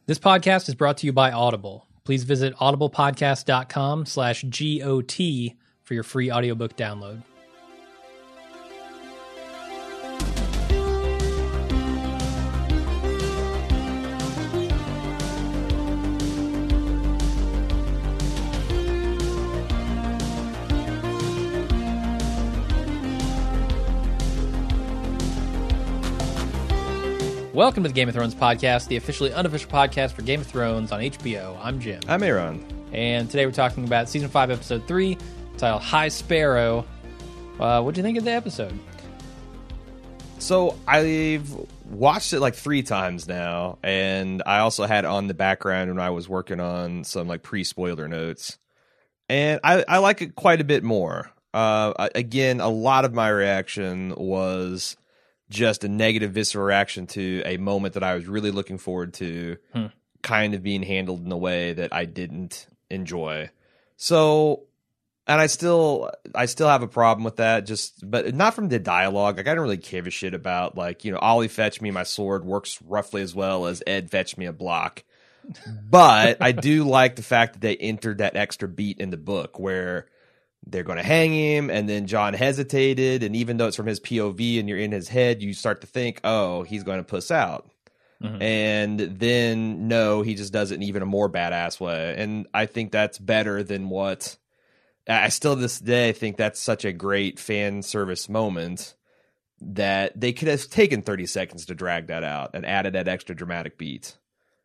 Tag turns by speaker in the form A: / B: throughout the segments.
A: This podcast is brought to you by Audible. Please visit audiblepodcast.com/GOT for your free audiobook download. Welcome to the Game of Thrones podcast, the officially unofficial podcast for Game of Thrones on HBO. I'm Jim.
B: I'm Aaron.
A: And today we're talking about Season 5, Episode 3, titled High Sparrow. What do you think of the episode?
B: So I've watched it like 3 times now, and I also had it on the background when I was working on some like pre-spoiler notes. And I like it quite a bit more. Again, a lot of my reaction was just a negative visceral reaction to a moment that I was really looking forward to kind of being handled in a way that I didn't enjoy. So, and I still have a problem with that, but not from the dialogue. Like, I don't really give a shit about, like, you know, Ollie fetch me my sword works roughly as well as Ed fetch me a block. But I do like the fact that they entered that extra beat in the book where they're going to hang him, and then Jon hesitated, and even though it's from his POV and you're in his head, you start to think, oh, he's going to puss out. Mm-hmm. And then, no, he just does it in even a more badass way. And I think that's better than what... I still, to this day, think that's such a great fan service moment that they could have taken 30 seconds to drag that out and added that extra dramatic beat.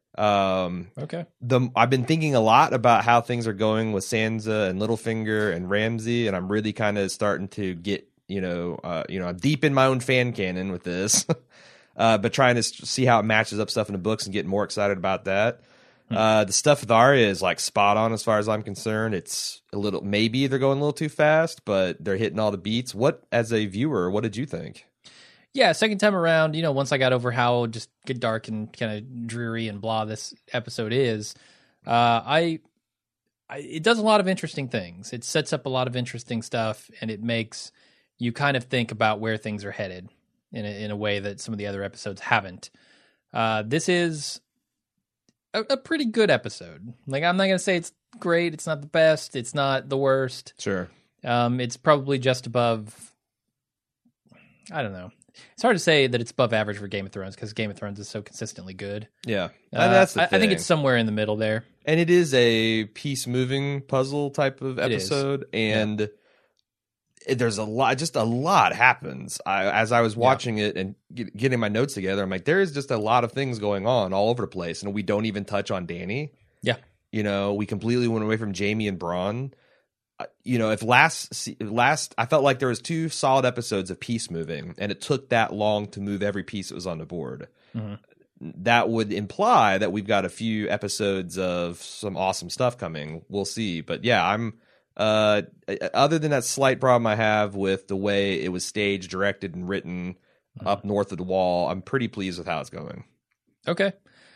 A: Okay.
B: I've been thinking a lot about how things are going with Sansa and Littlefinger and Ramsay, and I'm really kind of starting to get, I'm deep in my own fan canon with this, but trying to see how it matches up stuff in the books and getting more excited about that. The stuff with Arya is like spot on as far as I'm concerned. It's maybe they're going a little too fast, but they're hitting all the beats. As a viewer, what did you think?
A: Yeah, second time around, once I got over how just get dark and kind of dreary and blah this episode is, it does a lot of interesting things. It sets up a lot of interesting stuff, and it makes you kind of think about where things are headed in a way that some of the other episodes haven't. This is a pretty good episode. Like, I'm not going to say it's great. It's not the best. It's not the worst.
B: Sure.
A: It's probably just above, I don't know. It's hard to say that it's above average for Game of Thrones because Game of Thrones is so consistently good.
B: Yeah. That's the thing.
A: I think it's somewhere in the middle there.
B: And it is a piece-moving puzzle type of episode. And there's a lot happens. As I was watching it and getting my notes together, I'm like, there is just a lot of things going on all over the place. And we don't even touch on Dany.
A: Yeah.
B: We completely went away from Jaime and Bronn. If last I felt like there was 2 solid episodes of piece moving, and it took that long to move every piece that was on the board. Mm-hmm. That would imply that we've got a few episodes of some awesome stuff coming. We'll see. But yeah, I'm other than that slight problem I have with the way it was staged, directed, and written up north of the Wall, I'm pretty pleased with how it's going.
A: Okay.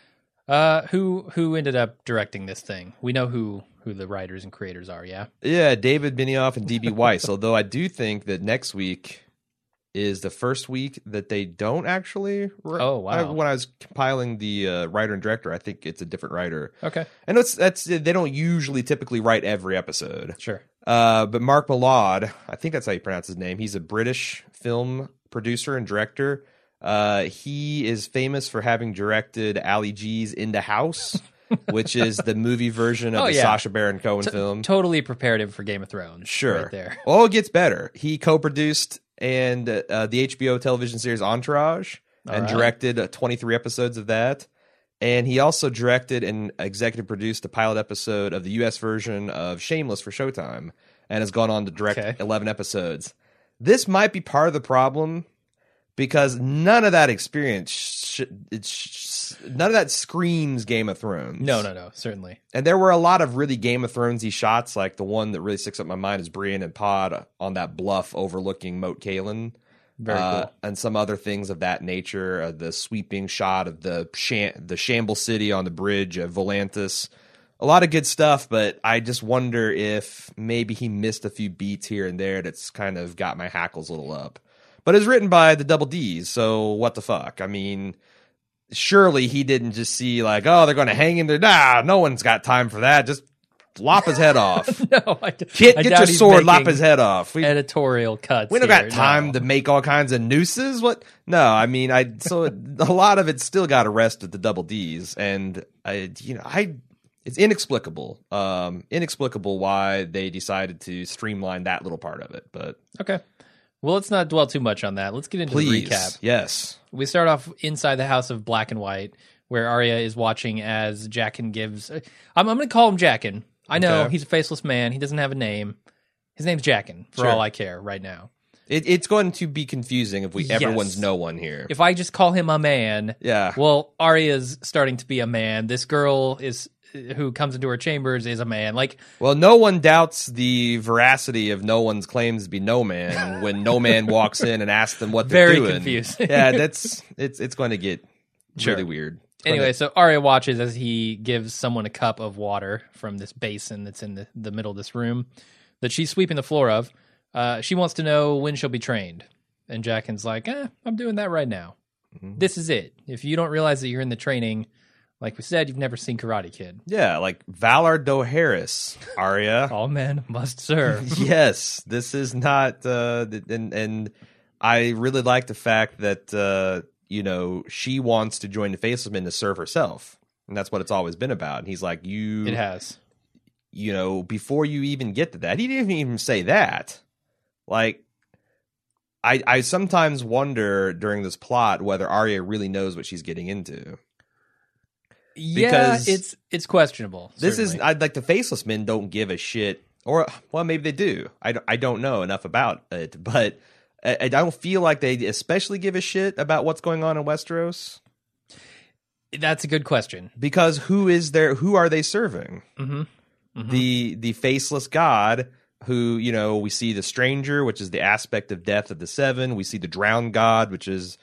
A: Who ended up directing this thing? We know who the writers and creators are, yeah?
B: Yeah, David Benioff and D.B. Weiss, although I do think that next week is the first week that they don't actually...
A: Oh, wow.
B: When I was compiling the writer and director, I think it's a different writer.
A: Okay.
B: And they don't usually typically write every episode.
A: Sure.
B: But Mark Mylod, I think that's how you pronounce his name, he's a British film producer and director. He is famous for having directed Ali G's In the House, which is the movie version of the Sacha Baron Cohen film.
A: Totally prepared him for Game of Thrones.
B: Sure.
A: Right there.
B: Oh, it gets better. He co-produced the HBO television series Entourage and directed 23 episodes of that. And he also directed and executive produced the pilot episode of the U.S. version of Shameless for Showtime and has gone on to direct 11 episodes. This might be part of the problem because none of that experience, none of that screams Game of Thrones.
A: No, certainly.
B: And there were a lot of really Game of Thronesy shots, like the one that really sticks up in my mind is Brienne and Pod on that bluff overlooking Moat Cailin.
A: Very cool.
B: And some other things of that nature. The sweeping shot of the Shamble City on the bridge of Volantis. A lot of good stuff, but I just wonder if maybe he missed a few beats here and there that's kind of got my hackles a little up. But it's written by the Double D's, so what the fuck? I mean, surely he didn't just see like, oh, they're going to hang him there. Nah, no one's got time for that. Just lop his head off.
A: No,
B: Kit, get your sword, lop his head off.
A: Editorial cuts.
B: We don't got time to make all kinds of nooses. What? No, I mean, so a lot of it still got arrested, the double D's, and it's inexplicable. Inexplicable why they decided to streamline that little part of it. But
A: okay, well, let's not dwell too much on that. Let's get into the recap.
B: Yes,
A: we start off inside the House of Black and White, where Arya is watching as Jaqen gives. I'm going to call him Jaqen. I know he's a faceless man. He doesn't have a name. His name's Jaqen, for all I care right now.
B: It's going to be confusing if everyone's no one here.
A: If I just call him a man, well, Arya's starting to be a man. This girl who comes into her chambers is a man.
B: Well, no one doubts the veracity of no one's claims to be no man when no man walks in and asks them what they're doing.
A: Very confusing.
B: Yeah, it's going to get really weird.
A: Anyway, so Arya watches as he gives someone a cup of water from this basin that's in the middle of this room that she's sweeping the floor of. She wants to know when she'll be trained. And Jaqen's like, I'm doing that right now. Mm-hmm. This is it. If you don't realize that you're in the training, like we said, you've never seen Karate Kid.
B: Yeah, like Valar Dohaeris, Arya.
A: All men must serve.
B: Yes, this is not... and I really like the fact that... she wants to join the Faceless Men to serve herself. And that's what it's always been about. And he's like,
A: It has.
B: Before you even get to that, he didn't even say that. Like, I sometimes wonder during this plot whether Arya really knows what she's getting into.
A: Yeah, it's questionable.
B: This
A: certainly.
B: is, like, the Faceless Men don't give a shit. Or, well, maybe they do. I don't know enough about it, but... I don't feel like they especially give a shit about what's going on in Westeros.
A: That's a good question.
B: Because who are they serving?
A: Mm-hmm. Mm-hmm.
B: The faceless god who, we see the stranger, which is the aspect of death of the seven. We see the drowned god, which is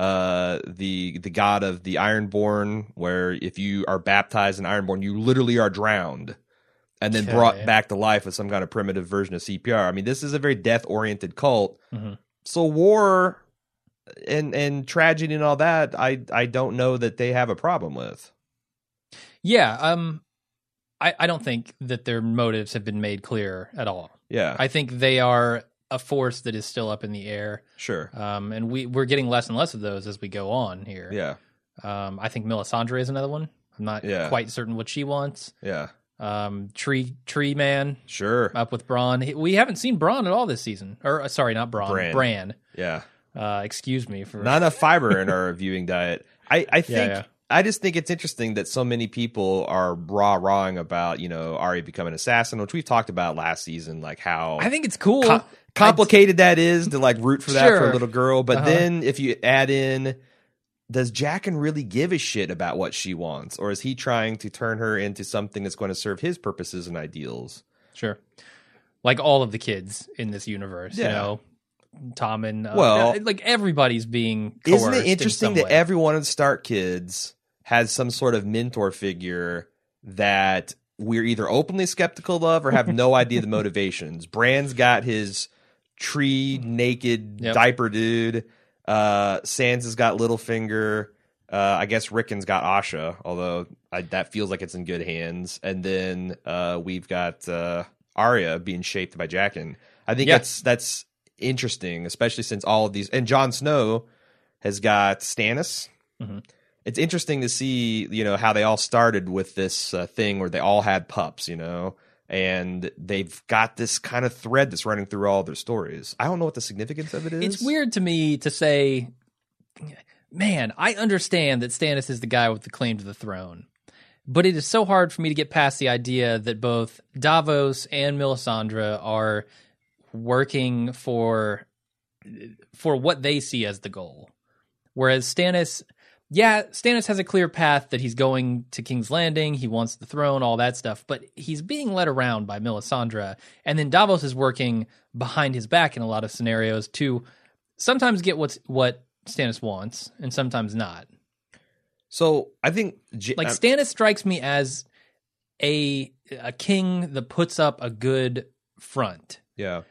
B: the god of the Ironborn, where if you are baptized in Ironborn, you literally are drowned and then brought back to life with some kind of primitive version of CPR. I mean, this is a very death-oriented cult. Mm-hmm. So war and tragedy and all that, I don't know that they have a problem with.
A: Yeah, I don't think that their motives have been made clear at all.
B: Yeah.
A: I think they are a force that is still up in the air.
B: Sure.
A: And we're getting less and less of those as we go on here.
B: Yeah.
A: I think Melisandre is another one. I'm not quite certain what she wants.
B: Yeah.
A: Tree Man.
B: Sure.
A: Up with Bronn. We haven't seen Bronn at all this season. Or sorry, not Bronn. Bran.
B: Yeah.
A: Excuse me for
B: not enough fiber in our viewing diet. I think I just think it's interesting that so many people are rah-rahing about, Arya becoming an assassin, which we've talked about last season, like how
A: I think it's cool.
B: Complicated that is to like root for that for a little girl. But then if you add in, does Jaqen really give a shit about what she wants? Or is he trying to turn her into something that's going to serve his purposes and ideals?
A: Sure. Like all of the kids in this universe, Tom and like everybody's being coerced.
B: Isn't it interesting that every one of the Stark kids has some sort of mentor figure that we're either openly skeptical of or have no idea the motivations? Bran's got his tree naked diaper dude. Sansa's got Littlefinger. I guess Rickon's got Asha, although that feels like it's in good hands. And then we've got Arya being shaped by Jaqen. I think that's interesting, especially since all of these, and Jon Snow has got Stannis. Mm-hmm. It's interesting to see, how they all started with this thing where they all had pups, and they've got this kind of thread that's running through all their stories. I don't know what the significance of it is.
A: It's weird to me to say, man, I understand that Stannis is the guy with the claim to the throne, but it is so hard for me to get past the idea that both Davos and Melisandre are working for what they see as the goal. Whereas Stannis has a clear path that he's going to King's Landing. He wants the throne, all that stuff, but he's being led around by Melisandre. And then Davos is working behind his back in a lot of scenarios to sometimes get what Stannis wants and sometimes not.
B: So I think
A: Stannis strikes me as a king that puts up a good front.
B: Yeah.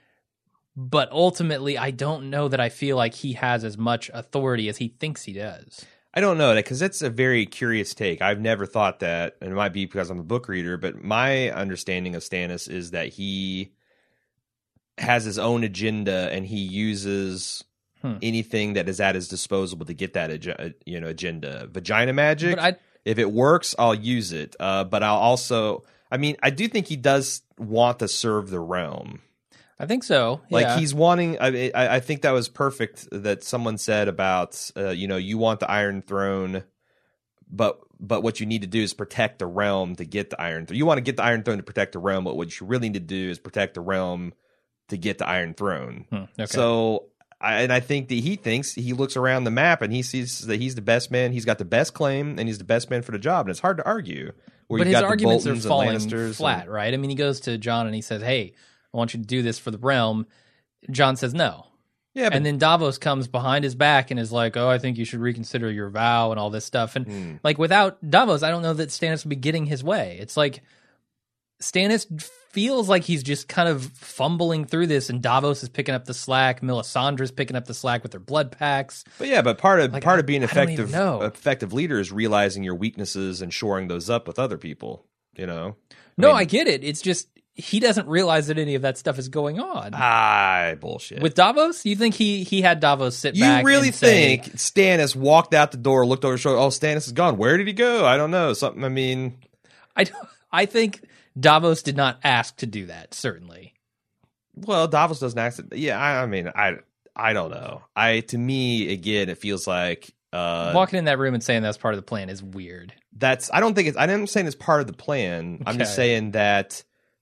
A: But ultimately, I don't know that I feel like he has as much authority as he thinks he does.
B: I don't know, because that's a very curious take. I've never thought that, and it might be because I'm a book reader, but my understanding of Stannis is that he has his own agenda and he uses anything that is at his disposal to get that agenda. Vagina magic, if it works, I'll use it. But I'll also, I do think he does want to serve the realm.
A: I think so.
B: Like
A: yeah.
B: he's wanting. I think that was perfect that someone said about you want the Iron Throne, but what you need to do is protect the realm to get the Iron Throne. You want to get the Iron Throne to protect the realm, but what you really need to do is protect the realm to get the Iron Throne.
A: Okay.
B: So, I think that he looks around the map and he sees that he's the best man. He's got the best claim and he's the best man for the job, and it's hard to argue.
A: But his arguments are falling flat, right? I mean, he goes to Jon and he says, "Hey, I want you to do this for the realm." Jon says no.
B: Yeah,
A: and then Davos comes behind his back and is like, "Oh, I think you should reconsider your vow," and all this stuff. And like without Davos, I don't know that Stannis would be getting his way. It's like Stannis feels like he's just kind of fumbling through this, and Davos is picking up the slack. Melisandre's picking up the slack with her blood packs.
B: But part of being effective leader is realizing your weaknesses and shoring those up with other people. No,
A: I get it. It's just he doesn't realize that any of that stuff is going on.
B: Bullshit.
A: With Davos, you think he had Davos sit back?
B: You really
A: and say,
B: think Stannis walked out the door, looked over his shoulder? Oh, Stannis is gone. Where did he go? I don't know. Something.
A: I think Davos did not ask to do that. Certainly.
B: Well, Davos doesn't ask. Yeah, I don't know. To me, again, it feels like
A: walking in that room and saying that's part of the plan is weird.
B: I'm saying it's part of the plan. Okay. I'm just saying that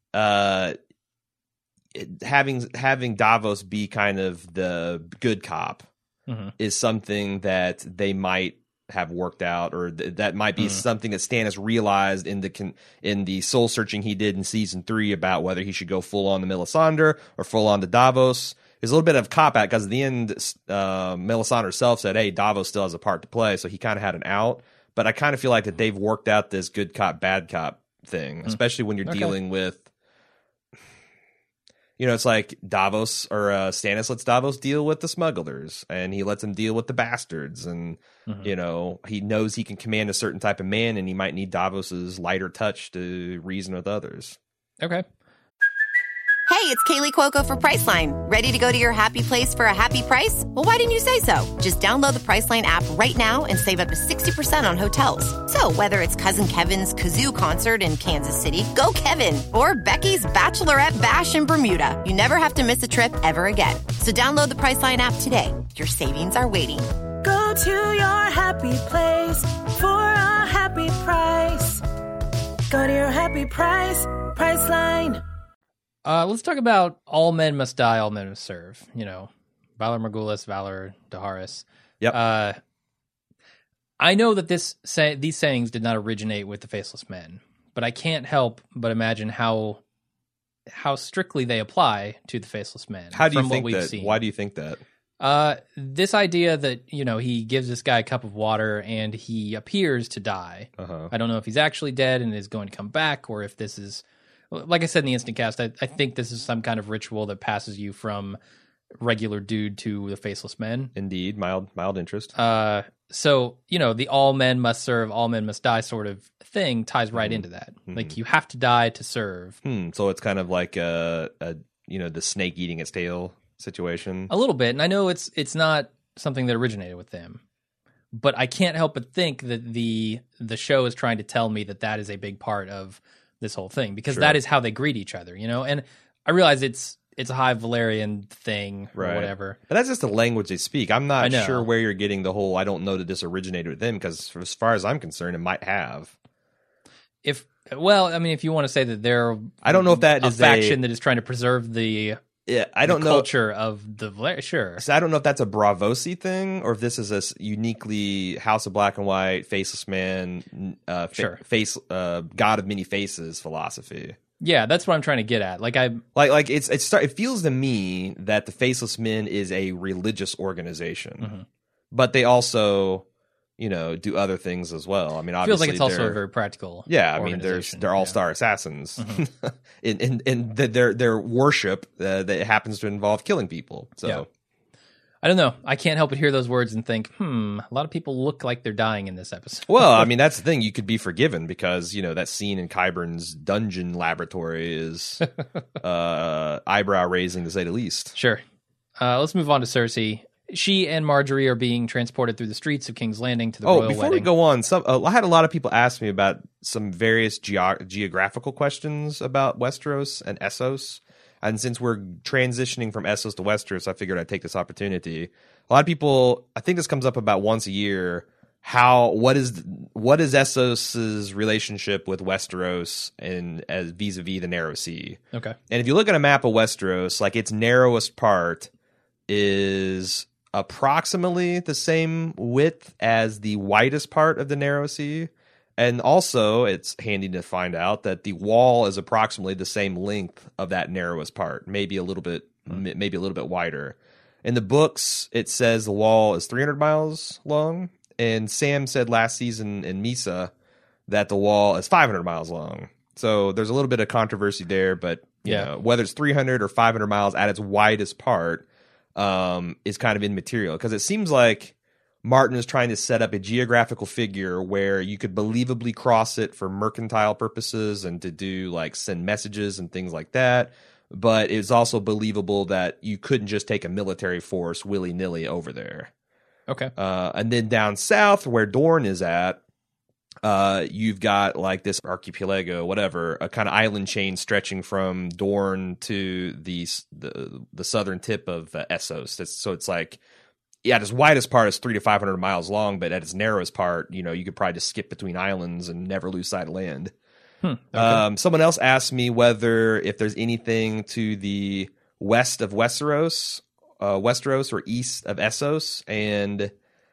B: having Davos be kind of the good cop is something that they might have worked out, or that might be something that Stannis realized in the soul searching he did in season 3 about whether he should go full on to Melisandre or full on to Davos. There's a little bit of cop out because at the end, Melisandre herself said, "Hey, Davos still has a part to play," so he kind of had an out. But I kind of feel like that they've worked out this good cop, bad cop thing, especially when you're dealing with. It's like Davos or Stannis lets Davos deal with the smugglers, and he lets him deal with the bastards, and he knows he can command a certain type of man, and he might need Davos's lighter touch to reason with others.
A: Okay.
C: Hey, it's Kaylee Cuoco for Priceline. Ready to go to your happy place for a happy price? Well, why didn't you say so? Just download the Priceline app right now and save up to 60% on hotels. So whether it's Cousin Kevin's Kazoo Concert in Kansas City, go Kevin, or Becky's Bachelorette Bash in Bermuda, you never have to miss a trip ever again. So download the Priceline app today. Your savings are waiting.
D: Go to your happy place for a happy price. Go to your happy price, Priceline.
A: Let's talk about all men must die, all men must serve. Valar Morghulis, Valar Dohaeris.
B: Yep.
A: I know that these sayings did not originate with the Faceless Men, but I can't help but imagine how strictly they apply to the Faceless Men.
B: How do you think that? Seen. Why do you think that?
A: This idea that, he gives this guy a cup of water and he appears to die. I don't know if he's actually dead and is going to come back, or if this is, like I said in the instant cast, I think this is some kind of ritual that passes you from regular dude to the Faceless Men.
B: Indeed, mild interest.
A: So, the all men must serve, all men must die sort of thing ties right into that. Like, you have to die to serve.
B: So it's kind of like the snake eating its tail situation.
A: A little bit. And I know it's not something that originated with them, but I can't help but think that the show is trying to tell me that is a big part of this whole thing, because that is how they greet each other, and I realize it's a High Valyrian thing or whatever.
B: But that's just the language they speak. I'm not sure where you're getting the whole, I don't know that this originated with them, because as far as I'm concerned, it might have. If you want to say that they're, I don't know if that is
A: a faction that is trying to preserve the culture of the Valyrian. Sure.
B: So I don't know if that's a Braavosi thing, or if this is a uniquely House of Black and White, Faceless Man, God of Many Faces philosophy.
A: Yeah, that's what I'm trying to get at.
B: It feels to me that the Faceless Men is a religious organization, but they also, do other things as well. I mean, obviously,
A: feels like it's also a very practical.
B: Yeah, I mean, they're all-star assassins, in their worship that happens to involve killing people. So,
A: I don't know. I can't help but hear those words and think, a lot of people look like they're dying in this episode.
B: Well, I mean, that's the thing. You could be forgiven because, that scene in Qyburn's dungeon laboratory is eyebrow raising, to say the least.
A: Sure. Let's move on to Cersei. She and Marjorie are being transported through the streets of King's Landing to the royal wedding.
B: Before we go on, I had a lot of people ask me about some various geographical questions about Westeros and Essos. And since we're transitioning from Essos to Westeros, I figured I'd take this opportunity. A lot of people, I think this comes up about once a year. What is Essos's relationship with Westeros and as vis-a-vis the Narrow Sea?
A: Okay.
B: And if you look at a map of Westeros, like its narrowest part is approximately the same width as the widest part of the Narrow Sea. And also, it's handy to find out that the wall is approximately the same length of that narrowest part, maybe a little bit wider. In the books, it says the wall is 300 miles long, and Sam said last season in Misa that the wall is 500 miles long. So there's a little bit of controversy there, but you know, whether it's 300 or 500 miles at its widest part is kind of immaterial, because it seems like Martin is trying to set up a geographical figure where you could believably cross it for mercantile purposes and to do like send messages and things like that. But it's also believable that you couldn't just take a military force willy-nilly over there.
A: Okay.
B: And then down south where Dorne is at, you've got like this archipelago, whatever, a kind of island chain stretching from Dorne to the southern tip of Essos. So it's like, yeah, its widest part is 300 to 500 miles long, but at its narrowest part, you could probably just skip between islands and never lose sight of land. Okay. Someone else asked me if there's anything to the west of Westeros or east of Essos, and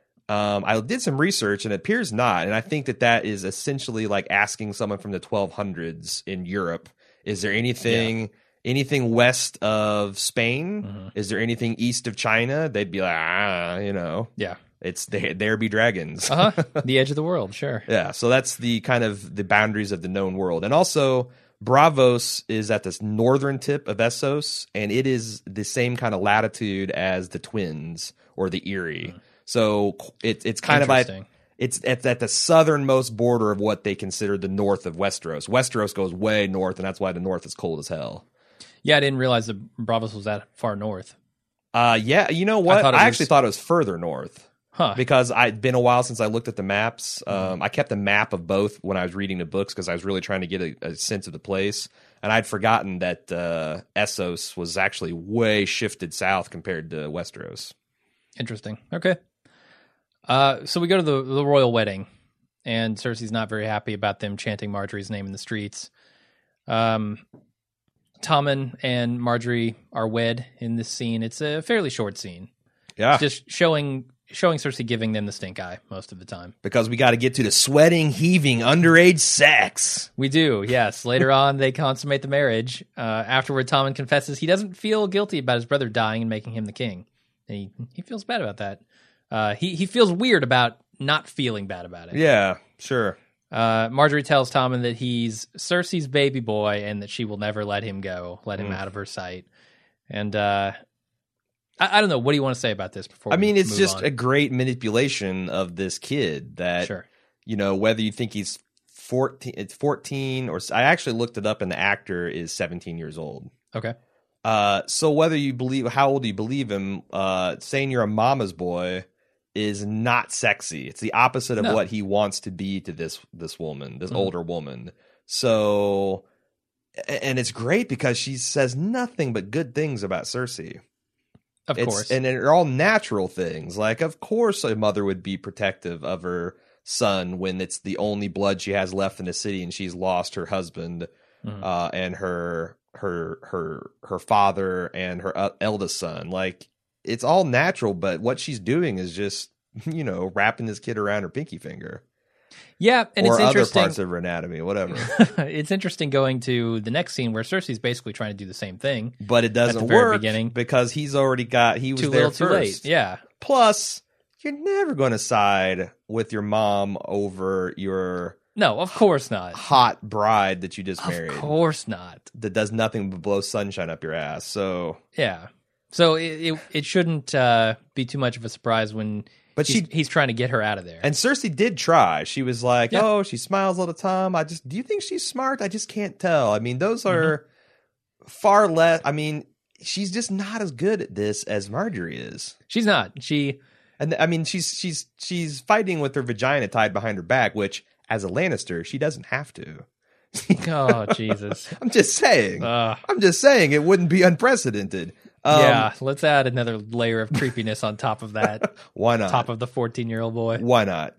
B: I did some research, and it appears not. And I think that is essentially like asking someone from the 1200s in Europe, is there anything west of Spain? Mm-hmm. Is there anything east of China? They'd be like,
A: Yeah.
B: It's there be dragons.
A: The edge of the world, sure.
B: Yeah, so that's the kind of the boundaries of the known world. And also, Braavos is at this northern tip of Essos, and it is the same kind of latitude as the Twins or the Erie. So it's kind of like it's at the southernmost border of what they consider the north of Westeros. Westeros goes way north, and that's why the north is cold as hell.
A: Yeah, I didn't realize that Braavos was that far north.
B: Yeah, you know what? I actually thought it was further north.
A: Huh.
B: Because it's been a while since I looked at the maps. I kept a map of both when I was reading the books because I was really trying to get a sense of the place. And I'd forgotten that Essos was actually way shifted south compared to Westeros.
A: Interesting. Okay. So we go to the royal wedding, and Cersei's not very happy about them chanting Marjorie's name in the streets. Tommen and Marjorie are wed in this scene. It's a fairly short scene.
B: Yeah.
A: Just showing Cersei giving them the stink eye most of the time.
B: Because we got to get to the sweating, heaving, underage sex.
A: We do, yes. Later on, they consummate the marriage. Afterward, Tommen confesses he doesn't feel guilty about his brother dying and making him the king. And he feels bad about that. He feels weird about not feeling bad about it.
B: Yeah, sure.
A: Marjorie tells Tommen that he's Cersei's baby boy and that she will never let him go, let him out of her sight. And I don't know. What do you want to say about this before?
B: It's just a great manipulation of this kid that,
A: sure.
B: Whether you think he's 14 or I actually looked it up, and the actor is 17 years old.
A: Okay.
B: So whether you believe, how old do you believe him, saying you're a mama's boy is not sexy. It's the opposite of what he wants to be to this woman, this older woman. So, and it's great because she says nothing but good things about Cersei.
A: Of course.
B: And they're all natural things. Like, of course a mother would be protective of her son when it's the only blood she has left in the city and she's lost her husband and her father and her eldest son. Like, it's all natural, but what she's doing is just, wrapping this kid around her pinky finger.
A: Yeah, and
B: or
A: it's interesting.
B: Other parts of her anatomy, whatever.
A: It's interesting going to the next scene where Cersei's basically trying to do the same thing.
B: But it doesn't work because he was
A: too
B: there
A: little,
B: first.
A: Too late. Yeah.
B: Plus, you're never going to side with your mom over your...
A: No, of course not.
B: Hot bride that you just married.
A: Of course not.
B: That does nothing but blow sunshine up your ass. So
A: yeah. So it shouldn't be too much of a surprise when
B: But
A: he's trying to get her out of there.
B: And Cersei did try. She was like,
A: Yeah.
B: "Oh, she smiles all the time. Do you think she's smart? I just can't tell." I mean, those are far less. I mean, she's just not as good at this as Marjorie is.
A: She's not.
B: And I mean, she's fighting with her vagina tied behind her back, which, as a Lannister, she doesn't have to.
A: Oh, Jesus.
B: I'm just saying. It wouldn't be unprecedented.
A: Yeah, let's add another layer of creepiness on top of that.
B: Why not?
A: Top of the 14-year-old boy.
B: Why not?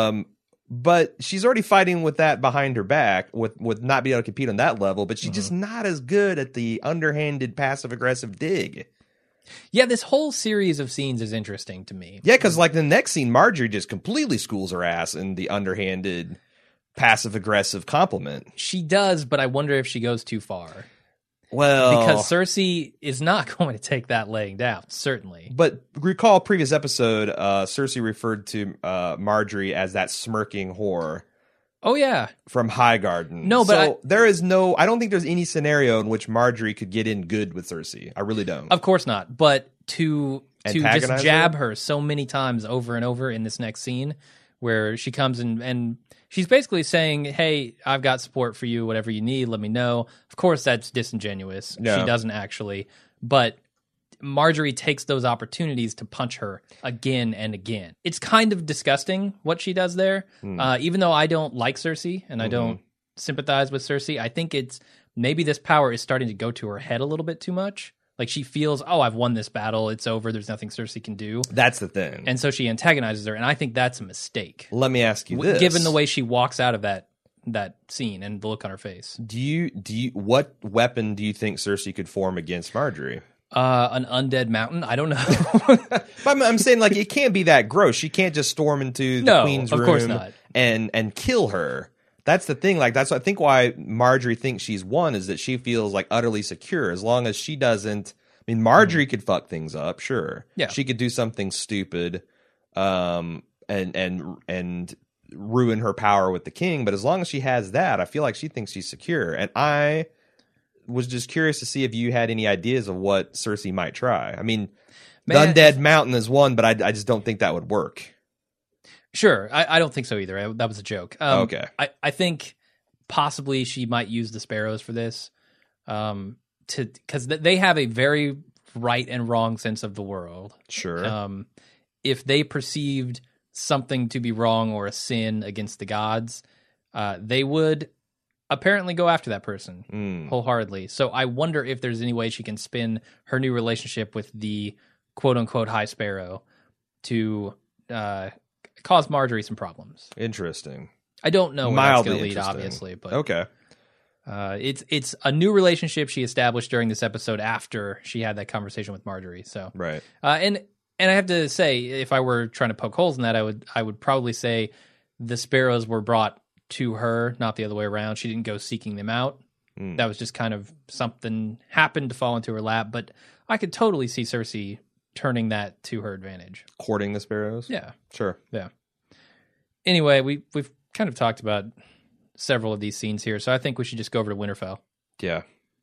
B: But she's already fighting with that behind her back, with not being able to compete on that level. But she's just not as good at the underhanded, passive aggressive dig.
A: Yeah, this whole series of scenes is interesting to me.
B: Yeah, because like the next scene, Marjorie just completely schools her ass in the underhanded, passive aggressive compliment.
A: She does, but I wonder if she goes too far.
B: Well,
A: Because Cersei is not going to take that laying down, certainly.
B: but recall previous episode, Cersei referred to Marjorie as that smirking whore
A: Oh, yeah.
B: from Highgarden.
A: No, but
B: so there is no. I don't think there's any scenario in which Marjorie could get in good with Cersei. I really don't.
A: Of course not. But to
B: Antagonize
A: just jab her so many times over and over in this next scene where she comes and she's basically saying, hey, I've got support for you, whatever you need, let me know. Of course, that's disingenuous.
B: No.
A: She doesn't actually. But Marjorie takes those opportunities to punch her again and again. It's kind of disgusting what she does there. Even though I don't like Cersei and I don't sympathize with Cersei, I think it's maybe this power is starting to go to her head a little bit too much. Like she feels, oh, I've won this battle. It's over. There's nothing Cersei can do.
B: That's the thing.
A: And so she antagonizes her. And I think that's a mistake.
B: Let me ask you this:
A: Given the way she walks out of that scene and the look on her face.
B: What weapon do you think Cersei could form against Marjorie?
A: An undead mountain? I don't know.
B: But I'm saying, like, it can't be that gross. She can't just storm into the queen's room
A: of course not.
B: and kill her. That's the thing. Like, that's I think why Marjorie thinks she's won is that she feels like utterly secure. As long as she doesn't. I mean, Marjorie could fuck things up, sure.
A: Yeah,
B: she could do something stupid, and ruin her power with the king. But as long as she has that, I feel like she thinks she's secure. And I was just curious to see if you had any ideas of what Cersei might try. I mean, the undead mountain is one, but I just don't think that would work.
A: Sure. I don't think so either. That was a joke.
B: Okay.
A: I think possibly she might use the sparrows for this, because they have a very right and wrong sense of the world.
B: Sure.
A: If they perceived something to be wrong or a sin against the gods, they would apparently go after that person wholeheartedly. So I wonder if there's any way she can spin her new relationship with the quote-unquote High Sparrow to cause Marjorie some problems.
B: Interesting.
A: I don't know where that's going to lead, obviously, but
B: okay.
A: It's a new relationship she established during this episode after she had that conversation with Marjorie. So
B: right,
A: and I have to say, if I were trying to poke holes in that, I would probably say the sparrows were brought to her, not the other way around. She didn't go seeking them out. That was just kind of something happened to fall into her lap. But I could totally see Cersei turning that to her advantage.
B: Courting the sparrows?
A: Yeah.
B: Sure.
A: Yeah. Anyway, we've kind of talked about several of these scenes here, so I think we should just go over to Winterfell.
B: Yeah.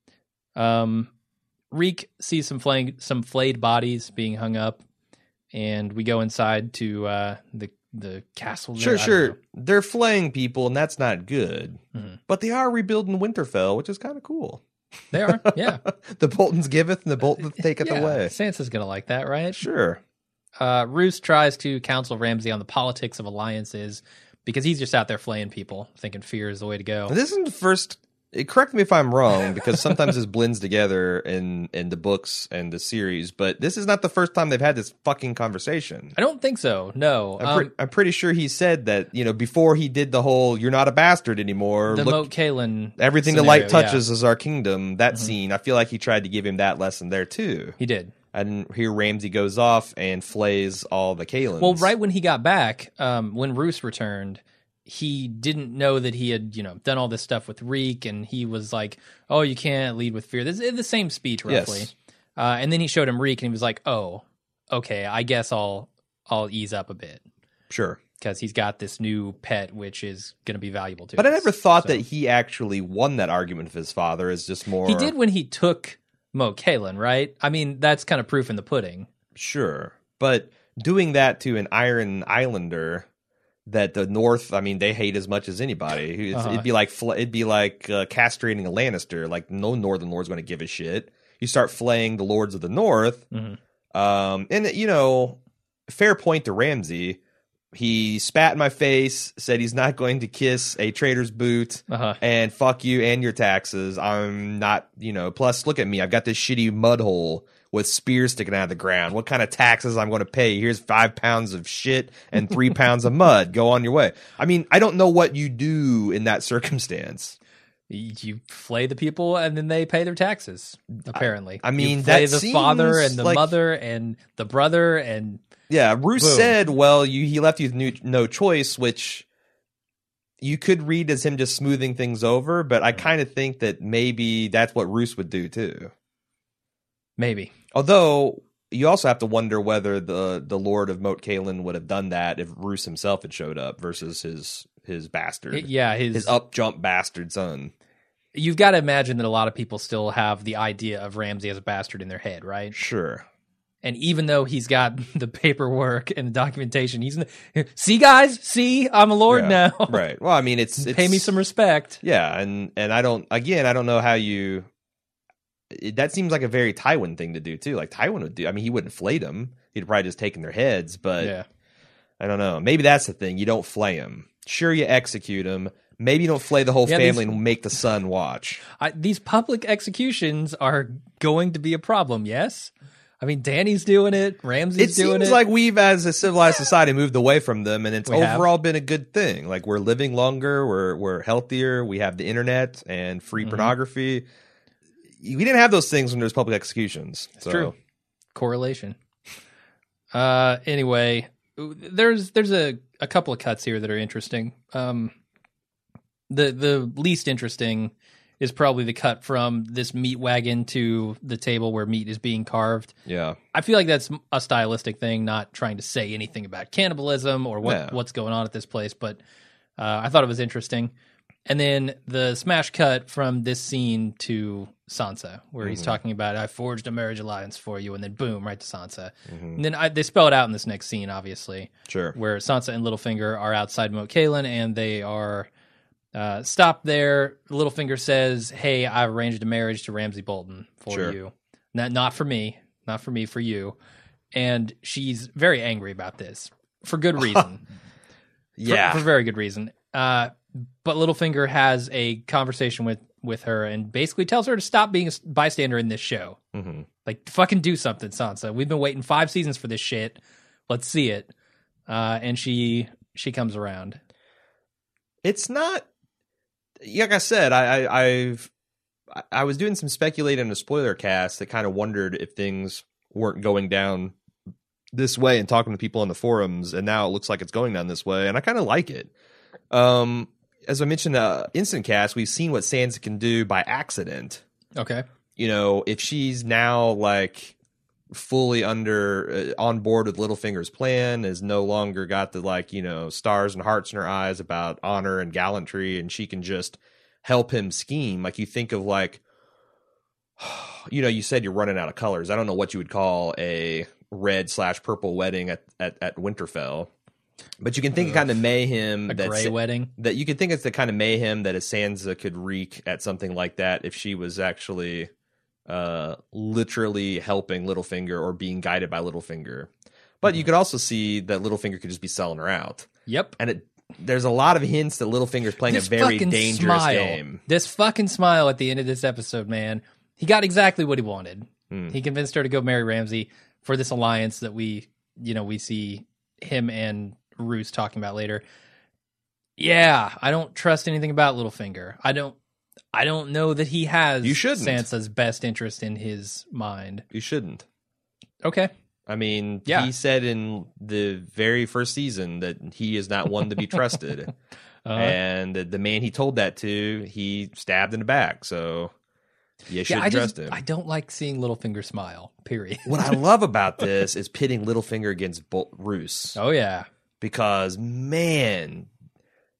A: Reek sees some flayed bodies being hung up, and we go inside to the castle.
B: Sure. They're flaying people, and that's not good. But they are rebuilding Winterfell, which is kind of cool.
A: They are, yeah.
B: The Boltons giveth, and the Boltons taketh away.
A: Sansa's going to like that, right?
B: Sure.
A: Roose tries to counsel Ramsay on the politics of alliances because he's just out there flaying people, thinking fear is the way to go.
B: This isn't the first. Correct me if I'm wrong, because sometimes this blends together in the books and the series, but this is not the first time they've had this fucking conversation.
A: I don't think so, no.
B: I'm pretty sure he said that, before he did the whole, you're not a bastard anymore.
A: The Moat Cailin
B: everything
A: scenario,
B: the light touches is our kingdom. That scene, I feel like he tried to give him that lesson there, too.
A: He did.
B: And here Ramsay goes off and flays all the Cailins.
A: Well, right when he got back, when Roose returned, he didn't know that he had, done all this stuff with Reek, and he was like, "Oh, you can't lead with fear." This is the same speech, roughly.
B: Yes.
A: And then he showed him Reek, and he was like, "Oh, okay, I guess I'll ease up a bit."
B: Sure,
A: because he's got this new pet, which is going to be valuable to.
B: But I never thought that he actually won that argument with his father. Is just more.
A: He did when he took Moat Kalen, right? I mean, that's kind of proof in the pudding.
B: Sure. But doing that to an Iron Islander that the North, I mean, they hate as much as anybody. It'd be like castrating a Lannister. Like, no Northern Lord's going to give a shit. You start flaying the Lords of the North. And, you know, fair point to Ramsay. He spat in my face, said he's not going to kiss a trader's boot, and fuck you and your taxes. I'm not, you know, plus look at me. I've got this shitty mud hole with spears sticking out of the ground. What kind of taxes I'm going to pay? Here's 5 pounds of shit and 3 pounds of mud. Go on your way. I mean, I don't know what you do in that circumstance.
A: You flay the people and then they pay their taxes, apparently.
B: I mean,
A: you flay
B: that
A: the father
B: seems
A: and the
B: like-
A: mother and the brother and...
B: Yeah, Roose
A: Boom.
B: said, well, he left you with no choice, which you could read as him just smoothing things over, but I kind of think that maybe that's what Roose would do too.
A: Maybe.
B: Although, you also have to wonder whether the Lord of Moat Kalen would have done that if Roose himself had showed up versus his bastard. His up-jump bastard son.
A: You've got to imagine that a lot of people still have the idea of Ramsay as a bastard in their head, right?
B: Sure.
A: And even though he's got the paperwork and the documentation, see, guys, see, I'm a lord now.
B: Right. Well, I mean, it's
A: pay me some respect.
B: Yeah, and I don't know how you. That seems like a very Tywin thing to do too. Like Tywin would do. I mean, he wouldn't flay them. He'd probably just taken their heads. But I don't know. Maybe that's the thing. You don't flay them. Sure, you execute them. Maybe you don't flay the whole family and make the son watch.
A: These public executions are going to be a problem. Yes. I mean, Dany's doing it. Ramsay's doing it.
B: It seems like we've, as a civilized society, moved away from them, and it's overall been a good thing. Like, we're living longer, we're healthier, we have the internet and free pornography. We didn't have those things when there was public executions.
A: It's true. Correlation. Anyway, there's a couple of cuts here that are interesting. The least interesting is probably the cut from this meat wagon to the table where meat is being carved.
B: Yeah.
A: I feel like that's a stylistic thing, not trying to say anything about cannibalism or what's going on at this place, but I thought it was interesting. And then the smash cut from this scene to Sansa, where he's talking about, I forged a marriage alliance for you, and then boom, right to Sansa. And then they spell it out in this next scene, obviously.
B: Sure.
A: Where Sansa and Littlefinger are outside Moat Kalen, and they are... stopped there. Littlefinger says, hey, I've arranged a marriage to Ramsay Bolton for you. Not for me, for you. And she's very angry about this for good reason. For very good reason. But Littlefinger has a conversation with her and basically tells her to stop being a bystander in this show. Like, fucking do something, Sansa. We've been waiting 5 seasons for this shit. Let's see it. And she comes around.
B: It's not... Like I said, I was doing some speculating in a spoiler cast that kind of wondered if things weren't going down this way and talking to people on the forums, and now it looks like it's going down this way, and I kind of like it. As I mentioned, Instant Cast, we've seen what Sansa can do by accident.
A: Okay.
B: You know, if she's now like fully on board with Littlefinger's plan, is no longer got the, like, you know, stars and hearts in her eyes about honor and gallantry, and she can just help him scheme. Like, you think of, like, you know, you said you're running out of colors. I don't know what you would call a red/purple wedding at Winterfell, but you can think of kind of mayhem,
A: a gray wedding.
B: That you could think it's the kind of mayhem that a Sansa could wreak at something like that if she was actually literally helping Littlefinger or being guided by Littlefinger. But you could also see that Littlefinger could just be selling her out.
A: Yep.
B: And there's a lot of hints that Littlefinger's playing a very dangerous game.
A: This fucking smile at the end of this episode, man. He got exactly what he wanted. He convinced her to go marry Ramsay for this alliance that we see him and Roose talking about later. Yeah, I don't trust anything about Littlefinger. I don't know that he has Sansa's best interest in his mind.
B: You shouldn't.
A: Okay.
B: I mean, he said in the very first season that he is not one to be trusted. And the man he told that to, he stabbed in the back. So you shouldn't trust him.
A: I don't like seeing Littlefinger smile, period.
B: What I love about this is pitting Littlefinger against Roose.
A: Oh, yeah.
B: Because, man...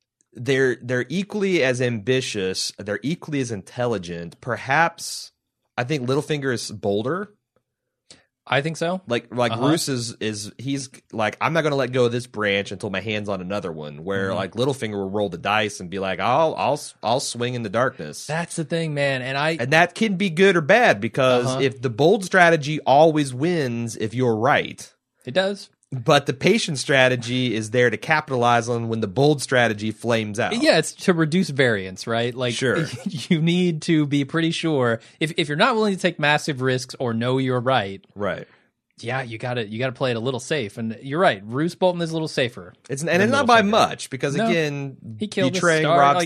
B: They're equally as ambitious. They're equally as intelligent. Perhaps I think Littlefinger is bolder.
A: I think so.
B: Like Roose is he's like, I'm not going to let go of this branch until my hand's on another one. Where like Littlefinger will roll the dice and be like, I'll swing in the darkness.
A: That's the thing, man. And
B: that can be good or bad because if the bold strategy always wins, if you're right,
A: it does.
B: But the patient strategy is there to capitalize on when the bold strategy flames out.
A: Yeah, it's to reduce variance, right? Like,
B: sure.
A: You need to be pretty sure if you're not willing to take massive risks or know you're right.
B: Right.
A: Yeah, you gotta play it a little safe, and you're right. Roose Bolton is a little safer.
B: It's not by much because again,
A: he killed
B: betraying Robb.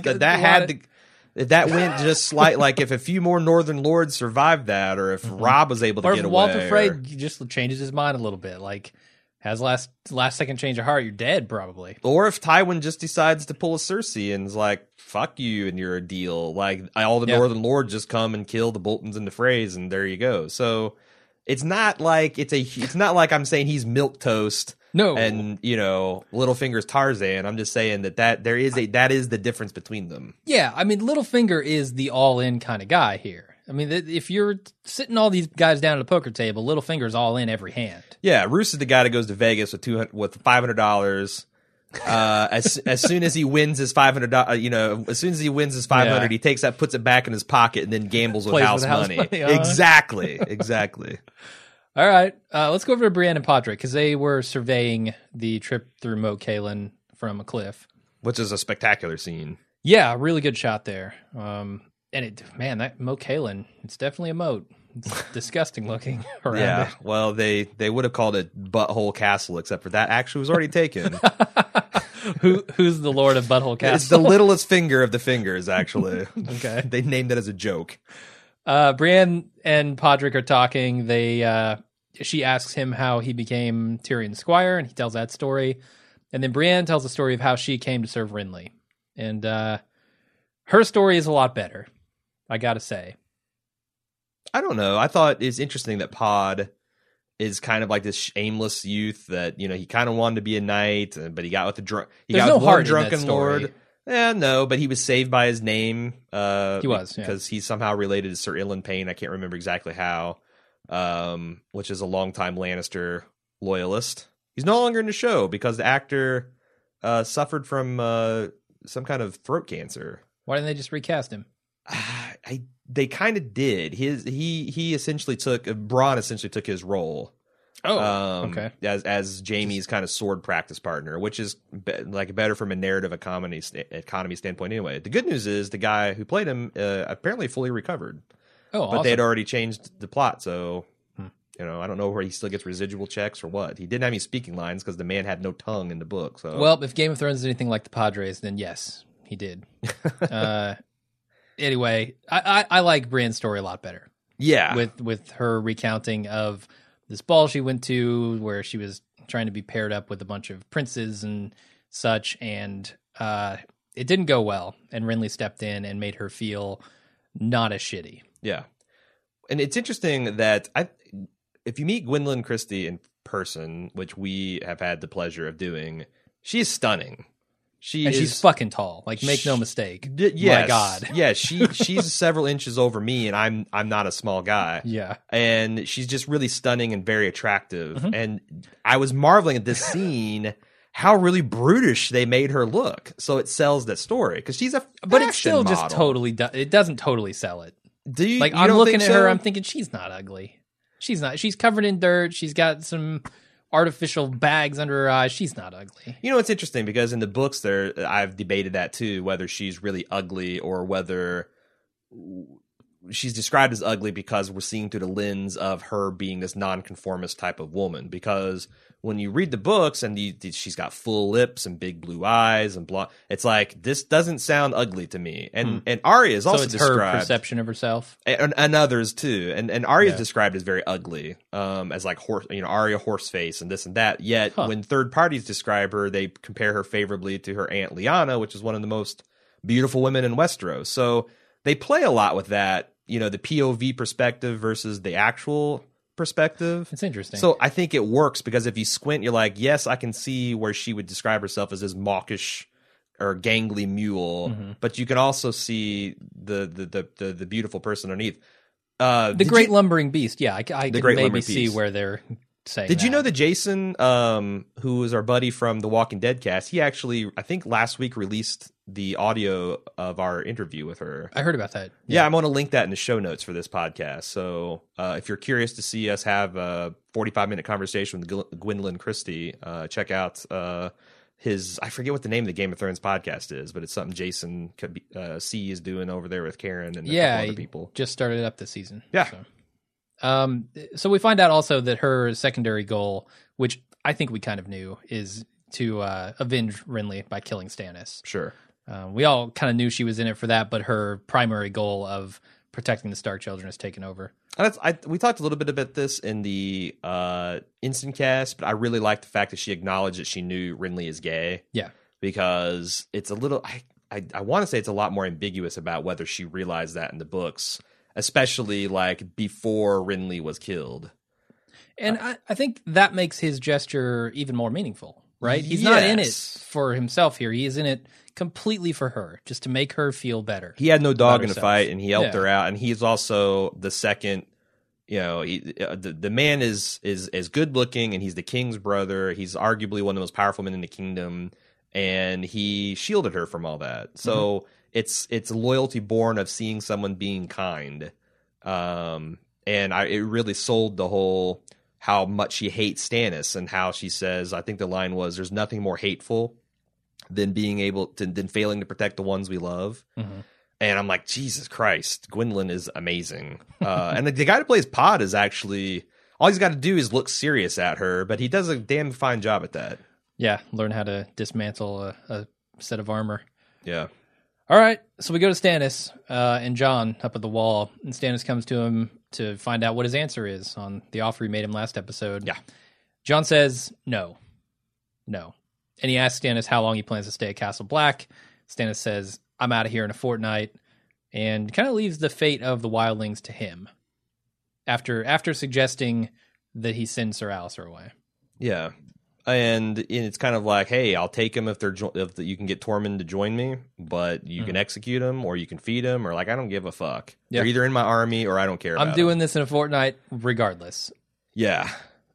B: If that went just slight, like if a few more Northern Lords survived that, or if Robb was able to get away,
A: Walter Frey just changes his mind a little bit, like. Has last second change of heart, you're dead probably.
B: Or if Tywin just decides to pull a Cersei and is like, fuck you and you're a deal. Like all the Northern Lords just come and kill the Boltons and the Freys and there you go. So it's not like it's not like I'm saying he's milquetoast.
A: No.
B: And Littlefinger's Tarzan. I'm just saying that is the difference between them.
A: Yeah, I mean Littlefinger is the all in kind of guy here. I mean, if you're sitting all these guys down at a poker table, Littlefinger's all in every hand.
B: Yeah, Roose is the guy that goes to Vegas with $500. As soon as he wins his $500, as soon as he wins his $500, he takes that, puts it back in his pocket, and then gambles with house money. Exactly.
A: All right, let's go over to Brienne and Podrick because they were surveying the trip through Moat Cailin from a cliff,
B: which is a spectacular scene.
A: Yeah, really good shot there. And that Moat Cailin, it's definitely a moat. It's disgusting looking around it.
B: Well, they would have called it Butthole Castle, except for that actually was already taken.
A: Who's the Lord of Butthole Castle?
B: It's the littlest finger of the fingers, actually.
A: Okay.
B: They named it as a joke.
A: Brienne and Podrick are talking. She asks him how he became Tyrion's squire, and he tells that story. And then Brienne tells the story of how she came to serve Renly. And her story is a lot better, I gotta say.
B: I don't know. I thought it's interesting that Pod is kind of like this aimless youth that, he kind of wanted to be a knight, but he got with one drunken lord. Yeah, no, but he was saved by his name.
A: He was,
B: because he's somehow related to Sir Ilan Payne. I can't remember exactly how, which is a longtime Lannister loyalist. He's no longer in the show because the actor suffered from some kind of throat cancer.
A: Why didn't they just recast him?
B: They kind of did. He essentially Bronn essentially took his role.
A: Oh, okay.
B: As Jaime's kind of sword practice partner, which is better from a narrative economy standpoint. Anyway, the good news is the guy who played him apparently fully recovered.
A: Oh, awesome.
B: But they had already changed the plot, so I don't know where he still gets residual checks or what. He didn't have any speaking lines because the man had no tongue in the book. So
A: well, if Game of Thrones is anything like the Padres, then yes, he did. Anyway, I like Brienne's story a lot better.
B: Yeah,
A: with her recounting of this ball she went to where she was trying to be paired up with a bunch of princes and such, and it didn't go well. And Renly stepped in and made her feel not as shitty.
B: Yeah, and it's interesting that if you meet Gwendoline Christie in person, which we have had the pleasure of doing, she is stunning.
A: She's fucking tall. Like, make no mistake.
B: Yes.
A: My God.
B: Yeah, she's several inches over me, and I'm not a small guy.
A: Yeah.
B: And she's just really stunning and very attractive. Mm-hmm. And I was marveling at this scene, how really brutish they made her look. So it sells that story because she's a fashion
A: but it's still
B: model.
A: Just totally. It doesn't totally sell it.
B: Do you?
A: Like,
B: you
A: I'm
B: don't
A: looking
B: think
A: at her.
B: so?
A: I'm thinking she's not ugly. She's not. She's covered in dirt. She's got some artificial bags under her eyes. She's not ugly.
B: It's interesting because in the books I've debated that too, whether she's really ugly or whether she's described as ugly because we're seeing through the lens of her being this nonconformist type of woman. Because when you read the books and she's got full lips and big blue eyes and blonde, it's like, this doesn't sound ugly to me. And Arya is also
A: it's
B: described,
A: her perception of herself,
B: and others too. And Arya is described as very ugly, as like Arya horse face and this and that. Yet when third parties describe her, they compare her favorably to her aunt Lyanna, which is one of the most beautiful women in Westeros. So they play a lot with that. The POV perspective versus the actual perspective.
A: It's interesting.
B: So I think it works because if you squint, you're like, yes, I can see where she would describe herself as this mawkish or gangly mule, but you can also see the beautiful person underneath.
A: The Great Lumbering Beast. Yeah, I can
B: Great
A: maybe
B: Lumbering
A: see
B: Beast.
A: where they're saying.
B: Did you know that Jason, who was our buddy from the Walking Dead cast, he actually, I think last week released the audio of our interview with her.
A: I heard about that.
B: Yeah, I'm going to link that in the show notes for this podcast. So if you're curious to see us have a 45-minute conversation with Gwendolyn Christie, check out his, I forget what the name of the Game of Thrones podcast is, but it's something Jason C is doing over there with Karen and a couple other people.
A: Just started up this season.
B: Yeah.
A: So we find out also that her secondary goal, which I think we kind of knew, is to avenge Renly by killing Stannis.
B: Sure.
A: We all kind of knew she was in it for that, but her primary goal of protecting the Stark children is taken over.
B: We talked a little bit about this in the instant cast, but I really like the fact that she acknowledged that she knew Renly is gay.
A: Yeah.
B: Because it's a little, I want to say it's a lot more ambiguous about whether she realized that in the books, especially like before Renly was killed.
A: And I think that makes his gesture even more meaningful, right? He's not in it for himself here. He is in it completely for her, just to make her feel better.
B: He had no dog in the fight, and he helped her out. And he's also the second, the man is good looking, and he's the king's brother. He's arguably one of the most powerful men in the kingdom, and he shielded her from all that. So it's loyalty born of seeing someone being kind. And it really sold the whole how much she hates Stannis, and how she says, I think the line was, "There's nothing more hateful than than failing to protect the ones we love." Mm-hmm. And I'm like, Jesus Christ, Gwendolyn is amazing. And the guy that plays Pod is actually, all he's got to do is look serious at her, but he does a damn fine job at that.
A: Yeah, learn how to dismantle a set of armor.
B: Yeah.
A: All right, so we go to Stannis and Jon up at the wall, and Stannis comes to him to find out what his answer is on the offer he made him last episode.
B: Yeah.
A: Jon says no. And he asks Stannis how long he plans to stay at Castle Black. Stannis says, I'm out of here in a fortnight, and kind of leaves the fate of the wildlings to him after suggesting that he send Sir Alistair away.
B: Yeah. And it's kind of like, hey, I'll take him if you can get Tormund to join me, but you can execute him, or you can feed him, or like, I don't give a fuck. Yeah. They're either in my army or I don't care about
A: I'm doing this in a fortnight regardless.
B: Yeah.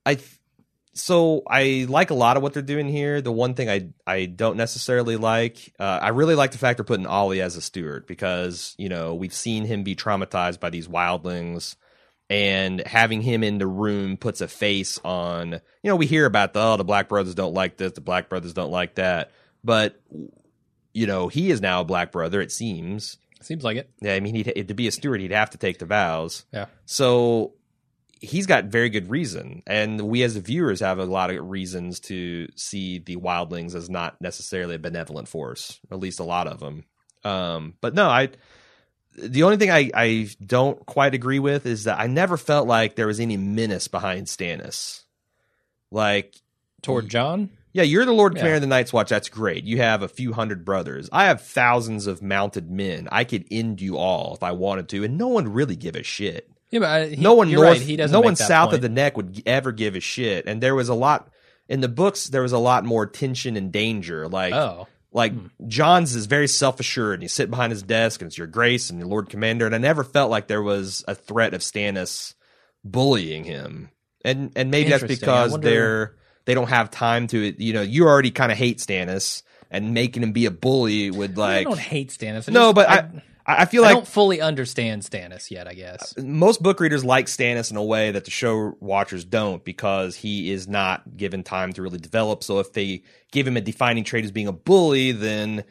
B: So I like a lot of what they're doing here. The one thing I don't necessarily like, I really like the fact they're putting Ollie as a steward, because, we've seen him be traumatized by these wildlings. And having him in the room puts a face on, we hear about the Black Brothers don't like this, the Black Brothers don't like that. But, he is now a Black Brother, it seems.
A: Seems like it.
B: Yeah, I mean, to be a steward, he'd have to take the vows.
A: Yeah.
B: So he's got very good reason. And we as the viewers have a lot of reasons to see the wildlings as not necessarily a benevolent force, or at least a lot of them. But no, the only thing I don't quite agree with is that I never felt like there was any menace behind Stannis. Like,
A: toward Jon?
B: Yeah, you're the Lord Commander of the Night's Watch. That's great. You have a few hundred brothers. I have thousands of mounted men. I could end you all if I wanted to, and no one really give a shit.
A: Yeah, but
B: no one north,
A: right. He doesn't.
B: No one south
A: point.
B: of the neck would ever give a shit. And there was a lot in the books. There was a lot more tension and danger. Like Jon's is very self-assured, and he's sitting behind his desk, and it's your grace and your Lord Commander. And I never felt like there was a threat of Stannis bullying him. And maybe that's because they don't have time to, you already kind of hate Stannis, and making him be a bully would like.
A: I don't hate Stannis.
B: I feel like
A: I don't fully understand Stannis yet, I guess.
B: Most book readers like Stannis in a way that the show watchers don't, because he is not given time to really develop. So if they give him a defining trait as being a bully, then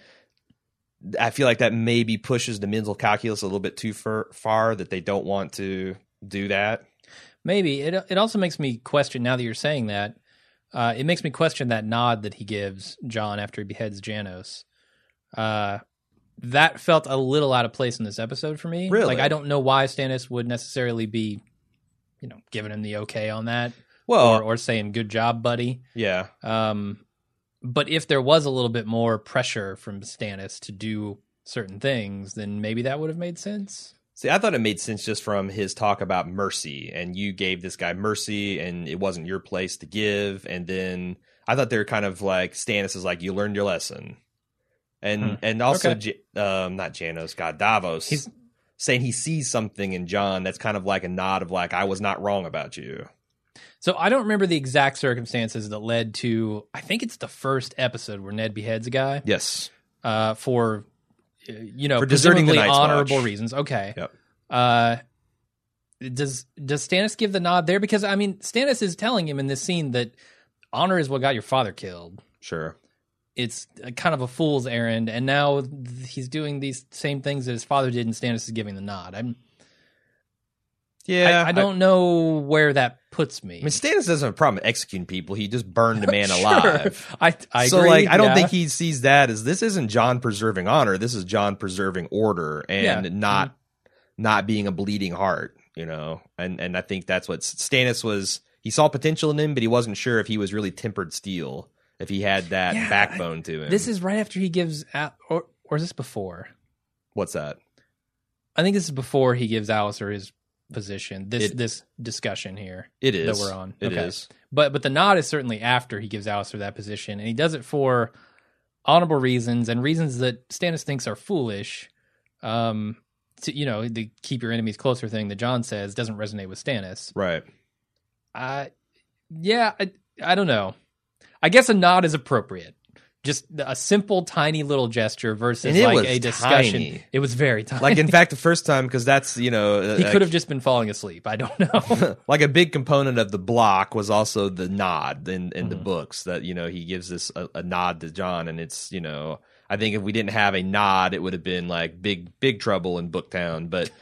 B: I feel like that maybe pushes the mental calculus a little bit too far, that they don't want to do that. Maybe.
A: It also makes me question, now that you're saying that, it makes me question that nod that he gives Jon after he beheads Janos. That felt a little out of place in this episode for me.
B: Really?
A: Like, I don't know why Stannis would necessarily be, giving him the okay on that.
B: Well,
A: or saying, good job, buddy.
B: Yeah.
A: But if there was a little bit more pressure from Stannis to do certain things, then maybe that would have made sense.
B: See, I thought it made sense just from his talk about mercy, and you gave this guy mercy, and it wasn't your place to give. And then I thought they were kind of like, Stannis is like, you learned your lesson. And also,
A: okay.
B: not Janos, God, Davos. saying he sees something in Jon that's kind of like a nod of like, I was not wrong about you.
A: So I don't remember the exact circumstances that led to, I think it's the first episode where Ned beheads a guy.
B: Yes.
A: For
B: deserting the
A: presumably
B: Night's
A: honorable
B: Watch.
A: reasons. Okay.
B: Yep.
A: Does Stannis give the nod there? Because, I mean, Stannis is telling him in this scene that honor is what got your father killed.
B: Sure.
A: It's kind of a fool's errand, and now he's doing these same things that his father did, and Stannis is giving the nod. I don't know where that puts me.
B: I mean, Stannis doesn't have a problem executing people. He just burned a man
A: Sure.
B: alive.
A: I
B: So,
A: agree.
B: like, I don't
A: yeah.
B: think he sees that as this isn't Jon preserving honor. This is Jon preserving order and not being a bleeding heart, you know? And I think that's what Stannis was. He saw potential in him, but he wasn't sure if he was really tempered steel, if he had that backbone to him.
A: This is right after he gives or is this before?
B: What's that?
A: I think this is before he gives Alistair his position. This discussion here.
B: It is.
A: that we're on.
B: It is.
A: But the nod is certainly after he gives Alistair that position, and he does it for honorable reasons and reasons that Stannis thinks are foolish. To the keep your enemies closer thing that Jon says doesn't resonate with Stannis.
B: Right.
A: I don't know. I guess a nod is appropriate. Just a simple, tiny little gesture versus
B: And it
A: like
B: was
A: a discussion.
B: tiny.
A: It was very tiny.
B: Like, in fact, the first time, because that's,
A: he could have just been falling asleep. I don't know.
B: like a big component of the block was also the nod in the books that, he gives this a nod to Jon. And it's, I think if we didn't have a nod, it would have been like big trouble in Booktown. But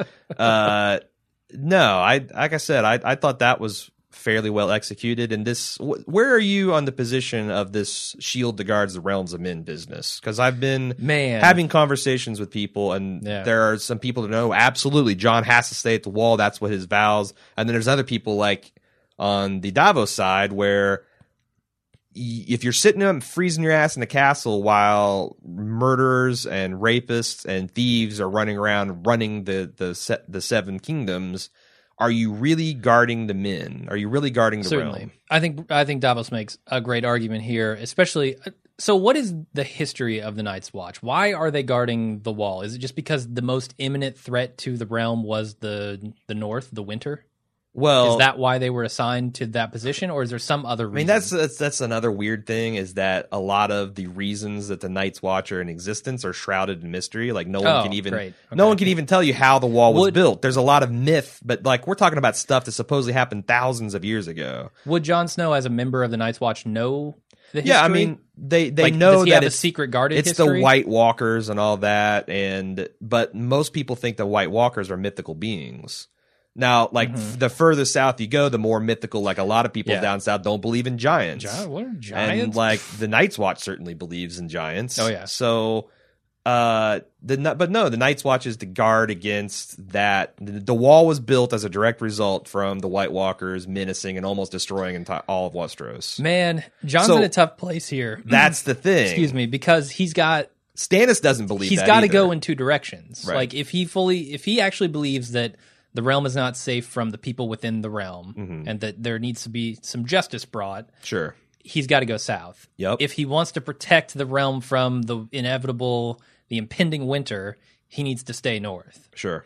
B: no, like I said, I thought that was fairly well executed. And where are you on the position of this shield that guards the realms of men business? Because I've been having conversations with people, and there are some people that know absolutely Jon has to stay at the wall. That's what his vows. And then there's other people like on the Davos side where if you're sitting up and freezing your ass in the castle while murderers and rapists and thieves are running around running the Seven Kingdoms, are you really guarding the men? Are you really guarding the realm?
A: I think Davos makes a great argument here, especially. So what is the history of the Night's Watch? Why are they guarding the wall? Is it just because the most imminent threat to the realm was the North, the winter?
B: Well,
A: is that why they were assigned to that position, or is there some other reason?
B: I mean, that's another weird thing, is that a lot of the reasons that the Night's Watch are in existence are shrouded in mystery. Like no one can even tell you how the wall was built. There's a lot of myth, but like we're talking about stuff that supposedly happened thousands of years ago.
A: Would Jon Snow, as a member of the Night's Watch, know the history?
B: Yeah, I mean, they
A: like,
B: know
A: does he
B: that
A: have
B: it's
A: a secret guarded
B: it's
A: history?
B: the White Walkers and all that, but most people think the White Walkers are mythical beings. Now, like the further south you go, the more mythical. Like a lot of people down south don't believe in giants.
A: What are giants?
B: And like the Night's Watch certainly believes in giants.
A: Oh yeah.
B: So, the Night's Watch is to guard against that. The wall was built as a direct result from the White Walkers menacing and almost destroying all of Westeros.
A: Man, Jon's in a tough place here.
B: That's the thing.
A: Excuse me, because
B: Stannis doesn't believe
A: he's
B: that
A: got to
B: either.
A: go in two directions.
B: Right.
A: Like if he actually believes that the realm is not safe from the people within the realm, and that there needs to be some justice brought.
B: Sure.
A: He's got to go south.
B: Yep.
A: If he wants to protect the realm from the impending winter, he needs to stay north.
B: Sure.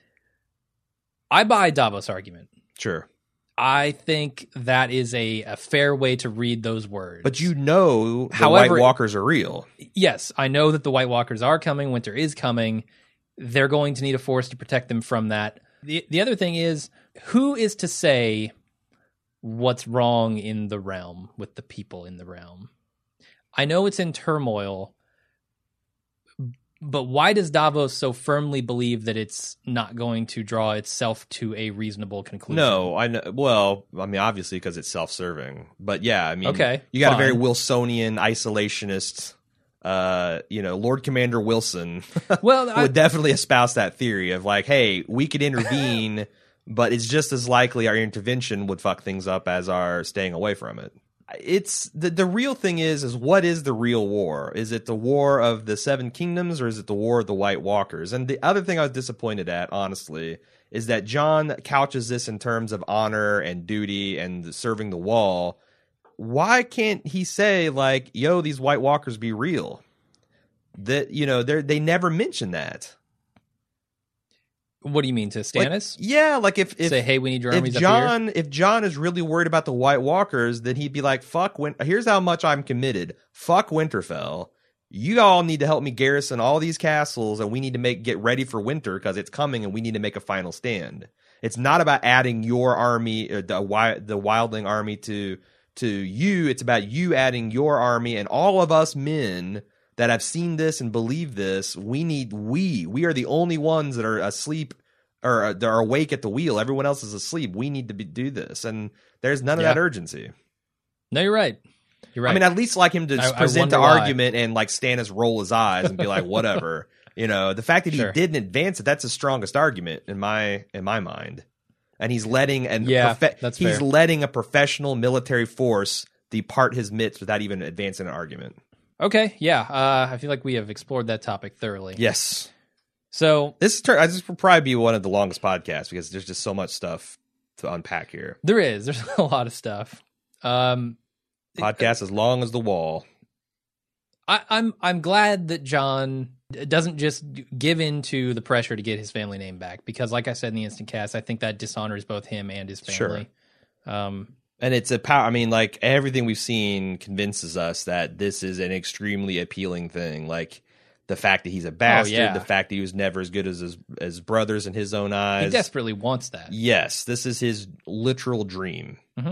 A: I buy Davos' argument.
B: Sure.
A: I think that is a fair way to read those words.
B: But the
A: However,
B: White Walkers are real.
A: Yes, I know that the White Walkers are coming. Winter is coming. They're going to need a force to protect them from that. The other thing is, who is to say what's wrong in the realm with the people in the realm? I know it's in turmoil, but why does Davos so firmly believe that it's not going to draw itself to a reasonable conclusion?
B: No, I know. Well, I mean, obviously because it's self-serving. But yeah, I mean, you got a very Wilsonian isolationist. Lord Commander Wilson would definitely espouse that theory of like, hey, we could intervene, but it's just as likely our intervention would fuck things up as our staying away from it. It's the real thing is what is the real war? Is it the war of the Seven Kingdoms or is it the war of the White Walkers? And the other thing I was disappointed at, honestly, is that Jon couches this in terms of honor and duty and serving the wall. Why can't he say like, yo, these White Walkers be real? That, they never mention that.
A: What do you mean, to Stannis?
B: Like if
A: Say, hey, we need your armies
B: if Jon is really worried about the White Walkers, then he'd be like, here's how much I'm committed. Fuck Winterfell. You all need to help me garrison all these castles, and we need to get ready for winter because it's coming, and we need to make a final stand. It's not about adding your army, the Wildling army to you. It's about you adding your army, and all of us men that have seen this and believe this. We are the only ones that are asleep or that are awake at the wheel. Everyone else is asleep. We need to do this, and there's none of that urgency.
A: No, you're right. You're right.
B: I mean, at least like him to present the argument and like Stannis roll his eyes and be like, whatever. The fact that he didn't advance it, that's the strongest argument in my mind. And he's letting letting a professional military force depart his midst without even advancing an argument.
A: Okay, yeah. I feel like we have explored that topic thoroughly.
B: This
A: will
B: probably be one of the longest podcasts because there's just so much stuff to unpack here.
A: There's a lot of stuff.
B: Podcast as long as the wall.
A: I'm glad that Jon doesn't just give in to the pressure to get his family name back, because like I said in the instant cast, I think that dishonors both him and his family.
B: Sure. And it's a power. I mean, like everything we've seen convinces us that this is an extremely appealing thing. Like the fact that he's a bastard, the fact that he was never as good as his brothers in his own eyes.
A: He desperately wants that.
B: Yes, this is his literal dream.
A: Mm-hmm.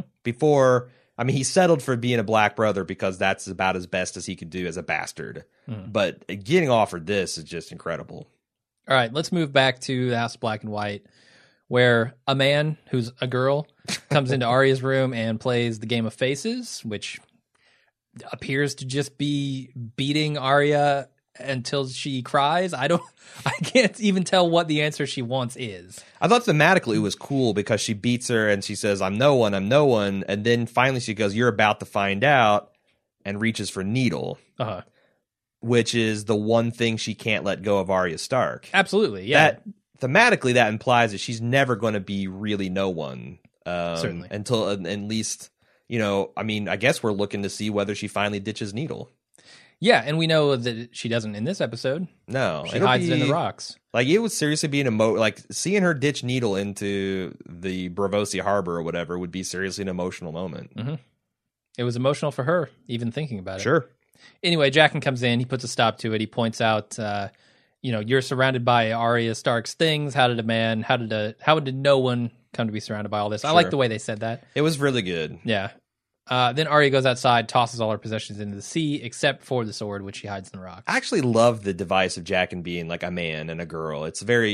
B: He settled for being a black brother because that's about as best as he could do as a bastard. Mm. But getting offered this is just incredible.
A: All right, let's move back to the House of Black and White, where a man who's a girl comes into Arya's room and plays the Game of Faces, which appears to just be beating Arya until she cries. I can't even tell what the answer she wants is.
B: I thought thematically it was cool because she beats her and she says, I'm no one, and then finally she goes, you're about to find out, and reaches for Needle.
A: Uh-huh.
B: Which is the one thing she can't let go of Arya Stark.
A: Absolutely, yeah.
B: Thematically, that implies that she's never going to be really no one.
A: Certainly.
B: Until at least, I guess we're looking to see whether she finally ditches Needle.
A: Yeah, and we know that she doesn't in this episode.
B: No.
A: She hides in the rocks.
B: Like, it would seriously be seeing her ditch Needle into the Braavosi Harbor or whatever would be seriously an emotional moment.
A: Mm-hmm. It was emotional for her, even thinking about it.
B: Sure.
A: Anyway, Jaqen comes in. He puts a stop to it. He points out, you're surrounded by Arya Stark's things. How did no one come to be surrounded by all this? Sure. I like the way they said that.
B: It was really good.
A: Yeah. Then Arya goes outside, tosses all her possessions into the sea, except for the sword, which she hides in the rocks.
B: I actually love the device of Jaqen being like a man and a girl. It's very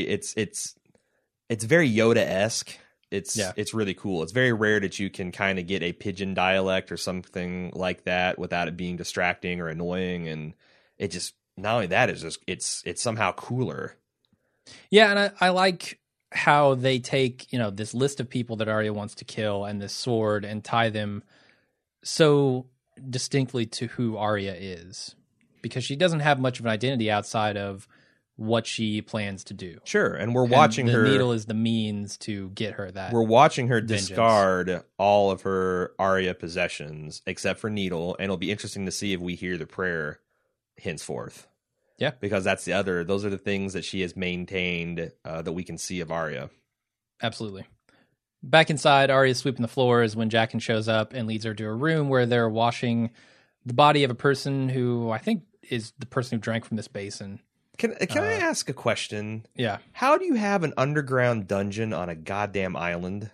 B: Yoda-esque. It's really cool. It's very rare that you can kind of get a pigeon dialect or something like that without it being distracting or annoying. And it just, not only that, it's somehow cooler.
A: Yeah, and I like how they take, this list of people that Arya wants to kill and this sword and tie them so distinctly to who Arya is, because she doesn't have much of an identity outside of what she plans to do.
B: Sure, and we're watching her.
A: The needle is the means to get her that.
B: We're watching her
A: vengeance.
B: Discard all of her Arya possessions except for Needle, and it'll be interesting to see if we hear the prayer henceforth.
A: Yeah,
B: because those are the things that she has maintained that we can see of Arya.
A: Absolutely. Back inside, Arya's sweeping the floors when Jaqen shows up and leads her to a room where they're washing the body of a person who I think is the person who drank from this basin.
B: Can I ask a question?
A: Yeah.
B: How do you have an underground dungeon on a goddamn island?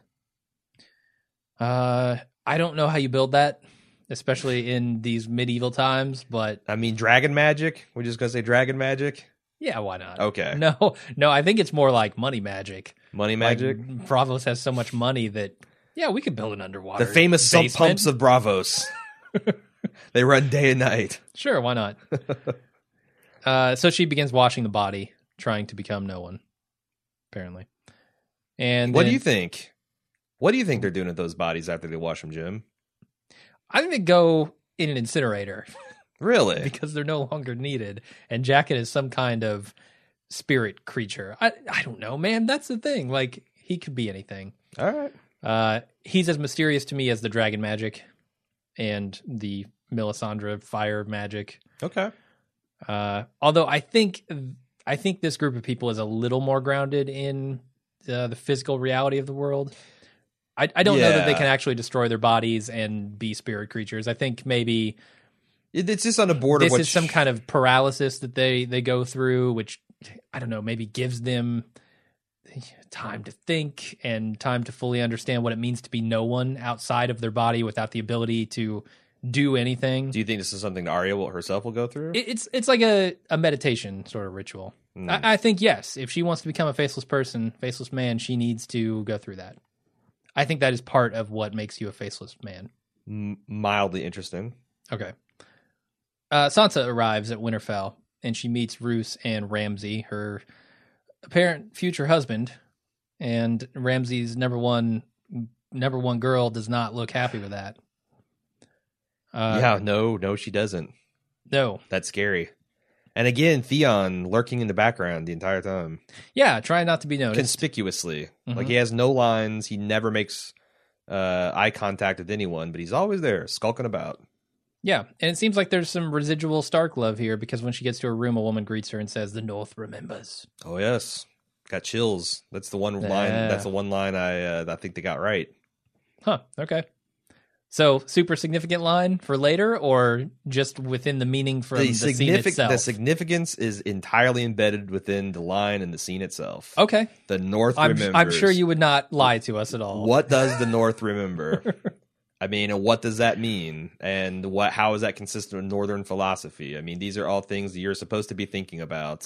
A: I don't know how you build that, especially in these medieval times, but...
B: I mean, dragon magic? We're just going to say dragon magic?
A: Yeah, why not?
B: Okay.
A: No, I think it's more like money magic.
B: Money magic?
A: Like, Braavos has so much money that, we could build an underwater
B: The famous sump
A: basement.
B: pumps of Braavos. They run day and night.
A: Sure, why not? So she begins washing the body, trying to become no one, apparently. And
B: what do you think? What do you think they're doing with those bodies after they wash them, Jim?
A: I think they go in an incinerator.
B: Really?
A: Because they're no longer needed. And Jaqen is some kind of spirit creature. I don't know, man. That's the thing. Like, he could be anything.
B: All right.
A: He's as mysterious to me as the dragon magic and the Melisandre fire magic.
B: Okay.
A: Although I think I think this group of people is a little more grounded in the physical reality of the world. I don't know that they can actually destroy their bodies and be spirit creatures. I think maybe
B: it's just on the border.
A: This is some kind of paralysis that they go through, which I don't know, maybe gives them time to think and time to fully understand what it means to be no one outside of their body without the ability to do anything.
B: Do you think this is something that Arya herself will go through?
A: It's like a meditation sort of ritual. I think, yes, if she wants to become a faceless person, faceless man, she needs to go through that. I think that is part of what makes you a faceless man.
B: Mildly interesting.
A: Okay. Sansa arrives at Winterfell, and she meets Roose and Ramsay, her apparent future husband. And Ramsay's number one girl does not look happy with that.
B: No, she doesn't.
A: No.
B: That's scary. And again, Theon lurking in the background the entire time.
A: Yeah, trying not to be noticed.
B: Conspicuously. Like, he has no lines. He never makes eye contact with anyone, but he's always there, skulking about.
A: Yeah, and it seems like there's some residual Stark love here, because when she gets to her room, a woman greets her and says, "The North remembers."
B: Oh, yes. Got chills. That's the one line. That's the one line I think they got right.
A: Huh, okay. So, super significant line for later, or just within the meaning from the scene itself?
B: The significance is entirely embedded within the line and the scene itself.
A: Okay.
B: The North remembers.
A: I'm sure you would not lie to us at all.
B: What does the North remember? I mean, and what does that mean? And how is that consistent with Northern philosophy? I mean, these are all things that you're supposed to be thinking about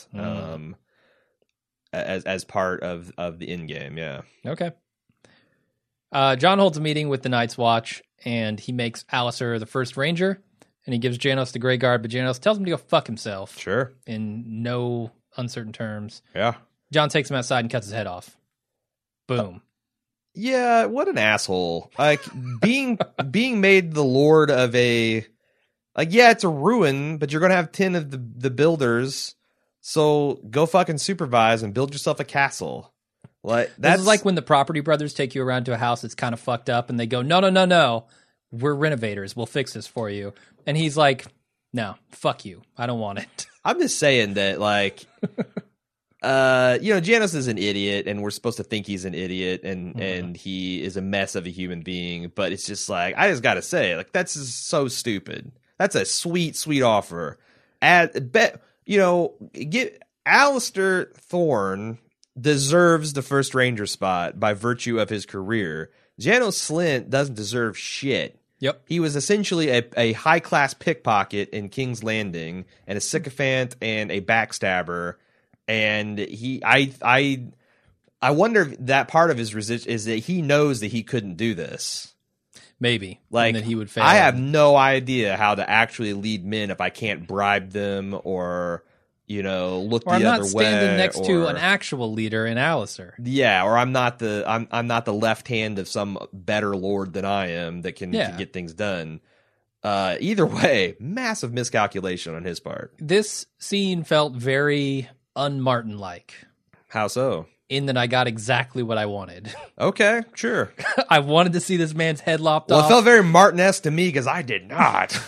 B: as part of the end game, yeah.
A: Okay. Jon holds a meeting with the Night's Watch, and he makes Alliser the first ranger, and he gives Janos the Grey Guard, but Janos tells him to go fuck himself.
B: Sure.
A: In no uncertain terms.
B: Yeah.
A: Jon takes him outside and cuts his head off. Boom.
B: Yeah, what an asshole. Like, being made the lord of it's a ruin, but you're going to have 10 of the builders, so go fucking supervise and build yourself a castle. Like,
A: this is like when the Property Brothers take you around to a house that's kind of fucked up, and they go, no, we're renovators, we'll fix this for you. And he's like, no, fuck you, I don't want it.
B: I'm just saying that, like, Janos is an idiot, and we're supposed to think he's an idiot, and he is a mess of a human being, but it's just like, I just gotta say, like, that's just so stupid. That's a sweet, sweet offer. Get Alistair Thorne deserves the first ranger spot by virtue of his career. Janos Slynt doesn't deserve shit.
A: Yep.
B: He was essentially a high-class pickpocket in King's Landing, and a sycophant and a backstabber. And I wonder if that part of his resistance is that he knows that he couldn't do this.
A: Maybe.
B: Like,
A: that he would fail.
B: I have no idea how to actually lead men if I can't bribe them or, look the other way.
A: Or I'm not standing next to an actual leader in Alliser.
B: Yeah, or I'm not the left hand of some better lord than I am that can get things done. Either way, massive miscalculation on his part.
A: This scene felt very un-Martin-like.
B: How so?
A: In that I got exactly what I wanted.
B: Okay, sure.
A: I wanted to see this man's head lopped off.
B: Well, it felt very Martin-esque to me because I did not.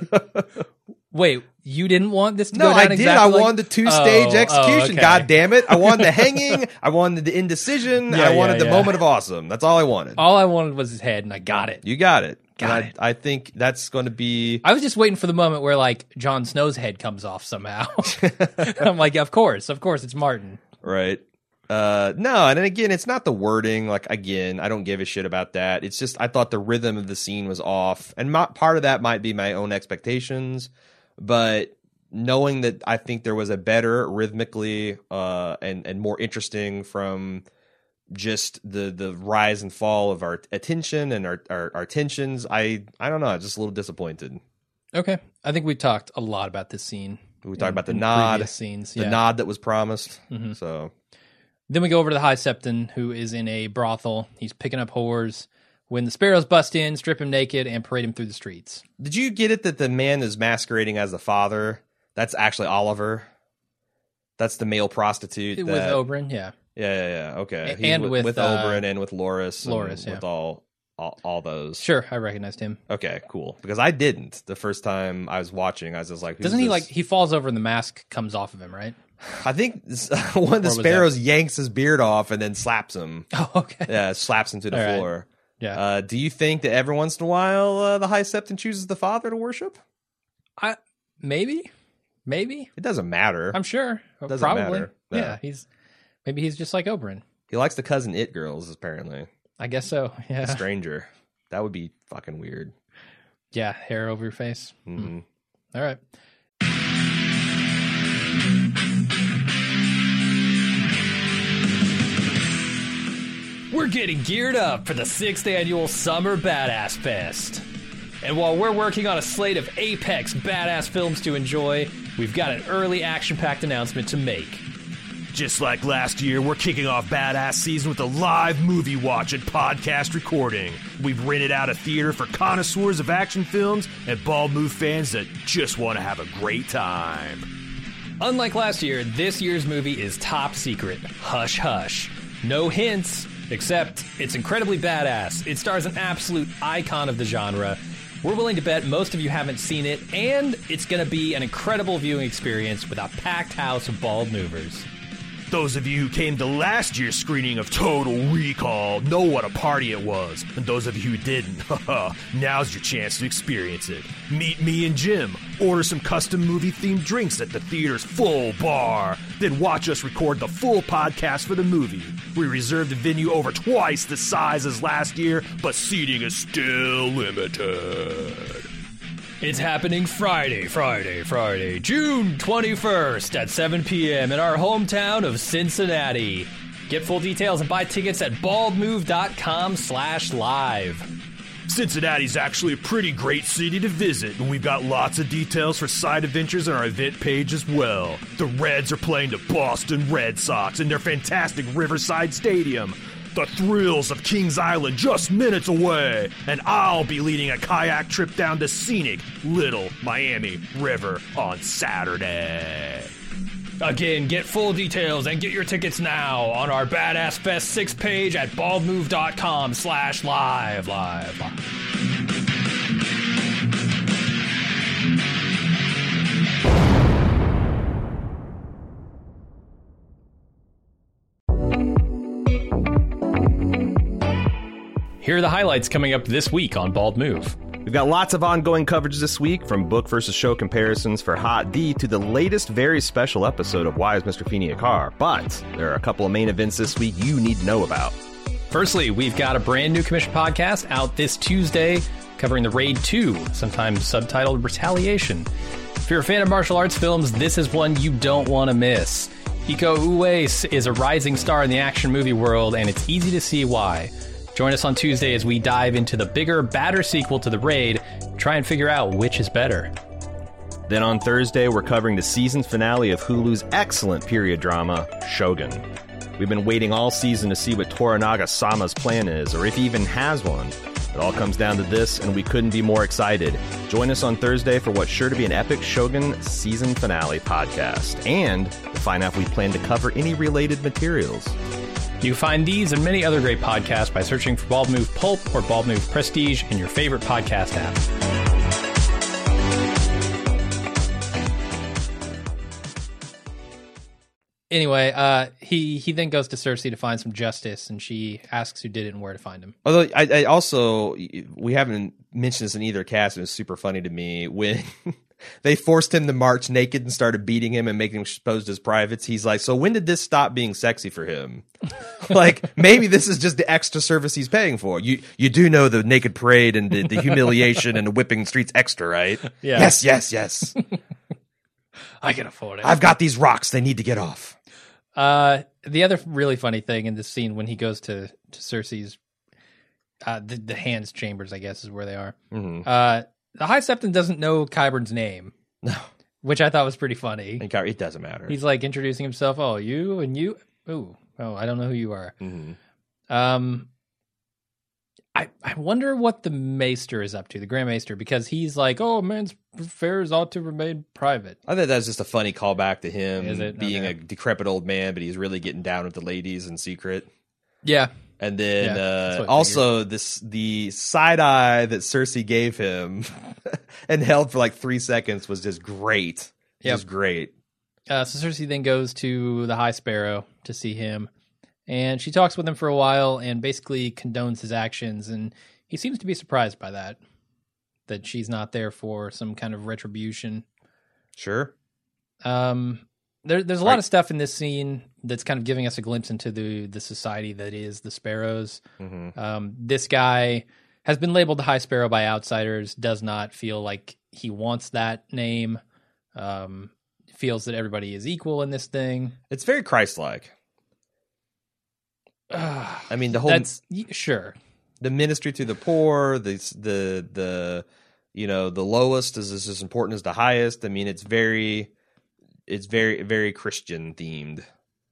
A: Wait, you didn't want this to go down exactly?
B: No, I did. I wanted the two-stage execution.
A: Okay.
B: God damn it. I wanted the hanging. I wanted the indecision. I wanted the moment of awesome. That's all I wanted.
A: All I wanted was his head, and I got it.
B: You got it.
A: Got it.
B: I think that's going to be...
A: I was just waiting for the moment where, like, Jon Snow's head comes off somehow. I'm like, of course, it's Martin.
B: Right. No, and then again, it's not the wording. Like, again, I don't give a shit about that. It's just I thought the rhythm of the scene was off, and part of that might be my own expectations. But knowing that I think there was a better rhythmically and more interesting from just the rise and fall of our attention and our tensions, I don't know, just a little disappointed.
A: Okay, I think we talked a lot about this scene.
B: We talked about the nod
A: scenes,
B: the nod that was promised. Mm-hmm. So.
A: Then we go over to the High Septon, who is in a brothel. He's picking up whores. When the Sparrows bust in, strip him naked, and parade him through the streets.
B: Did you get it that the man is masquerading as the father? That's actually Oliver. That's the male prostitute.
A: With Oberyn, yeah.
B: Yeah. Okay.
A: And with
B: Oberyn and with Loras.
A: Loras,
B: with all those.
A: Sure, I recognized him.
B: Okay, cool. Because I didn't the first time I was watching. I was just like,
A: doesn't he he falls over and the mask comes off of him, right?
B: I think one of the sparrows yanks his beard off and then slaps him.
A: Oh, okay.
B: Yeah, slaps him to the
A: All right.
B: floor.
A: Yeah.
B: Do you think that every once in a while the High Septon chooses the father to worship?
A: Maybe.
B: It doesn't matter.
A: I'm sure.
B: Doesn't
A: Probably.
B: matter. No.
A: Yeah. He's just like Oberyn.
B: He likes the cousin it girls, apparently.
A: I guess so. Yeah.
B: A stranger. That would be fucking weird.
A: Yeah. Hair over your face.
B: Mm-hmm.
A: All right. We're getting geared up for the 6th annual Summer Badass Fest. And while we're working on a slate of apex badass films to enjoy, we've got an early action-packed announcement to make.
E: Just like last year, we're kicking off Badass Season with a live movie watch and podcast recording. We've rented out a theater for connoisseurs of action films and Bald Move fans that just want to have a great time.
A: Unlike last year, this year's movie is top secret. Hush hush. No hints, except it's incredibly badass. It stars an absolute icon of the genre. We're willing to bet most of you haven't seen it, and it's going to be an incredible viewing experience with a packed house of bald movers.
E: Those of you who came to last year's screening of Total Recall know what a party it was. And those of you who didn't, now's your chance to experience it. Meet me and Jim, order some custom movie-themed drinks at the theater's full bar, then watch us record the full podcast for the movie. We reserved the venue over twice the size as last year, but seating is still limited.
A: It's happening Friday, June 21st at 7 p.m. in our hometown of Cincinnati. Get full details and buy tickets at baldmove.com/live.
E: Cincinnati's actually a pretty great city to visit, and we've got lots of details for side adventures on our event page as well. The Reds are playing the Boston Red Sox in their fantastic Riverside Stadium. The thrills of Kings Island just minutes away, and I'll be leading a kayak trip down the scenic Little Miami River on Saturday.
A: Again, get full details and get your tickets now on our Badass Fest 6 page at baldmove.com/live. Here are the highlights coming up this week on Bald Move.
B: We've got lots of ongoing coverage this week, from book versus show comparisons for Hot D to the latest very special episode of Why is Mr. Feeney a Car? But there are a couple of main events this week you need to know about.
A: Firstly, we've got a brand new commission podcast out this Tuesday covering the Raid 2, sometimes subtitled Retaliation. If you're a fan of martial arts films, this is one you don't want to miss. Iko Uwais is a rising star in the action movie world, and it's easy to see why. Join us on Tuesday as we dive into the bigger, badder sequel to The Raid, try and figure out which is better.
B: Then on Thursday, we're covering the season finale of Hulu's excellent period drama, Shogun. We've been waiting all season to see what Toranaga Sama's plan is, or if he even has one. It all comes down to this, and we couldn't be more excited. Join us on Thursday for what's sure to be an epic Shogun season finale podcast, and to find out if we plan to cover any related materials.
A: You can find these and many other great podcasts by searching for Bald Move Pulp or Bald Move Prestige in your favorite podcast app. Anyway, he then goes to Cersei to find some justice, and she asks who did it and where to find him.
B: Although I also, we haven't mentioned this in either cast, and it's super funny to me when they forced him to march naked and started beating him and making him exposed as privates. He's like, so when did this stop being sexy for him? Like, maybe this is just the extra service he's paying for. You do know the naked parade and the humiliation and the whipping streets extra, right?
A: Yeah.
B: Yes.
A: I can afford it.
B: I've got these rocks. They need to get off.
A: The other really funny thing in this scene when he goes to Cersei's, the Hands Chambers, I guess is where they are.
B: Mm-hmm.
A: The High Septon doesn't know Qyburn's name.
B: No. Which
A: I thought was pretty funny.
B: It doesn't matter.
A: He's like introducing himself. Oh, you and you. Oh, I don't know who you are.
B: Mm-hmm.
A: I wonder what the Maester is up to, the Grand Maester, because he's like, oh, man's affairs ought to remain private.
B: I think that's just a funny callback to him being
A: Okay.
B: a decrepit old man, but he's really getting down with the ladies in secret.
A: Yeah.
B: And then
A: that's what I
B: also the side eye that Cersei gave him and held for like 3 seconds was just great.
A: Yep.
B: Just great.
A: So Cersei then goes to the High Sparrow to see him, and she talks with him for a while and basically condones his actions, and he seems to be surprised by that she's not there for some kind of retribution.
B: Sure.
A: There's a lot of stuff in this scene that's kind of giving us a glimpse into the society that is the Sparrows. This guy has been labeled the High Sparrow by outsiders, does not feel like he wants that name, feels that everybody is equal in this thing.
B: It's very Christ-like. I mean, the whole
A: sure.
B: The ministry to the poor, the the lowest is as important as the highest. I mean, it's very very Christian themed.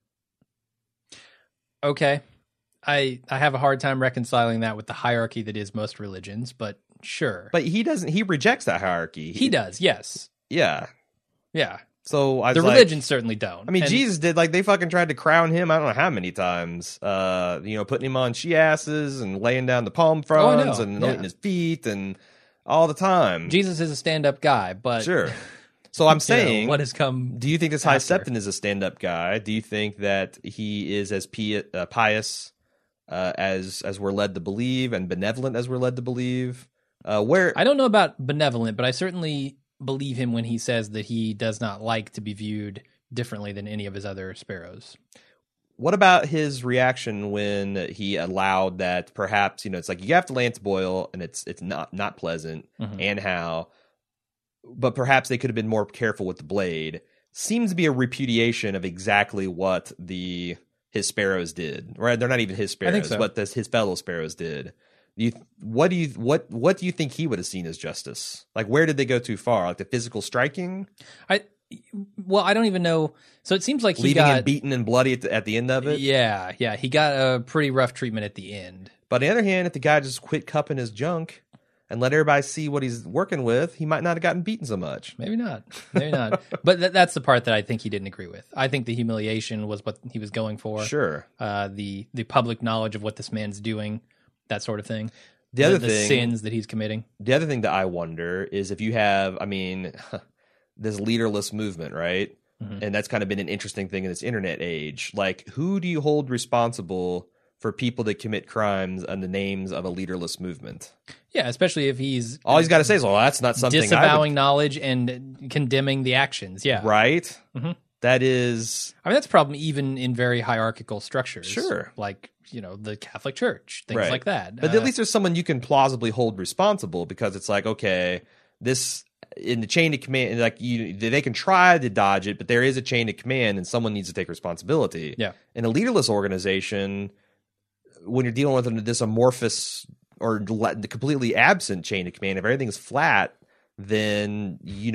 A: Okay. I have a hard time reconciling that with the hierarchy that is most religions, but sure.
B: But he rejects that hierarchy.
A: He does, yes.
B: Yeah.
A: Yeah.
B: So
A: the religions certainly don't.
B: I mean, Jesus did, like, they fucking tried to crown him, I don't know how many times, putting him on she-asses and laying down the palm fronds and anointing his feet and all the time.
A: Jesus is a stand-up guy, but...
B: Sure. So I'm saying...
A: what has come
B: Do you think this High Septon is a stand-up guy? Do you think that he is as pious as we're led to believe and benevolent as we're led to believe? I
A: don't know about benevolent, but I certainly believe him when he says that he does not like to be viewed differently than any of his other sparrows.
B: What about his reaction when he allowed that perhaps, it's like you have to lance boil and it's not pleasant and how, but perhaps they could have been more careful with the blade. Seems to be a repudiation of exactly what his sparrows did. Right? They're not even his sparrows,
A: I think so.
B: What his fellow sparrows did. What do you think he would have seen as justice? Like, where did they go too far? Like the physical striking?
A: I don't even know. So it seems like he
B: leaving
A: got
B: him beaten and bloody at the end of it.
A: Yeah. He got a pretty rough treatment at the end.
B: But on the other hand, if the guy just quit cupping his junk and let everybody see what he's working with, he might not have gotten beaten so much.
A: Maybe not. But that's the part that I think he didn't agree with. I think the humiliation was what he was going for.
B: Sure.
A: The public knowledge of what this man's doing. That sort of thing.
B: The
A: sins that he's committing.
B: The other thing that I wonder is if you have, this leaderless movement, right? And that's kind of been an interesting thing in this internet age. Like, who do you hold responsible for people that commit crimes on the names of a leaderless movement?
A: Yeah, especially if he's...
B: All he's got to say is, well, that's not something
A: disavowing knowledge and condemning the actions, yeah.
B: Right? That is...
A: that's a problem even in very hierarchical structures.
B: Sure.
A: Like, the Catholic Church, things like that.
B: But at least there's someone you can plausibly hold responsible because it's like, okay, this... in the chain of command, like they can try to dodge it, but there is a chain of command and someone needs to take responsibility.
A: Yeah.
B: In a leaderless organization, when you're dealing with this amorphous or completely absent chain of command, if everything's flat, then,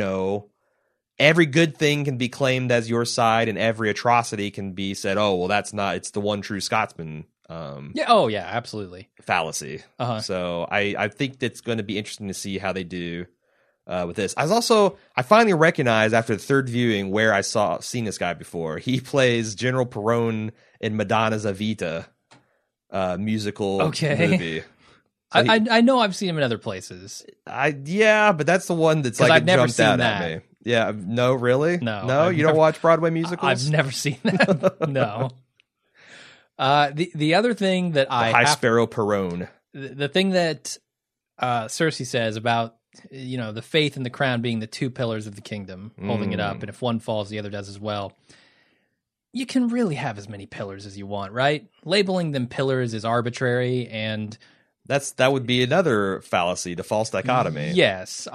B: every good thing can be claimed as your side and every atrocity can be said, oh, well, that's not, it's the one true Scotsman.
A: Absolutely.
B: Fallacy. So I think that's going to be interesting to see how they do with this. I finally recognized after the third viewing where I seen this guy before. He plays General Perón in Madonna's Evita musical movie. So
A: I know I've seen him in other places.
B: But that's the one that's like
A: I've never
B: jumped
A: seen
B: out
A: that.
B: at me. Yeah, no, really?
A: No,
B: you don't watch Broadway musicals?
A: I've never seen that. No. The other thing that
B: High Sparrow Perón.
A: The thing that Cersei says about the faith and the crown being the two pillars of the kingdom, holding it up, and if one falls, the other does as well. You can really have as many pillars as you want, right? Labeling them pillars is arbitrary, and
B: that would be another fallacy, the false dichotomy.
A: Yes,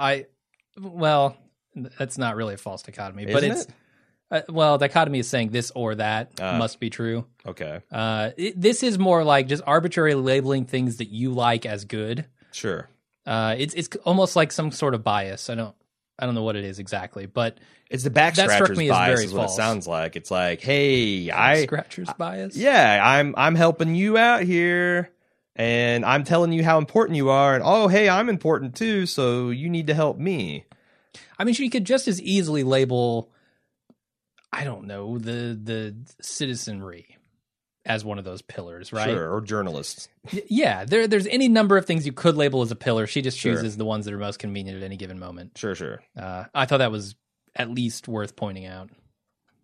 A: that's not really a false dichotomy, but
B: Isn't
A: it's dichotomy is saying this or that must be true.
B: Okay.
A: This is more like just arbitrarily labeling things that you like as good.
B: Sure.
A: It's almost like some sort of bias. I don't know what it is exactly, but
B: it's the back scratcher's bias is what
A: false.
B: It sounds like. It's like, hey,
A: scratcher's bias.
B: Yeah, I'm helping you out here, and I'm telling you how important you are, and oh, hey, I'm important too, so you need to help me.
A: She could just as easily label, I don't know, the citizenry as one of those pillars, right?
B: Sure, or journalists.
A: Yeah, there's any number of things you could label as a pillar. She just chooses the ones that are most convenient at any given moment.
B: Sure.
A: I thought that was at least worth pointing out.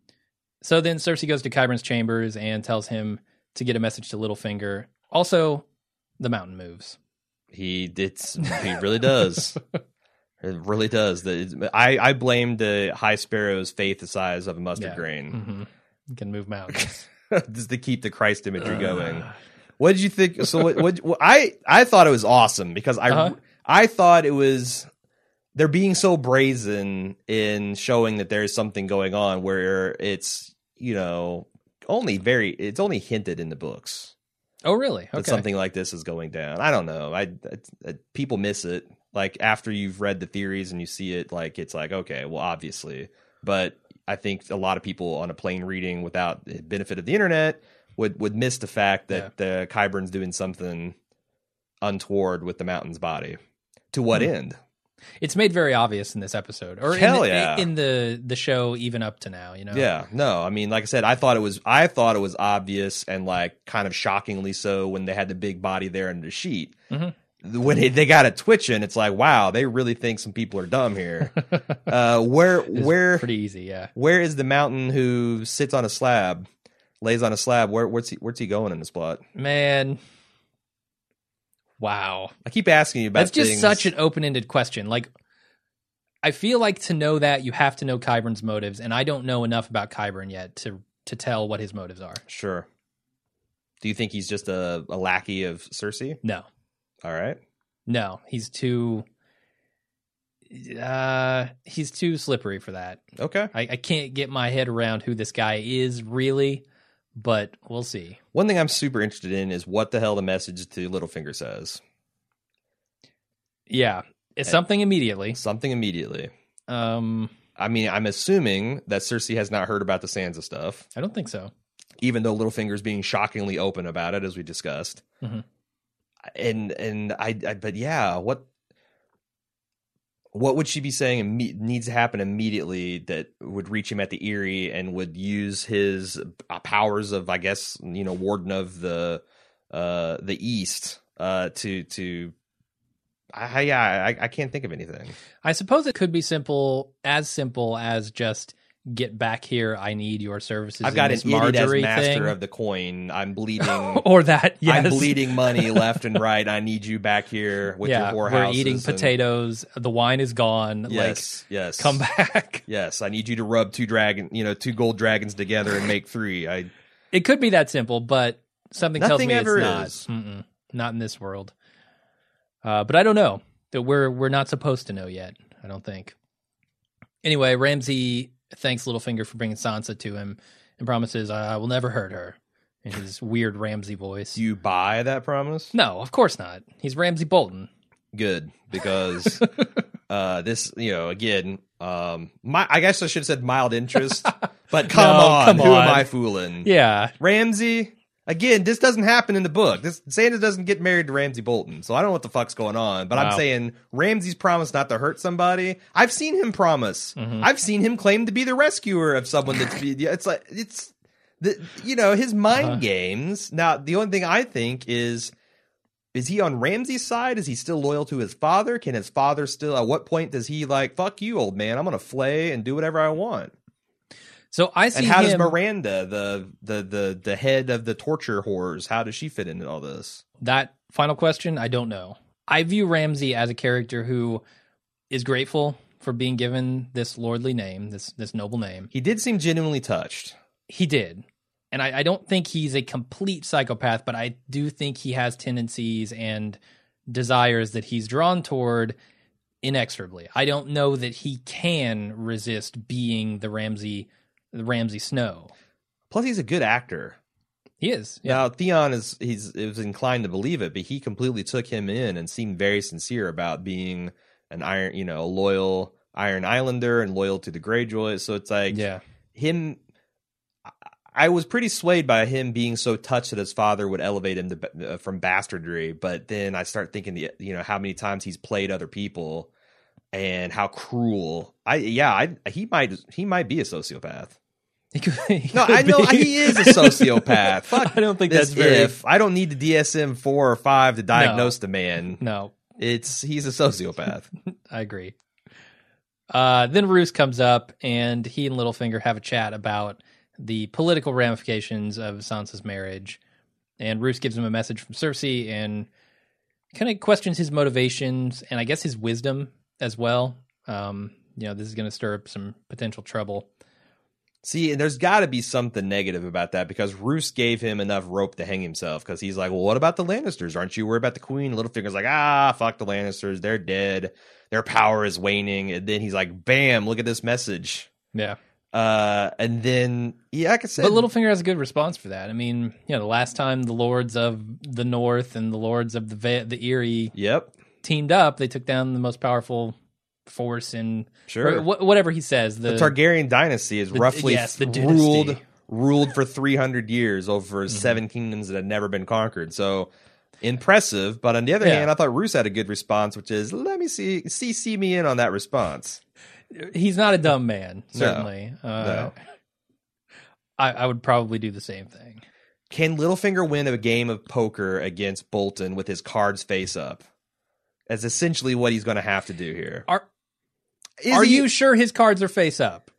A: So then Cersei goes to Qyburn's chambers and tells him to get a message to Littlefinger. Also, the mountain moves.
B: He really does. It really does. I blamed the High Sparrow's faith the size of a mustard grain.
A: Mm-hmm. You can move mountains.
B: Just to keep the Christ imagery going. What did you think? So I thought it was awesome because I thought it was they're being so brazen in showing that there's something going on where it's only hinted in the books.
A: Oh, really? Okay.
B: That something like this is going down. I don't know. People miss it. Like after you've read the theories and you see it, like it's like, okay, well, obviously. But I think a lot of people on a plain reading without the benefit of the internet would miss the fact that the Qyburn's doing something untoward with the mountain's body. To what end?
A: It's made very obvious in this episode, or in the show, even up to now.
B: Yeah, no, I mean, like I said, I thought it was obvious and like kind of shockingly so when they had the big body there under the sheet. Mm-hmm. When they got it twitching, it's like, wow, they really think some people are dumb here. Where
A: pretty easy, yeah.
B: Where is the mountain who sits on a slab, lays on a slab? Where's he going in this plot?
A: Man. Wow.
B: I keep asking you about
A: That's just
B: things.
A: such an open-ended question. Like, I feel like to know that, you have to know Qyburn's motives, and I don't know enough about Qyburn yet to tell what his motives are.
B: Sure. Do you think he's just a lackey of Cersei?
A: No.
B: All right.
A: No, he's too slippery for that.
B: Okay.
A: I can't get my head around who this guy is really, but we'll see.
B: One thing I'm super interested in is what the hell the message to Littlefinger says.
A: Yeah, it's something immediately.
B: Something immediately.
A: I
B: mean, I'm assuming that Cersei has not heard about the Sansa stuff.
A: I don't think so.
B: Even though Littlefinger's being shockingly open about it, as we discussed.
A: Mm-hmm.
B: But yeah, what would she be saying needs to happen immediately that would reach him at the Eyrie and would use his powers of, I guess, Warden of the East to I can't think of anything.
A: I suppose it could be simple as just get back here. I need your services.
B: I've got an idiot as
A: Marjorie
B: master
A: thing.
B: of the coin. I'm bleeding,
A: or that. Yes.
B: I'm bleeding money left and right. I need you back here with your whorehouses.
A: We're eating potatoes. The wine is gone.
B: Yes, yes.
A: Come back.
B: Yes, I need you to rub two gold dragons together and make three.
A: It could be that simple, but something tells me
B: ever
A: it's not.
B: is.
A: Not in this world. But I don't know. That we're not supposed to know yet. I don't think. Anyway, Ramsay thanks Littlefinger for bringing Sansa to him and promises, I will never hurt her, in his weird Ramsay voice.
B: Do you buy that promise?
A: No, of course not. He's Ramsay Bolton.
B: Good, because this, again, I guess I should have said mild interest, but come on, who am I fooling?
A: Yeah.
B: Ramsay, again, this doesn't happen in the book. Sansa doesn't get married to Ramsay Bolton, so I don't know what the fuck's going on. But I'm saying Ramsay's promised not to hurt somebody. I've seen him promise. Mm-hmm. I've seen him claim to be the rescuer of someone that's. It's his mind games. Now, the only thing I think is he on Ramsay's side? Is he still loyal to his father? Can his father still? At what point does he fuck you, old man? I'm gonna flay and do whatever I want.
A: So I see.
B: And how does Miranda, the head of the torture horrors, how does she fit into all this?
A: That final question, I don't know. I view Ramsay as a character who is grateful for being given this lordly name, this noble name.
B: He did seem genuinely touched.
A: He did. And I don't think he's a complete psychopath, but I do think he has tendencies and desires that he's drawn toward inexorably. I don't know that he can resist being the Ramsay Snow.
B: Plus, he's a good actor.
A: He is. Yeah.
B: Now, Theon was inclined to believe it, but he completely took him in and seemed very sincere about being an loyal Iron Islander and loyal to the Greyjoys. So it's like him. I was pretty swayed by him being so touched that his father would elevate him from bastardry. But then I start thinking, how many times he's played other people and how cruel. He might be a sociopath. I know he is a sociopath. Fuck,
A: I don't think that's very.
B: I don't need the DSM-4 or 5 to diagnose the man.
A: No,
B: he's a sociopath.
A: I agree. Then Roose comes up and he and Littlefinger have a chat about the political ramifications of Sansa's marriage. And Roose gives him a message from Cersei and kind of questions his motivations and I guess his wisdom as well. This is going to stir up some potential trouble.
B: See, and there's got to be something negative about that because Roose gave him enough rope to hang himself because he's like, well, what about the Lannisters? Aren't you worried about the Queen? Littlefinger's like, fuck the Lannisters. They're dead. Their power is waning. And then he's like, bam, look at this message.
A: Yeah.
B: And then, like I said.
A: But Littlefinger has a good response for that. I mean, the last time the Lords of the North and the Lords of the Eyrie teamed up, they took down the most powerful force in whatever he says. The
B: Targaryen dynasty is roughly ruled for 300 years over 7 kingdoms that had never been conquered. So impressive. But on the other hand, I thought Roose had a good response, which is, let me see me in on that response.
A: He's not a dumb man, certainly.
B: No.
A: I would probably do the same thing.
B: Can Littlefinger win a game of poker against Bolton with his cards face up? That's essentially what he's going to have to do here.
A: Are you sure his cards are face up?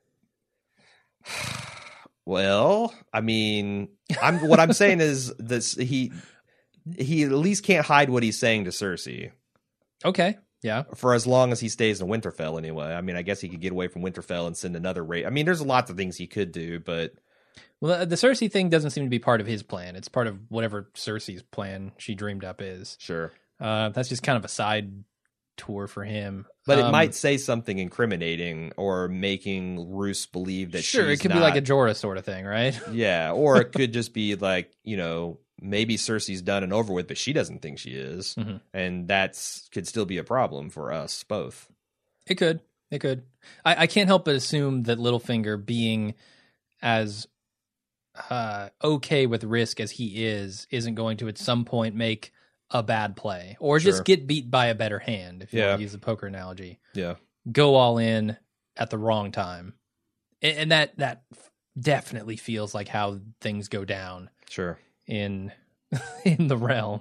B: Well, I mean, what I'm saying is this: he at least can't hide what he's saying to Cersei.
A: Okay, yeah.
B: For as long as he stays in Winterfell, anyway. I mean, I guess he could get away from Winterfell and send another raid. I mean, there's lots of things he could do, but
A: well, the Cersei thing doesn't seem to be part of his plan. It's part of whatever Cersei's plan she dreamed up is.
B: Sure.
A: That's just kind of a side tour for him.
B: But it might say something incriminating or making Roose believe that
A: sure, it could be like a Jorah sort of thing, right?
B: Yeah, or it could just be like, maybe Cersei's done and over with, but she doesn't think she is. Mm-hmm. And could still be a problem for us both.
A: It could. I can't help but assume that Littlefinger, being as okay with risk as he isn't going to at some point make a bad play or just get beat by a better hand, if you want to use a poker analogy.
B: Yeah.
A: Go all in at the wrong time. And that definitely feels like how things go down.
B: Sure.
A: In the realm.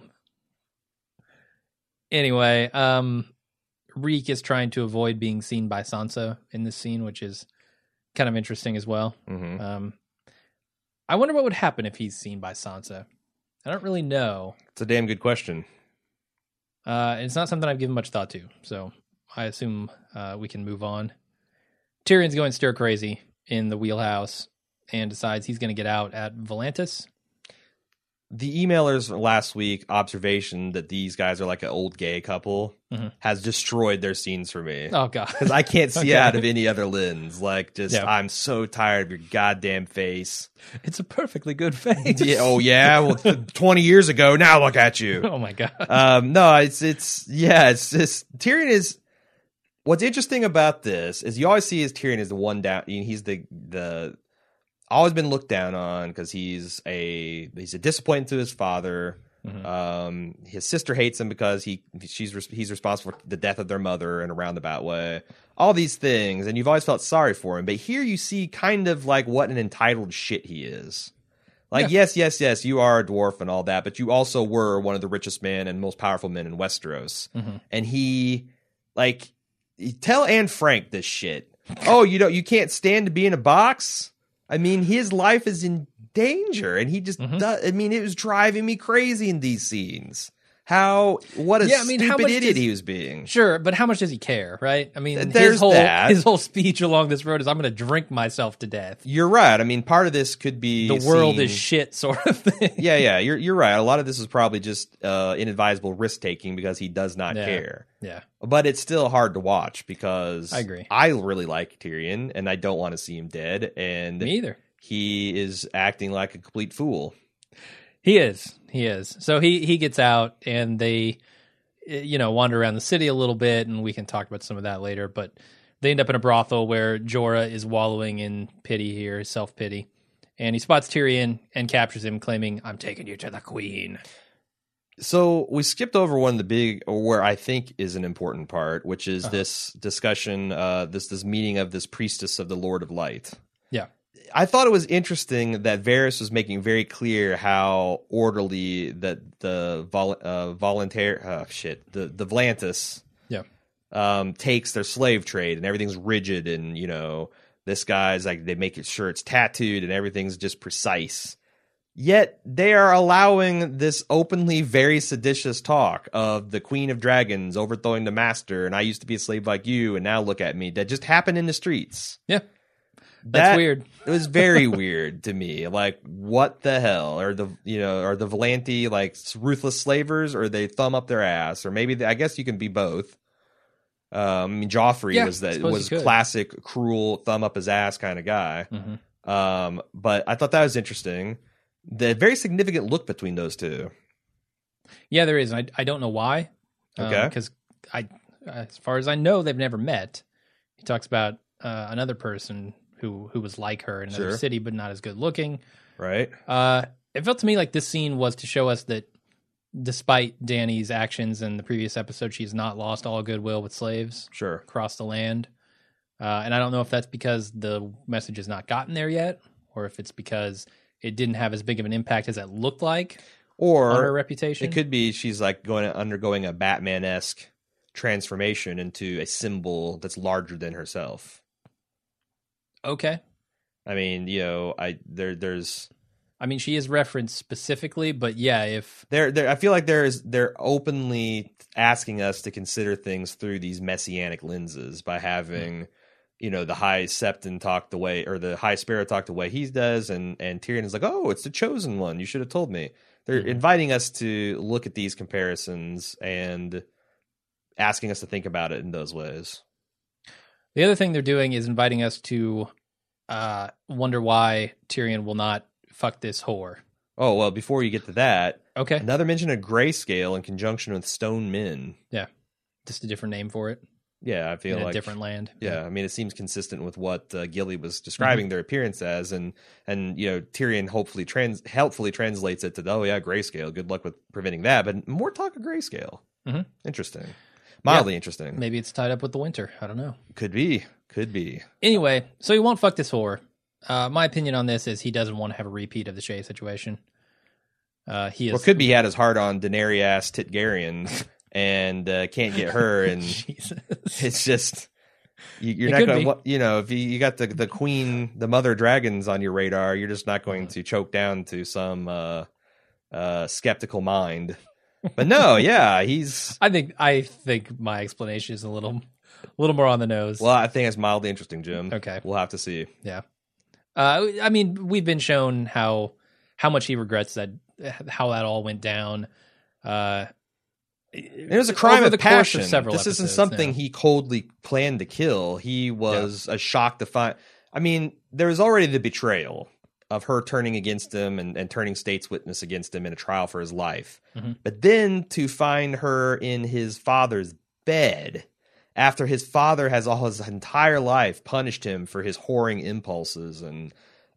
A: Anyway, Reek is trying to avoid being seen by Sansa in this scene, which is kind of interesting as well.
B: Mm-hmm.
A: I wonder what would happen if he's seen by Sansa. I don't really know.
B: It's a damn good question.
A: It's not something I've given much thought to, so I assume we can move on. Tyrion's going stir crazy in the wheelhouse and decides he's going to get out at Volantis.
B: The emailer's last week observation that these guys are like an old gay couple has destroyed their scenes for me.
A: Oh, God.
B: Because I can't see it out of any other lens. Like, I'm so tired of your goddamn face.
A: It's a perfectly good face.
B: Yeah, oh, yeah? Well, 20 years ago, now look at you.
A: Oh, my God.
B: No, it's just, Tyrion is, what's interesting about this is you always see as Tyrion as the one down, he's the always been looked down on because he's a disappointment to his father. Mm-hmm. His sister hates him because he's responsible for the death of their mother in a roundabout way. All these things, and you've always felt sorry for him. But here you see kind of like what an entitled shit he is. Like, yes, you are a dwarf and all that, but you also were one of the richest men and most powerful men in Westeros. Mm-hmm. And tell Anne Frank this shit. Oh, you can't stand to be in a box? I mean, his life is in danger, and he just does. I mean, it was driving me crazy in these scenes. What a stupid idiot he was being.
A: Sure, but how much does he care, right? I mean,
B: his
A: whole speech along this road is, I'm going to drink myself to death.
B: You're right. I mean, part of this could be
A: the world is shit sort of thing.
B: Yeah, you're right. A lot of this is probably just inadvisable risk-taking because he does not care.
A: Yeah.
B: But it's still hard to watch because
A: I agree.
B: I really like Tyrion, and I don't want to see him dead. And
A: me either.
B: He is acting like a complete fool.
A: He is. So he gets out, and they, wander around the city a little bit, and we can talk about some of that later. But they end up in a brothel where Jorah is wallowing in pity here, self-pity. And he spots Tyrion and captures him, claiming, "I'm taking you to the queen."
B: So we skipped over one of the where I think is an important part, which is this discussion, this meeting of this priestess of the Lord of Light.
A: Yeah.
B: I thought it was interesting that Varys was making very clear how orderly that the Volantis takes their slave trade, and everything's rigid, and This guy's like, they make sure it's tattooed and everything's just precise. Yet they are allowing this openly very seditious talk of the Queen of Dragons overthrowing the master, and I used to be a slave like you, and now look at me. That just happened in the streets.
A: Yeah. That's weird.
B: It was very weird to me. Like, what the hell? Are the Volanti like ruthless slavers, or they thumb up their ass, or maybe I guess you can be both. I mean, Joffrey was classic cruel thumb up his ass kind of guy.
A: Mm-hmm.
B: But I thought that was interesting. The very significant look between those two.
A: Yeah, there is. I don't know why.
B: Okay,
A: because as far as I know, they've never met. He talks about another person who was like her in another city, but not as good looking.
B: Right.
A: It felt to me like this scene was to show us that despite Dany's actions in the previous episode, she's not lost all goodwill with slaves.
B: Sure.
A: Across the land. And I don't know if that's because the message has not gotten there yet, or if it's because it didn't have as big of an impact as it looked like
B: or
A: on her reputation.
B: It could be she's like undergoing a Batman-esque transformation into a symbol that's larger than herself.
A: Okay.
B: I mean, there's.
A: I mean, she is referenced specifically, but yeah, if
B: I feel like they're openly asking us to consider things through these messianic lenses by having, the High Septon talk the way, or the High Sparrow talk the way he does, and Tyrion is like, oh, it's the chosen one. You should have told me. They're inviting us to look at these comparisons and asking us to think about it in those ways.
A: The other thing they're doing is inviting us to wonder why Tyrion will not fuck this whore.
B: Oh, well, before you get to that,
A: okay.
B: Another mention of grayscale in conjunction with stone men.
A: Yeah. Just a different name for it.
B: Yeah, I feel
A: in
B: like
A: a different land.
B: Yeah, I mean, it seems consistent with what Gilly was describing their appearance as, and Tyrion helpfully translates it to, oh yeah, grayscale. Good luck with preventing that, but more talk of grayscale.
A: Mm-hmm.
B: Interesting, mildly interesting.
A: Maybe it's tied up with the winter. I don't know.
B: Could be.
A: Anyway, so he won't fuck this whore. My opinion on this is he doesn't want to have a repeat of the Shay situation. He is.
B: Well, could be he had his heart on Daenerys ass Targaryen. And can't get her, and it's just you're not going to, if you got the queen, the mother dragons on your radar, you're just not going to choke down to some skeptical mind. But no, yeah, he's.
A: I think my explanation is a little more on the nose.
B: Well, I think it's mildly interesting, Jim.
A: Okay,
B: we'll have to see.
A: Yeah, I mean, we've been shown how much he regrets how that all went down.
B: It was a crime of passion.
A: This
B: isn't something he coldly planned to kill. He was a shock to find. I mean, there was already the betrayal of her turning against him and turning state's witness against him in a trial for his life. Mm-hmm. But then to find her in his father's bed after his father has all his entire life punished him for his whoring impulses, and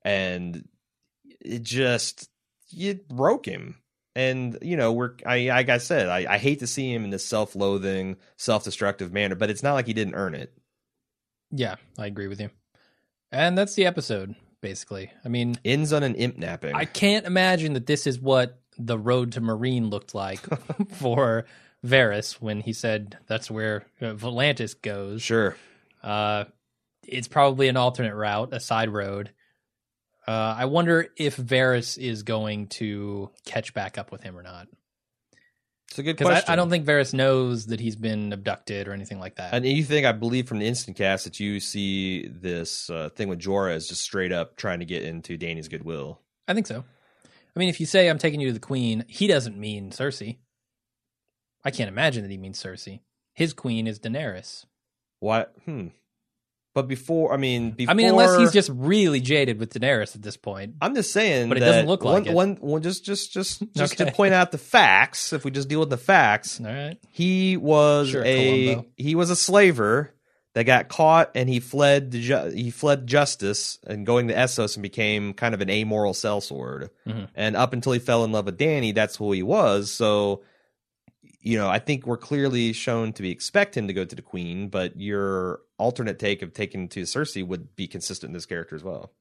B: it broke him. And, like I said, I hate to see him in this self-loathing, self-destructive manner, but it's not like he didn't earn it.
A: Yeah, I agree with you. And that's the episode, basically. I mean...
B: Ends on an imp napping.
A: I can't imagine that this is what the road to Meereen looked like for Varys when he said that's where Volantis goes.
B: Sure.
A: It's probably an alternate route, a side road. I wonder if Varys is going to catch back up with him or not.
B: It's a good question.
A: Because I don't think Varys knows that he's been abducted or anything like that.
B: And you think, I believe from the instant cast, that you see this thing with Jorah as just straight up trying to get into Dany's goodwill.
A: I think so. I mean, if you say, I'm taking you to the queen, he doesn't mean Cersei. I can't imagine that he means Cersei. His queen is Daenerys.
B: What? But before,
A: unless he's just really jaded with Daenerys at this point.
B: I'm just saying,
A: but it doesn't look like it.
B: Just okay. To point out the facts. If we just deal with the facts,
A: all right.
B: He was a slaver that got caught, and he fled justice and going to Essos and became kind of an amoral sellsword. Mm-hmm. And up until he fell in love with Dany, that's who he was. So, I think we're clearly shown to expect him to go to the queen, but your alternate take of taking to Cersei would be consistent in this character as well.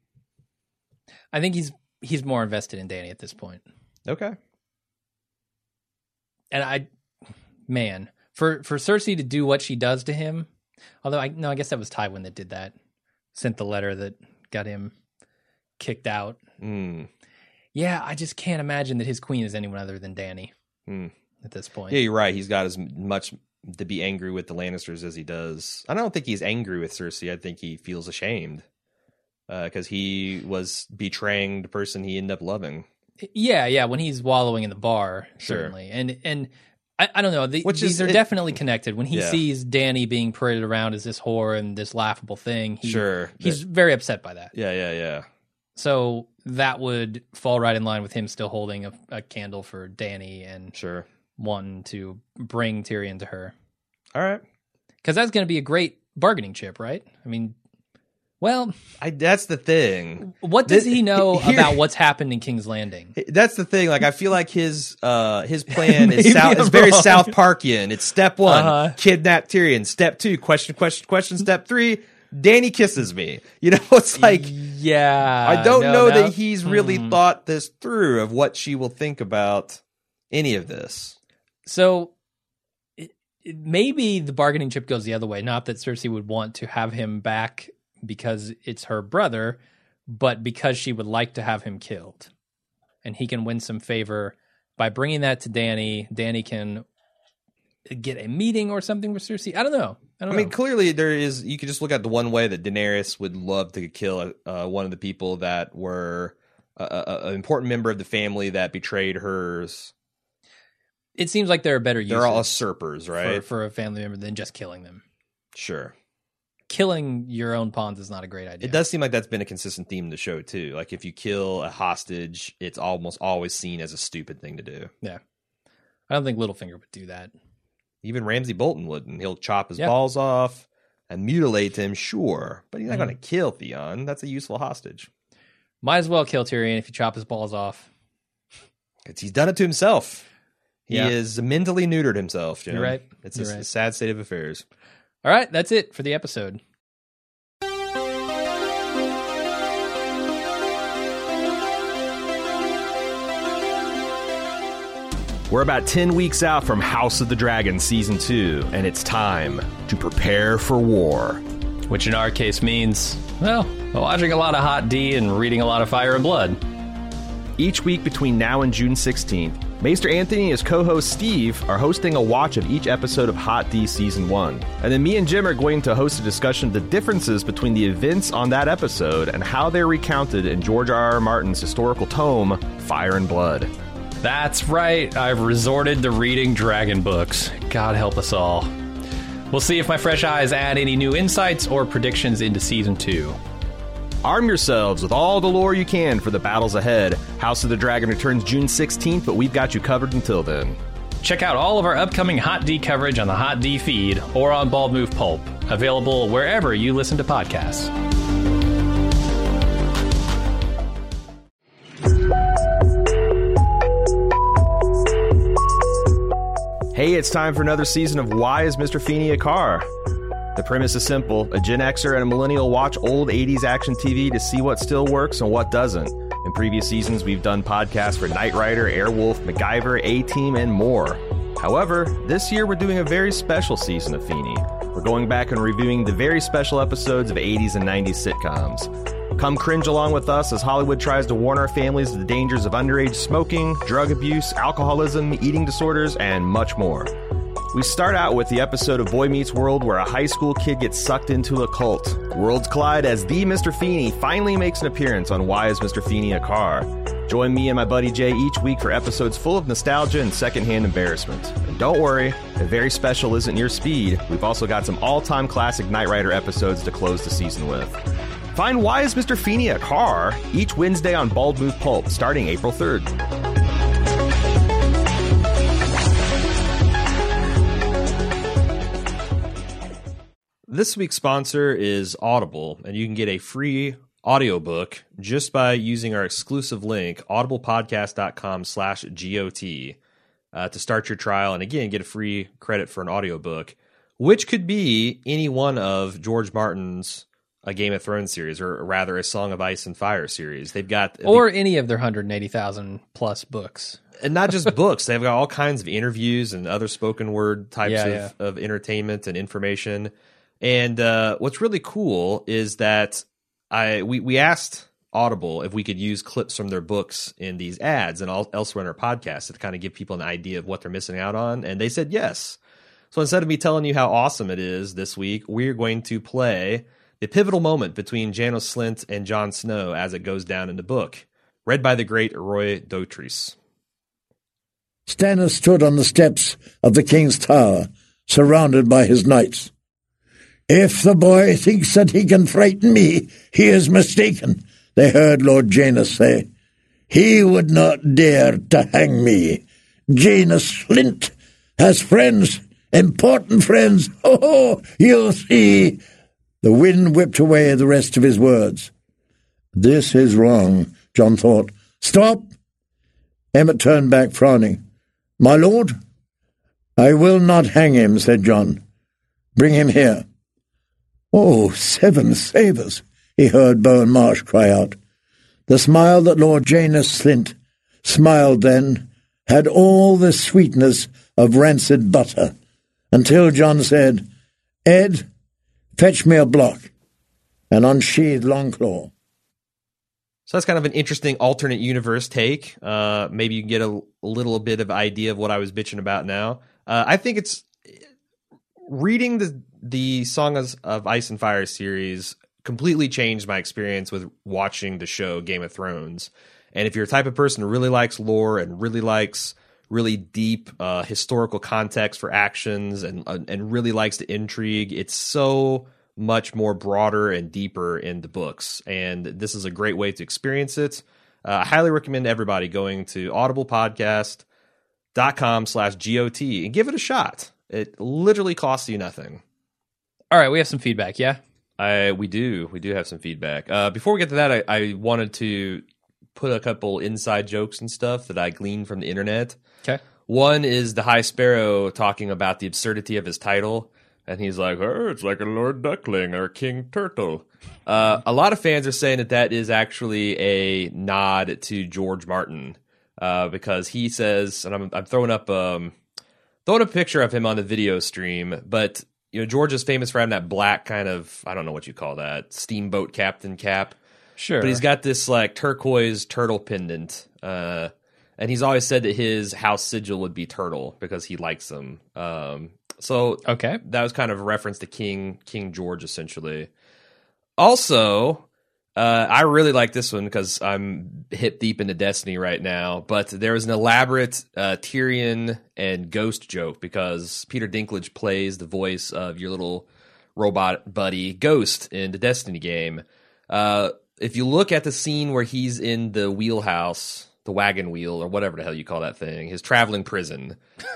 A: I think he's more invested in Dany at this point.
B: Okay.
A: And for Cersei to do what she does to him, although I guess that was Tywin that did that. sent the letter that got him kicked out.
B: Mm.
A: Yeah, I just can't imagine that his queen is anyone other than Dany at this point.
B: Yeah, you're right. He's got as much to be angry with the Lannisters as he does. I don't think he's angry with Cersei. I think he feels ashamed because he was betraying the person he ended up loving.
A: Yeah, when he's wallowing in the bar,
B: Sure.
A: certainly. And I don't know. These are definitely connected. When he sees Dany being paraded around as this whore and this laughable thing, he's very upset by that.
B: Yeah.
A: So that would fall right in line with him still holding a candle for Dany and wanting to bring Tyrion to her.
B: All right.
A: Because that's going to be a great bargaining chip, right? I mean, well...
B: that's the thing.
A: What does he know about what's happened in King's Landing?
B: That's the thing. Like, I feel like his plan is very South Parkian. It's step one, kidnap Tyrion. Step two, question. Step three, Dany kisses me. You know, it's like...
A: Yeah.
B: I don't know that he's really thought this through of what she will think about any of this.
A: So maybe the bargaining chip goes the other way. Not that Cersei would want to have him back because it's her brother, but because she would like to have him killed. And he can win some favor by bringing that to Dany. Dany can get a meeting or something with Cersei. I don't know. I
B: mean, clearly there is, you could just look at the one way that Daenerys would love to kill one of the people that were an important member of the family that betrayed hers.
A: It seems like there are better uses.
B: They're all usurpers, right?
A: For a family member than just killing them.
B: Sure.
A: Killing your own pawns is not a great idea.
B: It does seem like that's been a consistent theme in the show, too. Like, if you kill a hostage, it's almost always seen as a stupid thing to do.
A: Yeah. I don't think Littlefinger would do that.
B: Even Ramsay Bolton wouldn't. He'll chop his balls off and mutilate him, sure. But he's not going to kill Theon. That's a useful hostage.
A: Might as well kill Tyrion if you chop his balls off.
B: He's done it to himself. He is mentally neutered himself, Jim.
A: You're right.
B: It's a sad state of affairs.
A: All right, that's it for the episode.
E: We're about 10 weeks out from House of the Dragon Season 2, and it's time to prepare for war.
F: Which in our case means, well, watching a lot of Hot D and reading a lot of Fire and Blood.
E: Each week between now and June 16th, Maester Anthony and his co-host Steve are hosting a watch of each episode of Hot D Season 1. And then me and Jim are going to host a discussion of the differences between the events on that episode and how they're recounted in George R.R. Martin's historical tome, Fire and Blood.
F: That's right, I've resorted to reading dragon books. God help us all. We'll see if my fresh eyes add any new insights or predictions into Season 2.
E: Arm yourselves with all the lore you can for the battles ahead. House of the Dragon returns June 16th, but we've got you covered until then.
F: Check out all of our upcoming Hot D coverage on the Hot D feed or on Bald Move Pulp, available wherever you listen to podcasts.
E: Hey, it's time for another season of Why is Mr. Feeney a Car? The premise is simple. A Gen Xer and a millennial watch old 80s action TV to see what still works and what doesn't. In previous seasons, we've done podcasts for Knight Rider, Airwolf, MacGyver, A-Team, and more. However, this year we're doing a very special season of Feeney. We're going back and reviewing the very special episodes of 80s and 90s sitcoms. Come cringe along with us as Hollywood tries to warn our families of the dangers of underage smoking, drug abuse, alcoholism, eating disorders, and much more. We start out with the episode of Boy Meets World where a high school kid gets sucked into a cult. Worlds collide as the Mr. Feeney finally makes an appearance on Why is Mr. Feeney a Car? Join me and my buddy Jay each week for episodes full of nostalgia and secondhand embarrassment. And don't worry, if very special isn't your speed, we've also got some all-time classic Knight Rider episodes to close the season with. Find Why is Mr. Feeney a Car? Each Wednesday on Bald Move Pulp, starting April 3rd.
B: This week's sponsor is Audible, and you can get a free audiobook just by using our exclusive link, audiblepodcast.com/GOT, to start your trial, and again, get a free credit for an audiobook, which could be any one of George Martin's a Game of Thrones series, or rather a Song of Ice and Fire series. They've got...
A: Or any of their 180,000 plus books.
B: And not just books. They've got all kinds of interviews and other spoken word types of entertainment and information. And what's really cool is that we asked Audible if we could use clips from their books in these ads and elsewhere in our podcast to kind of give people an idea of what they're missing out on, and they said yes. So instead of me telling you how awesome it is this week, we're going to play the pivotal moment between Janos Slynt and Jon Snow as it goes down in the book, read by the great Roy Dotrice.
G: Stannis stood on the steps of the king's tower, surrounded by his knights. "If the boy thinks that he can frighten me, he is mistaken," they heard Lord Janos say. "He would not dare to hang me. Janos Slynt has friends, important friends. Oh, you'll see." The wind whipped away the rest of his words. "This is wrong," Jon thought. "Stop!" Emmett turned back, frowning. "My lord?" "I will not hang him," said Jon. "Bring him here." "Oh, 7 savers," he heard Bowen Marsh cry out. The smile that Lord Janos Slynt smiled then had all the sweetness of rancid butter, until Jon said, "Ed, fetch me a block," and unsheathed Longclaw.
B: So that's kind of an interesting alternate universe take. Maybe you can get a little bit of idea of what I was bitching about now. I think it's reading the Song of Ice and Fire series completely changed my experience with watching the show Game of Thrones. And if you're a type of person who really likes lore and really likes really deep historical context for actions and really likes the intrigue, it's so much more broader and deeper in the books. And this is a great way to experience it. I highly recommend everybody going to audiblepodcast.com/GOT and give it a shot. It literally costs you nothing.
A: All right, we have some feedback, yeah?
B: We do have some feedback. Before we get to that, I wanted to put a couple inside jokes and stuff that I gleaned from the internet.
A: Okay.
B: One is the High Sparrow talking about the absurdity of his title. And he's like, "Oh, it's like a Lord Duckling or King Turtle." A lot of fans are saying that is actually a nod to George Martin, because he says, and I'm throwing up a picture of him on the video stream, but George is famous for having that black kind of, I don't know what you call that, steamboat captain cap.
A: Sure.
B: But he's got this like turquoise turtle pendant, and he's always said that his house sigil would be turtle because he likes them. So
A: okay,
B: that was kind of a reference to King George, essentially. Also, I really like this one because I'm hip deep into Destiny right now. But there was an elaborate Tyrion and Ghost joke because Peter Dinklage plays the voice of your little robot buddy Ghost in the Destiny game. If you look at the scene where he's in the wheelhouse, the wagon wheel, or whatever the hell you call that thing, his traveling prison.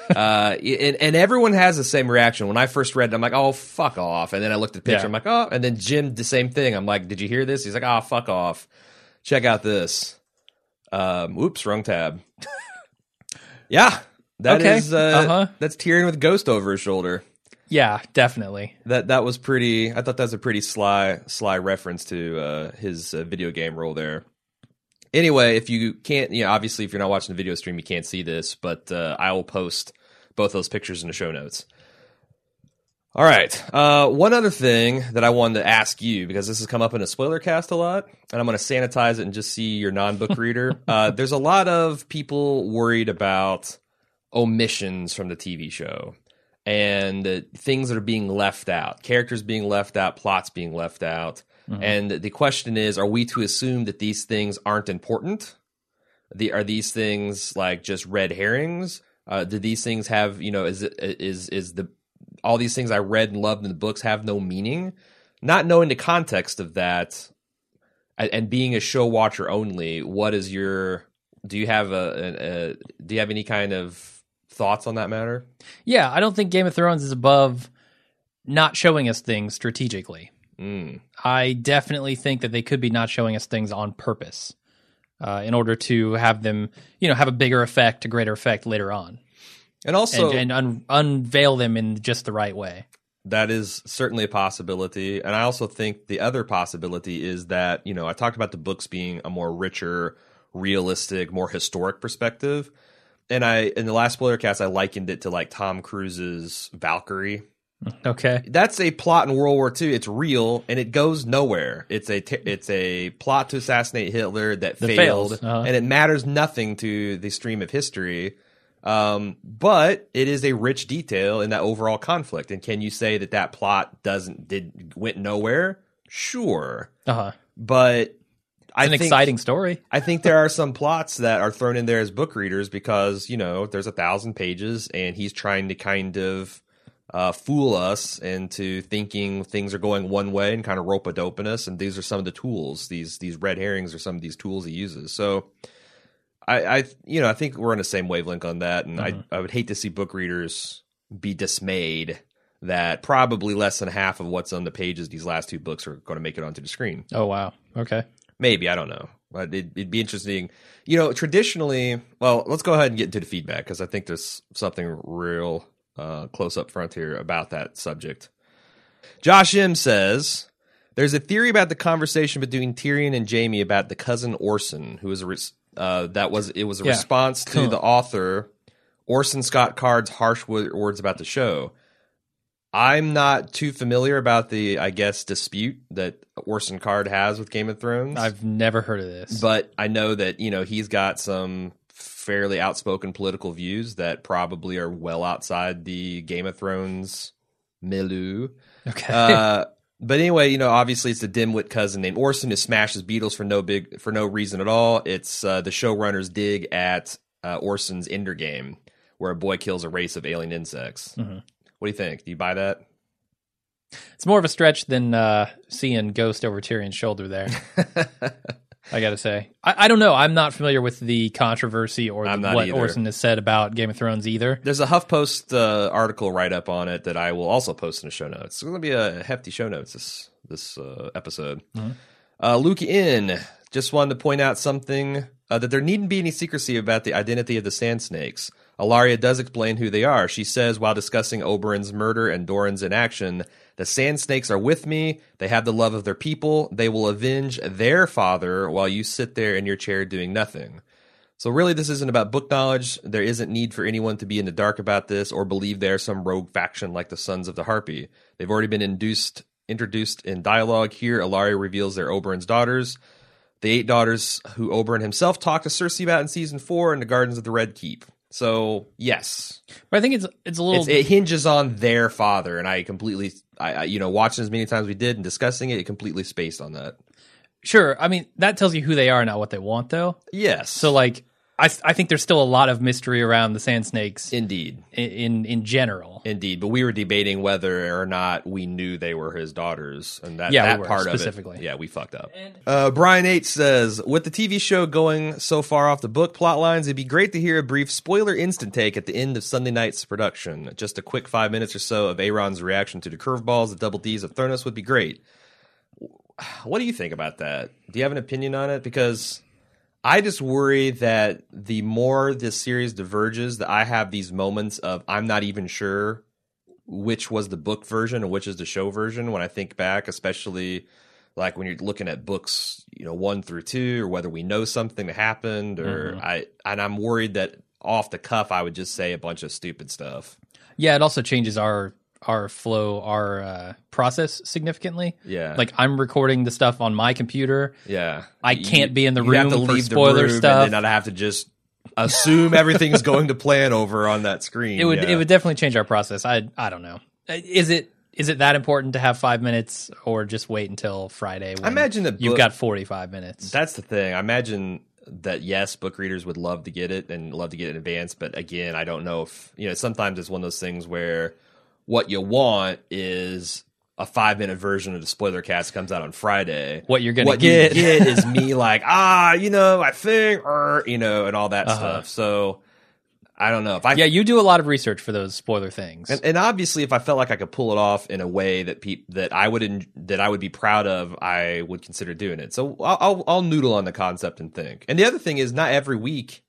B: And everyone has the same reaction. When I first read it, I'm like, "Oh, fuck off." And then I looked at the picture, I'm like, "Oh," and then Jim, the same thing. I'm like, "Did you hear this?" He's like, "Oh, fuck off. Check out this." Oops, wrong tab. Yeah. That's Tyrion with Ghost over his shoulder.
A: Yeah, definitely.
B: That was pretty, I thought that was a pretty sly reference to his video game role there. Anyway, if you can't, obviously if you're not watching the video stream, you can't see this, but I will post both those pictures in the show notes. All right. One other thing that I wanted to ask you, because this has come up in a spoiler cast a lot, and I'm going to sanitize it and just see your non-book reader. There's a lot of people worried about omissions from the TV show and things that are being left out, characters being left out, plots being left out. Mm-hmm. And the question is, are we to assume that these things aren't important? Are these things like just red herrings? Do these things have, all these things I read and loved in the books have no meaning? Not knowing the context of that and being a show watcher only, do you have any kind of thoughts on that matter?
A: Yeah, I don't think Game of Thrones is above not showing us things strategically. I definitely think that they could be not showing us things on purpose in order to have them, have a bigger effect, a greater effect later on.
B: And also
A: unveil them in just the right way.
B: That is certainly a possibility. And I also think the other possibility is that, I talked about the books being a more richer, realistic, more historic perspective. And in the last spoiler cast, I likened it to like Tom Cruise's Valkyrie.
A: Okay.
B: That's a plot in World War II. It's real, and it goes nowhere. It's a plot to assassinate Hitler that failed,
A: Uh-huh.
B: and it matters nothing to the stream of history. But it is a rich detail in that overall conflict. And can you say that plot went nowhere? Sure,
A: Uh-huh.
B: but
A: It's an exciting story.
B: I think there are some plots that are thrown in there as book readers because, there's 1,000 pages and he's trying to kind of fool us into thinking things are going one way and kind of rope-a-doping us. And these are some of the tools. These red herrings are some of these tools he uses. So I think we're on the same wavelength on that. And I would hate to see book readers be dismayed that probably less than half of what's on the pages these last 2 books are going to make it onto the screen.
A: Oh, wow. Okay.
B: Maybe, I don't know. But it'd be interesting. Traditionally, well, let's go ahead and get into the feedback because I think there's something real close up front here about that subject. Josh M says, there's a theory about the conversation between Tyrion and Jaime about the cousin Orson, who was a response to the author Orson Scott Card's harsh words about the show. I'm not too familiar about the, dispute that Orson Card has with Game of Thrones.
A: I've never heard of this.
B: But I know that, he's got some fairly outspoken political views that probably are well outside the Game of Thrones milieu.
A: Okay.
B: But anyway, obviously it's the dimwit cousin named Orson who smashes beetles for no reason at all. It's the showrunners dig at Orson's Ender game, where a boy kills a race of alien insects.
A: Mm-hmm.
B: What do you think? Do you buy that?
A: It's more of a stretch than seeing Ghost over Tyrion's shoulder there. I got to say. I don't know. I'm not familiar with the controversy or what
B: either.
A: Orson has said about Game of Thrones either.
B: There's a HuffPost article write-up on it that I will also post in the show notes. It's going to be a hefty show notes this episode. Mm-hmm. Luke N. just wanted to point out something, that there needn't be any secrecy about the identity of the Sand Snakes. Ilaria does explain who they are. She says, while discussing Oberyn's murder and Doran's inaction, the Sand Snakes are with me. They have the love of their people. They will avenge their father while you sit there in your chair doing nothing. So really, this isn't about book knowledge. There isn't need for anyone to be in the dark about this or believe they're some rogue faction like the Sons of the Harpy. They've already been introduced in dialogue. Here, Ilaria reveals they're Oberyn's daughters. The 8 daughters who Oberyn himself talked to Cersei about in Season 4 in the Gardens of the Red Keep. So, yes.
A: But I think it's a little...
B: It hinges on their father, and I completely... watching as many times as we did and discussing it completely spaced on that.
A: Sure. I mean, that tells you who they are, not what they want, though.
B: Yes.
A: So, I think there's still a lot of mystery around the Sand Snakes.
B: Indeed.
A: In general.
B: Indeed. But we were debating whether or not we knew they were his daughters. And that
A: we
B: part
A: specifically.
B: of it. Yeah, we fucked up. Brian H. says, with the TV show going so far off the book plot lines, it'd be great to hear a brief spoiler instant take at the end of Sunday night's production. Just a quick 5 minutes or so of Aaron's reaction to the curveballs the Double Ds have thrown us would be great. What do you think about that? Do you have an opinion on it? Because I just worry that the more this series diverges, that I have these moments of I'm not even sure which was the book version and which is the show version when I think back, especially like when you're looking at books, 1 through 2, or whether we know something that happened, or I'm worried that off the cuff I would just say a bunch of stupid stuff.
A: Yeah, it also changes our flow, our process significantly.
B: Yeah.
A: Like I'm recording the stuff on my computer.
B: Yeah.
A: I can't be in the room
B: have to
A: for
B: leave
A: spoiler
B: the room
A: stuff.
B: And then I'd have to just assume everything's going to plan over on that screen.
A: It would definitely change our process. I don't know. Is it that important to have 5 minutes, or just wait until Friday when
B: I imagine that
A: you've got 45 minutes?
B: That's the thing. I imagine that, yes, book readers would love to get it and love to get it in advance. But again, I don't know if, sometimes it's one of those things where what you want is a 5-minute version of the spoiler cast comes out on Friday.
A: What you're going to get
B: is me like, I think, and all that stuff. So I don't know.
A: You do a lot of research for those spoiler things.
B: And obviously, if I felt like I could pull it off in a way that I would be proud of, I would consider doing it. So I'll noodle on the concept and think. And the other thing is, not every week,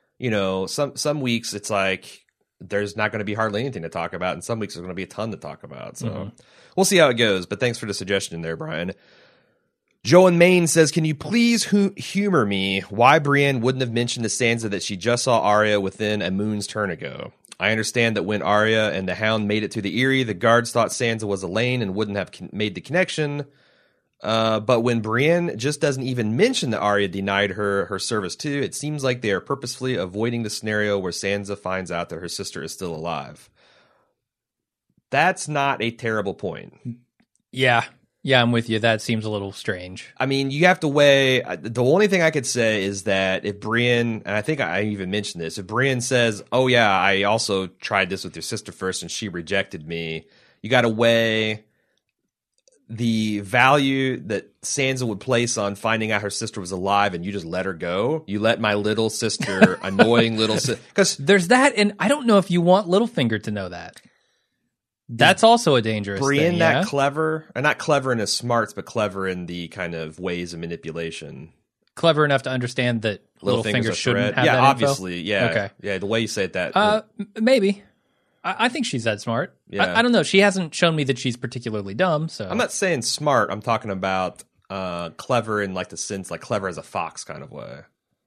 B: some weeks it's like there's not going to be hardly anything to talk about, and some weeks there's going to be a ton to talk about. So we'll see how it goes. But thanks for the suggestion there, Brian. Joe in Maine says, can you please humor me why Brienne wouldn't have mentioned to Sansa that she just saw Arya within a moon's turn ago? I understand that when Arya and the Hound made it to the Eyrie, the guards thought Sansa was Elaine and wouldn't have made the connection. But when Brienne just doesn't even mention that Arya denied her service too, it seems like they are purposefully avoiding the scenario where Sansa finds out that her sister is still alive. That's not a terrible point.
A: Yeah, I'm with you. That seems a little strange.
B: I mean, you have to weigh. The only thing I could say is that if Brienne, and I think I even mentioned this, if Brienne says, "Oh yeah, I also tried this with your sister first, and she rejected me," you got to weigh the value that Sansa would place on finding out her sister was alive, and you just let her go. You let my little sister, annoying little sister, because
A: there's that, and I don't know if you want Littlefinger to know that. That's also a dangerous
B: Brienne
A: thing.
B: that clever, and not clever in his smarts, but clever in the kind of ways of manipulation.
A: Clever enough to understand that Littlefinger shouldn't have that info?
B: Obviously, yeah.
A: Okay.
B: Yeah, the way you say it, that.
A: Maybe. I think she's that smart.
B: Yeah.
A: I don't know. She hasn't shown me that she's particularly dumb. So
B: I'm not saying smart. I'm talking about clever in like the sense, like clever as a fox kind of way.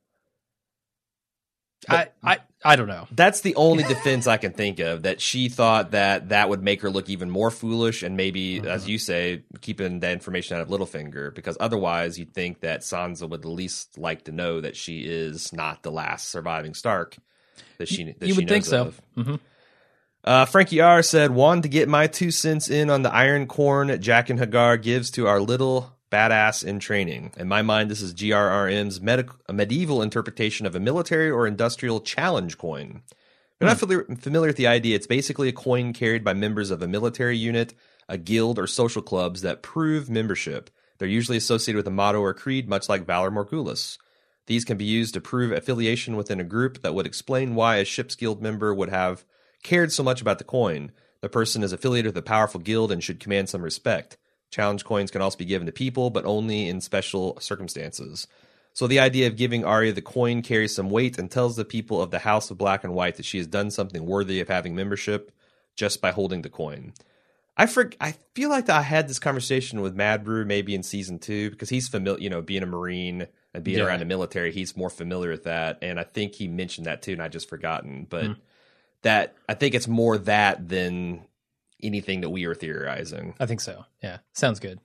A: I don't know.
B: That's the only defense I can think of, that she thought that would make her look even more foolish and maybe, as you say, keeping that information out of Littlefinger, because otherwise you'd think that Sansa would at least like to know that she is not the last surviving Stark. You
A: would think so.
B: Frankie R. said, "Wanted to get my 2 cents in on the iron corn Jaqen H'ghar gives to our little badass in training. In my mind, this is GRRM's medieval interpretation of a military or industrial challenge coin. If you're not familiar with the idea, it's basically a coin carried by members of a military unit, a guild, or social clubs that prove membership. They're usually associated with a motto or creed, much like Valor Morghulis. These can be used to prove affiliation within a group that would explain why a ship's guild member would have cared so much about the coin. The person is affiliated with a powerful guild and should command some respect. Challenge coins can also be given to people, but only in special circumstances. So the idea of giving Arya the coin carries some weight and tells the people of the House of Black and White that she has done something worthy of having membership just by holding the coin." I feel like I had this conversation with Mad Brew maybe in season 2, because he's familiar, being a Marine and being around the military, he's more familiar with that. And I think he mentioned that too, and I just forgotten. But that, I think it's more that than anything that we are theorizing.
A: I think so. Yeah. Sounds good.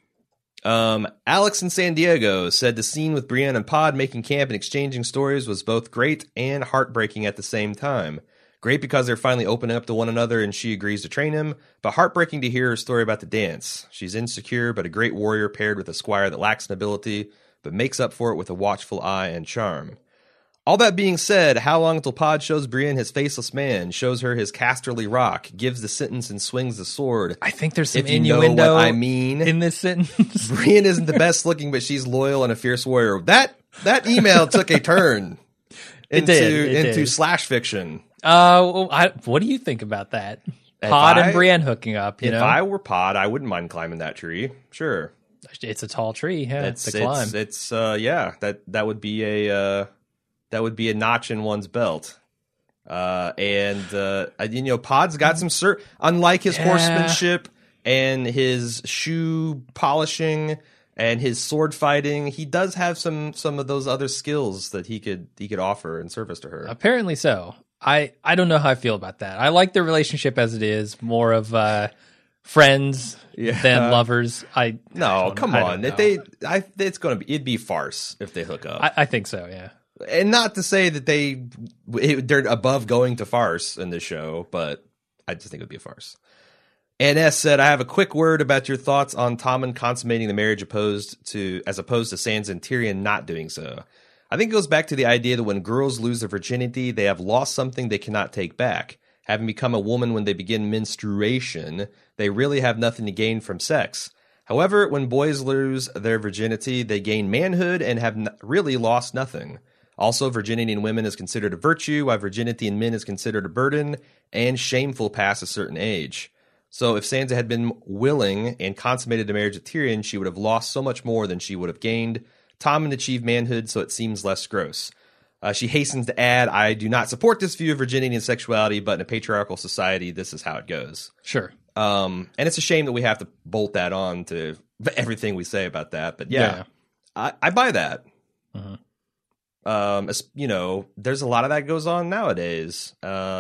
B: Alex in San Diego said the scene with Brienne and Pod making camp and exchanging stories was both great and heartbreaking at the same time. Great because they're finally opening up to one another and she agrees to train him, but heartbreaking to hear her story about the dance. She's insecure, but a great warrior paired with a squire that lacks nobility, but makes up for it with a watchful eye and charm. All that being said, how long until Pod shows Brienne his faceless man, shows her his casterly rock, gives the sentence and swings the sword?
A: I think there's some
B: if you know what I mean
A: in this sentence.
B: Brienne isn't the best looking, but she's loyal and a fierce warrior. That email took a turn into slash fiction.
A: What do you think about that? Pod and Brienne hooking up.
B: If I were Pod, I wouldn't mind climbing that tree. Sure,
A: it's a tall tree. Yeah, to climb.
B: That would be a. That would be a notch in one's belt. Pod's got some unlike his horsemanship and his shoe polishing and his sword fighting, he does have some of those other skills that he could offer in service to her.
A: Apparently so. I don't know how I feel about that. I like their relationship as it is, more of friends than lovers.
B: Come on. It'd be farce if they hook up.
A: I think so, yeah.
B: And not to say that they're above going to farce in this show, but I just think it would be a farce. NS said, "I have a quick word about your thoughts on Tommen consummating the marriage as opposed to Sansa and Tyrion not doing so. I think it goes back to the idea that when girls lose their virginity, they have lost something they cannot take back. Having become a woman when they begin menstruation, they really have nothing to gain from sex. However, when boys lose their virginity, they gain manhood and have really lost nothing. Also, virginity in women is considered a virtue, while virginity in men is considered a burden and shameful past a certain age. So if Sansa had been willing and consummated the marriage with Tyrion, she would have lost so much more than she would have gained. Tommen achieved manhood, so it seems less gross." She hastens to add, "I do not support this view of virginity and sexuality, but in a patriarchal society, this is how it goes."
A: Sure.
B: And it's a shame that we have to bolt that on to everything we say about that. But yeah. I buy that.
A: Uh-huh.
B: There's a lot of that goes on nowadays.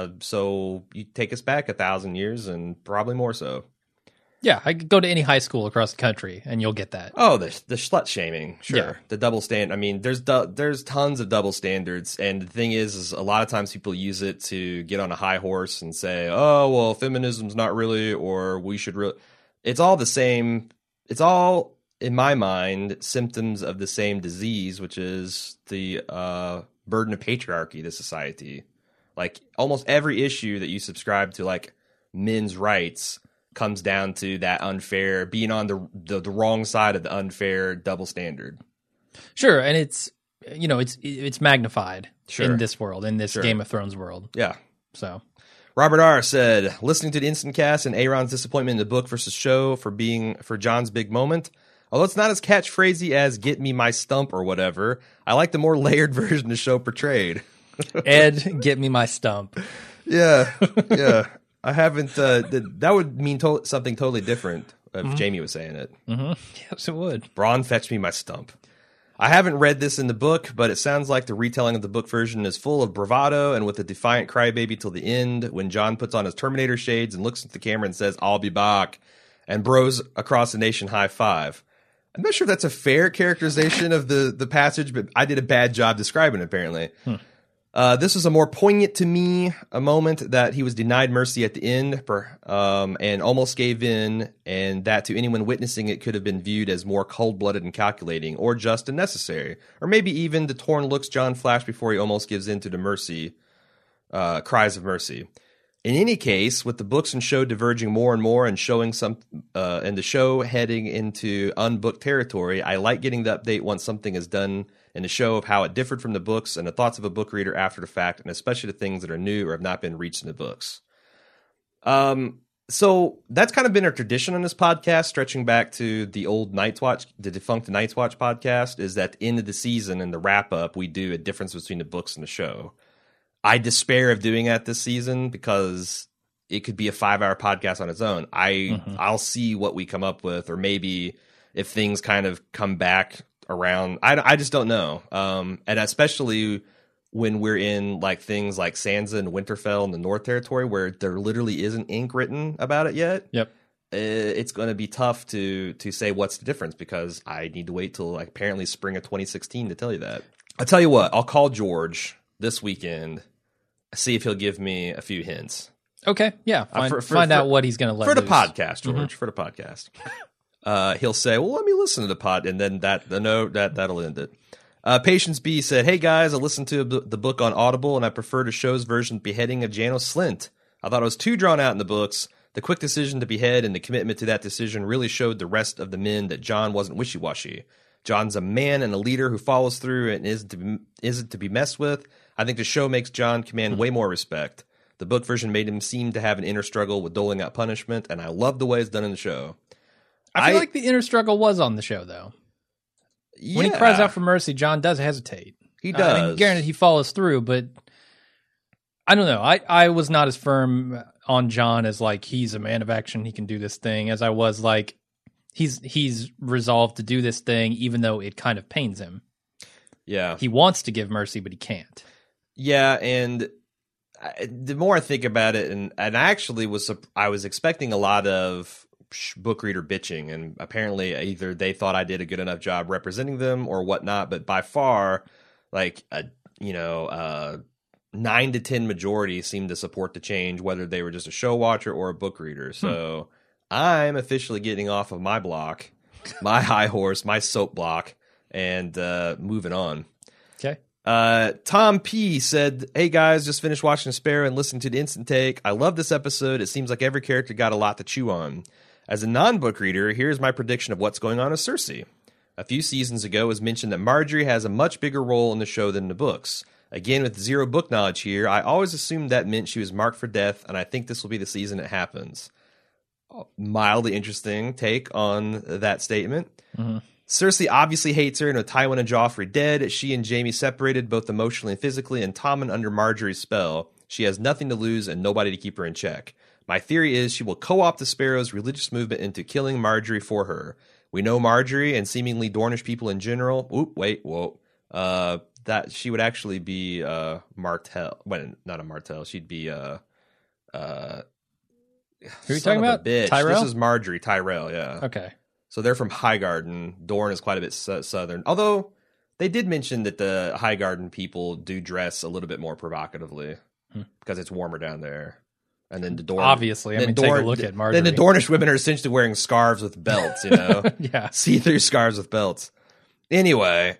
B: So you take us back 1,000 years and probably more so.
A: Yeah, I could go to any high school across the country and you'll get that.
B: Oh, the slut shaming, sure.
A: Yeah.
B: The double stand. I mean, there's tons of double standards, and the thing is a lot of times people use it to get on a high horse and say, "Oh, well, feminism's not really, or we should really." It's all the same. It's all, in my mind, symptoms of the same disease, which is the burden of patriarchy, the society. Like almost every issue that you subscribe to, like men's rights, comes down to that unfair, being on the wrong side of the unfair double standard.
A: Sure, and it's magnified
B: Sure.
A: in this world, in this
B: Sure.
A: Game of Thrones world.
B: Yeah.
A: So
B: Robert R. said, listening to the instant cast and Aaron's disappointment in the book versus show for John's big moment. Although it's not as catchphrasy as "get me my stump" or whatever, I like the more layered version the show portrayed.
A: Ed, get me my stump.
B: Yeah. I haven't. That would mean something totally different if Jamie was saying it.
A: Mm-hmm. Yes, it would.
B: Bronn, fetch me my stump. I haven't read this in the book, but it sounds like the retelling of the book version is full of bravado and with a defiant crybaby till the end when Jon puts on his Terminator shades and looks at the camera and says, "I'll be back," and bros across the nation high five. I'm not sure if that's a fair characterization of the passage, but I did a bad job describing it, apparently. This was a more poignant to me, a moment that he was denied mercy at the end and almost gave in, and that to anyone witnessing it could have been viewed as more cold-blooded and calculating, or just and necessary. Or maybe even the torn looks Jon flashed before he almost gives in to the mercy, cries of mercy. In any case, with the books and show diverging more and more and showing and the show heading into unbooked territory, I like getting the update once something is done in the show of how it differed from the books and the thoughts of a book reader after the fact, and especially the things that are new or have not been reached in the books. So that's kind of been our tradition on this podcast, stretching back to the old Night's Watch, the defunct Night's Watch podcast, is that at the end of the season and the wrap up, we do a difference between the books and the show. I despair of doing that this season because it could be a 5-hour podcast on its own. I'll see what we come up with, or maybe if things kind of come back around. I just don't know. And especially when we're in like things like Sansa and Winterfell in the North Territory, where there literally isn't ink written about it yet.
A: Yep.
B: It's going to be tough to say what's the difference, because I need to wait till like apparently spring of 2016 to tell you that. I'll tell you what, I'll call George this weekend, see if he'll give me a few hints.
A: Okay, yeah. Find out what he's going to let
B: for the
A: loose.
B: podcast, George. For the podcast, he'll say, "Well, let me listen to the pod," and then that'll end it. Patience B said, "Hey guys, I listened to the book on Audible, and I prefer the show's version of beheading of Janos Slynt. I thought it was too drawn out in the books. The quick decision to behead and the commitment to that decision really showed the rest of the men that Jon wasn't wishy-washy. Jon's a man and a leader who follows through and isn't to be messed with. I think the show makes Jon command way more respect. The book version made him seem to have an inner struggle with doling out punishment, and I love the way it's done in the show."
A: I feel like the inner struggle was on the show, though. When he cries out for mercy, Jon does hesitate.
B: He does.
A: I mean, granted, he follows through, but I don't know. I was not as firm on Jon as like he's a man of action, he can do this thing, as I was like he's resolved to do this thing, even though it kind of pains him.
B: Yeah,
A: he wants to give mercy, but he can't.
B: Yeah, and the more I think about it, and I actually I was expecting a lot of book reader bitching, and apparently either they thought I did a good enough job representing them or whatnot, but by far, like 9 to 10 majority seemed to support the change, whether they were just a show watcher or a book reader. So I'm officially getting off of my block, my high horse, my soap block, and moving on.
A: Okay.
B: Tom P said, "Hey guys, just finished watching Sparrow and listening to the instant take. I love this episode. It seems like every character got a lot to chew on. As a non-book reader, here's my prediction of what's going on with Cersei. A few seasons ago, it was mentioned that Marjorie has a much bigger role in the show than in the books. Again, with zero book knowledge here, I always assumed that meant she was marked for death, and I think this will be the season it happens." Mildly interesting take on that statement. Mm-hmm. Cersei obviously hates her, and with Tywin and Joffrey dead, she and Jaime separated both emotionally and physically, and Tommen under Marjorie's spell. She has nothing to lose and nobody to keep her in check. My theory is she will co-opt the Sparrows' religious movement into killing Marjorie for her. We know Marjorie and seemingly Dornish people in general. that she would actually be Martell. Well, not a Martell. She'd be
A: Who are you talking about?
B: Bitch.
A: Tyrell?
B: This is Marjorie Tyrell. Yeah.
A: Okay.
B: So they're from Highgarden. Dorne is quite a bit southern. Although they did mention that the Highgarden people do dress a little bit more provocatively because it's warmer down there. And then the Dorne,
A: Obviously, I mean, take a look at Marjorie.
B: Then the Dornish women are essentially wearing scarves with belts, you know?
A: Yeah.
B: See-through scarves with belts. Anyway,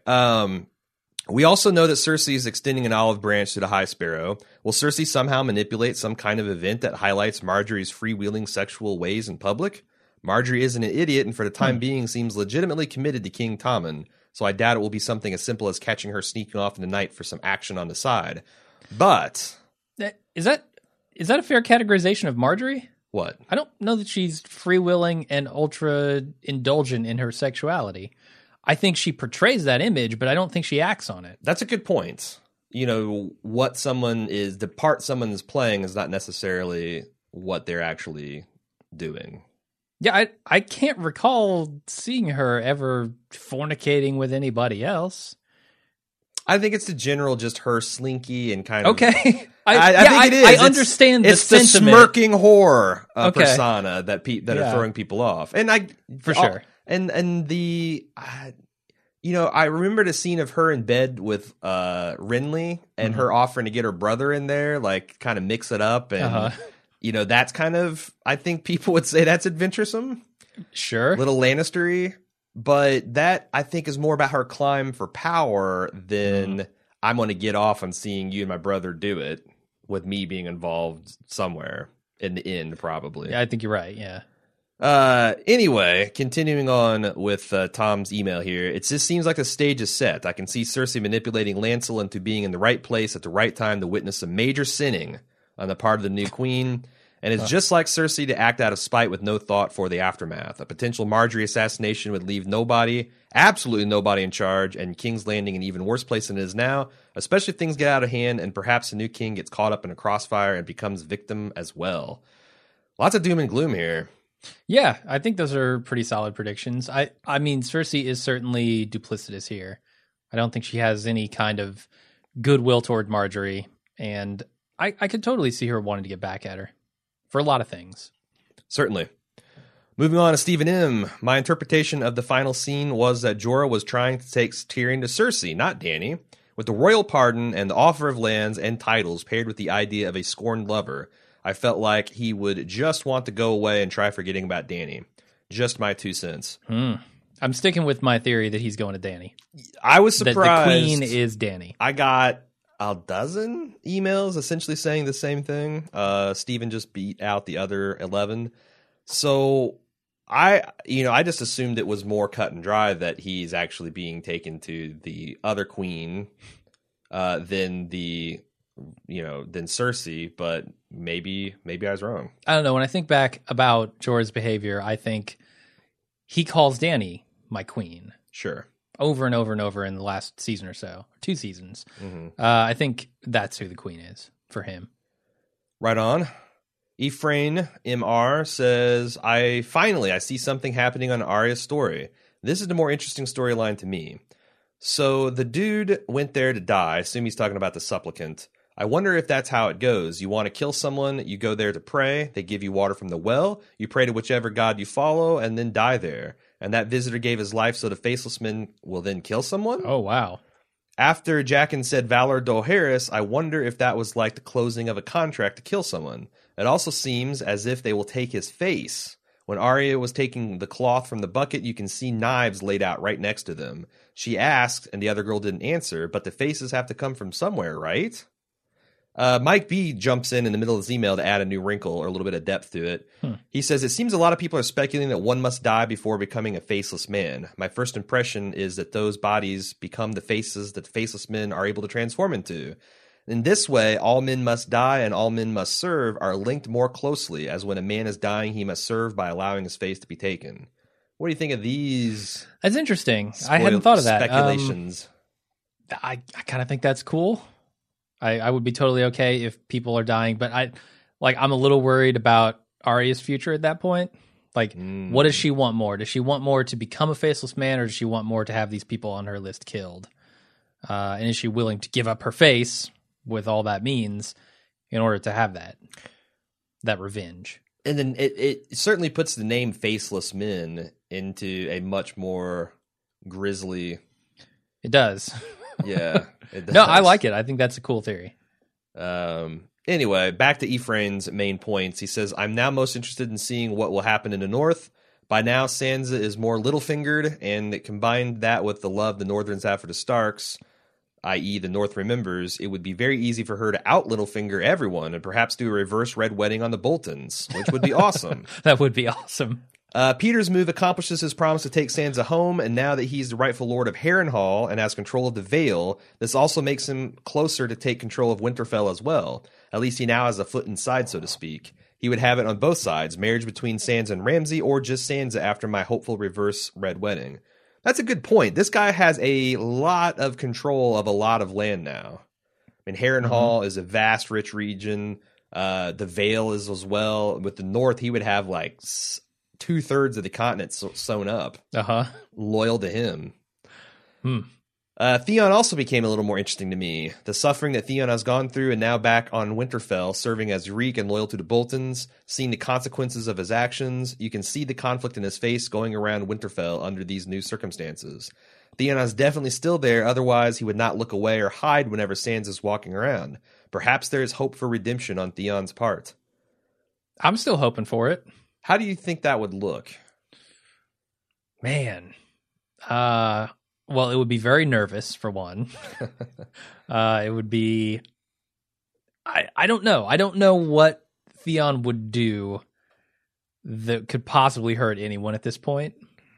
B: we also know that Cersei is extending an olive branch to the High Sparrow. Will Cersei somehow manipulate some kind of event that highlights Marjorie's freewheeling sexual ways in public? Marjorie isn't an idiot and for the time being seems legitimately committed to King Tommen, so I doubt it will be something as simple as catching her sneaking off in the night for some action on the side. But...
A: Is that a fair categorization of Marjorie?
B: What?
A: I don't know that she's freewheeling and ultra indulgent in her sexuality. I think she portrays that image, but I don't think she acts on it.
B: That's a good point. You know, what someone is, the part someone is playing is not necessarily what they're actually doing.
A: Yeah, I can't recall seeing her ever fornicating with anybody else.
B: I think it's the general, just her slinky and kind of...
A: Okay.
B: I think it is.
A: I understand
B: it's
A: the
B: the
A: sentiment.
B: smirking whore
A: Okay.
B: persona that are throwing people off. And
A: For sure.
B: And the... you know, I remember the scene of her in bed with Renly and her offering to get her brother in there, like kind of mix it up. And, you know, that's kind of, I think people would say that's adventuresome.
A: Sure.
B: Little Lannistery. But that, I think, is more about her climb for power than I'm going to get off on seeing you and my brother do it with me being involved somewhere in the end, probably.
A: Yeah, I think you're right, yeah.
B: Anyway, continuing on with Tom's email here. It just seems like the stage is set. I can see Cersei manipulating Lancel into being in the right place at the right time to witness some major sinning on the part of the new queen. And it's just like Cersei to act out of spite with no thought for the aftermath. A potential Marjorie assassination would leave nobody, absolutely nobody in charge, and King's Landing an even worse place than it is now, especially if things get out of hand and perhaps the new king gets caught up in a crossfire and becomes victim as well. Lots of doom and gloom here.
A: Yeah, I think those are pretty solid predictions. I mean, Cersei is certainly duplicitous here. I don't think she has any kind of goodwill toward Marjorie, and I could totally see her wanting to get back at her for a lot of things.
B: Certainly. Moving on to Stephen M. My interpretation of the final scene was that Jorah was trying to take Tyrion to Cersei, not Dany, with the royal pardon and the offer of lands and titles paired with the idea of a scorned lover. I felt like he would just want to go away and try forgetting about Dany. Just my 2 cents.
A: I'm sticking with my theory that he's going to Dany.
B: I was surprised.
A: That the queen is Dany.
B: I got a dozen emails essentially saying the same thing. Stephen just beat out the other 11. So I just assumed it was more cut and dry that he's actually being taken to the other queen than Cersei, but maybe I was wrong.
A: I don't know. When I think back about Jorah's behavior, I think he calls Dany my queen.
B: Sure.
A: Over and over and over in the last season or so, 2 seasons. I think that's who the queen is for him.
B: Right on. Ephraim MR says, I see something happening on Arya's story. This is the more interesting storyline to me. So the dude went there to die. I assume he's talking about the supplicant. I wonder if that's how it goes. You want to kill someone, you go there to pray. They give you water from the well. You pray to whichever god you follow and then die there. And that visitor gave his life so the faceless men will then kill someone?
A: Oh, wow.
B: After Jaqen said Valor Dohaeris, I wonder if that was like the closing of a contract to kill someone. It also seems as if they will take his face. When Arya was taking the cloth from the bucket, you can see knives laid out right next to them. She asked, and the other girl didn't answer, but the faces have to come from somewhere, right? Mike B jumps in the middle of his email to add a new wrinkle or a little bit of depth to it. He says, it seems a lot of people are speculating that one must die before becoming a faceless man. My first impression is that those bodies become the faces that faceless men are able to transform into. In this way, all men must die and all men must serve are linked more closely, as when a man is dying, he must serve by allowing his face to be taken. What do you think of these?
A: That's interesting. I hadn't thought of that.
B: Speculations.
A: I kind of think that's cool. I would be totally okay if people are dying, but I'm a little worried about Arya's future at that point. Like, what does she want more? Does she want more to become a faceless man, or does she want more to have these people on her list killed? And is she willing to give up her face with all that means in order to have that revenge?
B: And then it certainly puts the name Faceless Men into a much more grisly.
A: It does.
B: Yeah. It does.
A: No, I like it. I think that's a cool theory.
B: Anyway, back to Ephraim's main points. He says, I'm now most interested in seeing what will happen in the north. By now, Sansa is more little-fingered, and it combined that with the love the Northerns have for the Starks, i.e. the North remembers, it would be very easy for her to out-Littlefinger everyone and perhaps do a reverse Red Wedding on the Boltons, which would be awesome.
A: That would be awesome.
B: Peter's move accomplishes his promise to take Sansa home, and now that he's the rightful lord of Harrenhal and has control of the Vale, this also makes him closer to take control of Winterfell as well. At least he now has a foot inside, so to speak. He would have it on both sides, marriage between Sansa and Ramsay, or just Sansa after my hopeful reverse Red Wedding. That's a good point. This guy has a lot of control of a lot of land now. I mean, Harrenhal is a vast, rich region. The Vale is as well. With the north, he would have like 2/3 of the continent sewn up, loyal to him. Theon also became a little more interesting to me. The suffering that Theon has gone through and now back on Winterfell, serving as Reek and loyal to the Boltons, seeing the consequences of his actions, you can see the conflict in his face going around Winterfell under these new circumstances. Theon is definitely still there, otherwise he would not look away or hide whenever Sansa is walking around. Perhaps there is hope for redemption on Theon's part.
A: I'm still hoping for it.
B: How do you think that would look?
A: Man. Well, it would be very nervous, for one. It would be... I don't know. I don't know what Theon would do that could possibly hurt anyone at this point.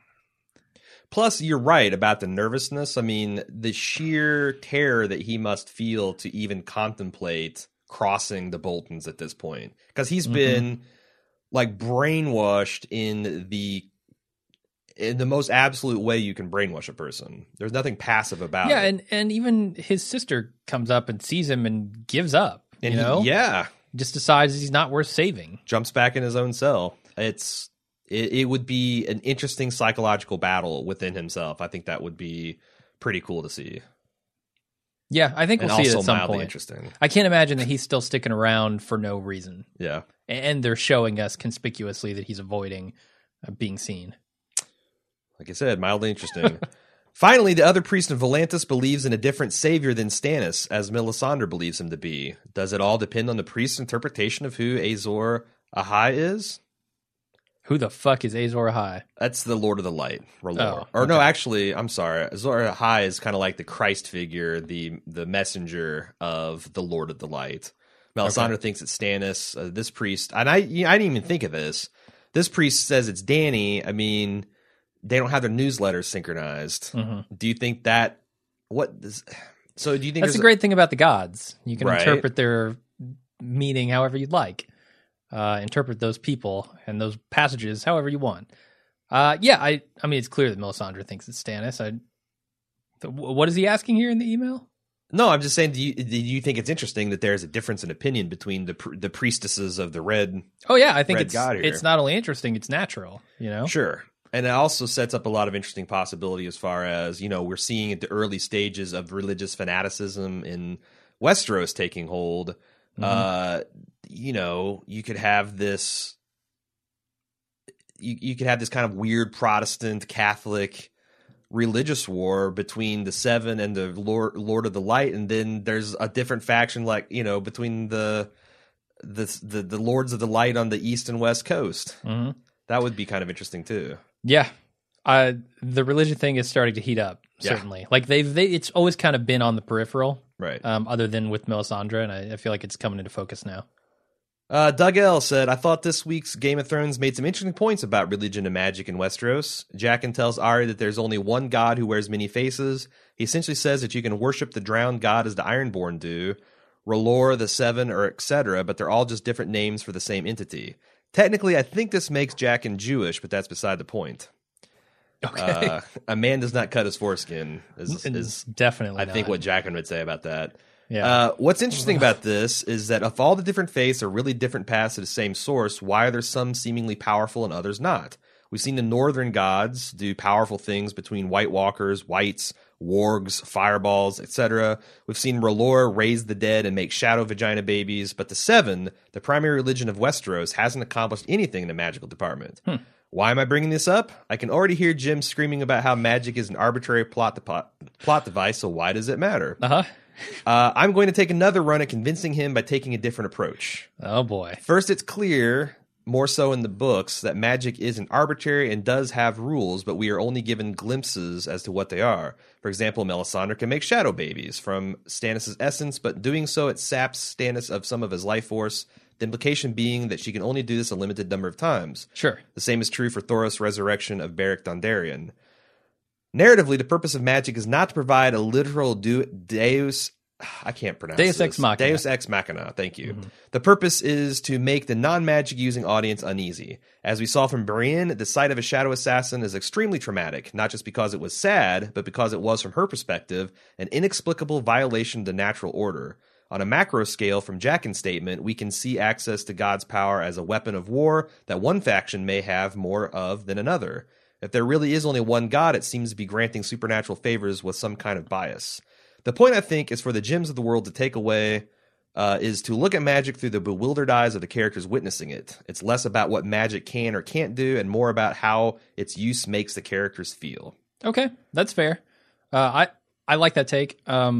B: Plus, you're right about the nervousness. I mean, the sheer terror that he must feel to even contemplate crossing the Boltons at this point. Because he's been, like, brainwashed in the most absolute way you can brainwash a person. There's nothing passive about it.
A: Yeah, and even his sister comes up and sees him and gives up,
B: And
A: you know?
B: yeah.
A: Just decides he's not worth saving.
B: Jumps back in his own cell. It would be an interesting psychological battle within himself. I think that would be pretty cool to see.
A: Yeah, I think we'll see it at some point.
B: Interesting.
A: I can't imagine that he's still sticking around for no reason.
B: Yeah.
A: And they're showing us conspicuously that he's avoiding being seen.
B: Like I said, mildly interesting. Finally, the other priest of Volantis believes in a different savior than Stannis, as Melisandre believes him to be. Does it all depend on the priest's interpretation of who Azor Ahai is?
A: Who the fuck is Azor Ahai?
B: That's the Lord of the Light, R'hllor.
A: Oh,
B: Or
A: okay.
B: no, actually, I'm sorry. Azor Ahai is kind of like the Christ figure, the messenger of the Lord of the Light. Melisandre thinks it's Stannis. This priest, and I didn't even think of this. This priest says it's Dany. I mean, they don't have their newsletters synchronized. Do you think that? So do you think
A: That's the great thing about the gods? You can
B: Right.
A: interpret their meaning however you'd like. Interpret those people and those passages however you want. Yeah, I mean, it's clear that Melisandre thinks it's Stannis. What is he asking here in the email?
B: No, I'm just saying. Do you think it's interesting that there's a difference in opinion between the priestesses of the red?
A: Oh yeah, I think
B: Red God here.
A: it's not only interesting, it's natural. You know,
B: Sure. And it also sets up a lot of interesting possibility as far as, we're seeing at the early stages of religious fanaticism in Westeros taking hold. You could have this you could have this kind of weird Protestant Catholic religious war between the Seven and the Lord of the Light, and then there's a different faction between the Lords of the Light on the east and west coast. That would be kind of interesting too.
A: Yeah, the religion thing is starting to heat up. Certainly, like it's always kind of been on the peripheral,
B: Right.
A: Other than with Melisandre, and I feel like it's coming into focus now.
B: Doug L. said, I thought this week's Game of Thrones made some interesting points about religion and magic in Westeros. Jaqen tells Arya that there's only one god who wears many faces. He essentially says that you can worship the drowned god as the Ironborn do, R'hllor, the Seven, or etc., but they're all just different names for the same entity. Technically, I think this makes Jaqen Jewish, but that's beside the point.
A: Okay,
B: A man does not cut his foreskin, is
A: definitely.
B: I think
A: not.
B: what Jaqen would say about that.
A: Yeah.
B: What's interesting about this is that if all the different faiths are really different paths to the same source, why are there some seemingly powerful and others not? We've seen the northern gods do powerful things between White Walkers, Whites, wargs, fireballs, etc. We've seen R'hllor raise the dead and make shadow vagina babies, but the Seven, the primary religion of Westeros, hasn't accomplished anything in the magical department. Why am I bringing this up? I can already hear Jim screaming about how magic is an arbitrary plot device, so why does it matter? I'm going to take another run at convincing him by taking a different approach.
A: Oh, boy.
B: First, it's clear, more so in the books, that magic isn't arbitrary and does have rules, but we are only given glimpses as to what they are. For example, Melisandre can make shadow babies from Stannis' essence, but doing so, it saps Stannis of some of his life force, the implication being that she can only do this a limited number of times.
A: Sure.
B: The same is true for Thoros' resurrection of Beric Dondarrion. Narratively, the purpose of magic is not to provide a literal deus... I can't pronounce
A: Deus
B: this.
A: Ex Machina.
B: Deus Ex Machina, thank you. The purpose is to make the non-magic using audience uneasy. As we saw from Brienne, the sight of a shadow assassin is extremely traumatic, not just because it was sad, but because it was, from her perspective, an inexplicable violation of the natural order. On a macro scale, from Jaqen's statement, we can see access to God's power as a weapon of war that one faction may have more of than another. If there really is only one God, it seems to be granting supernatural favors with some kind of bias. The point, I think, is for the Jims of the world to take away is to look at magic through the bewildered eyes of the characters witnessing it. It's less about what magic can or can't do and more about how its use makes the characters feel.
A: Okay, that's fair. I like that take.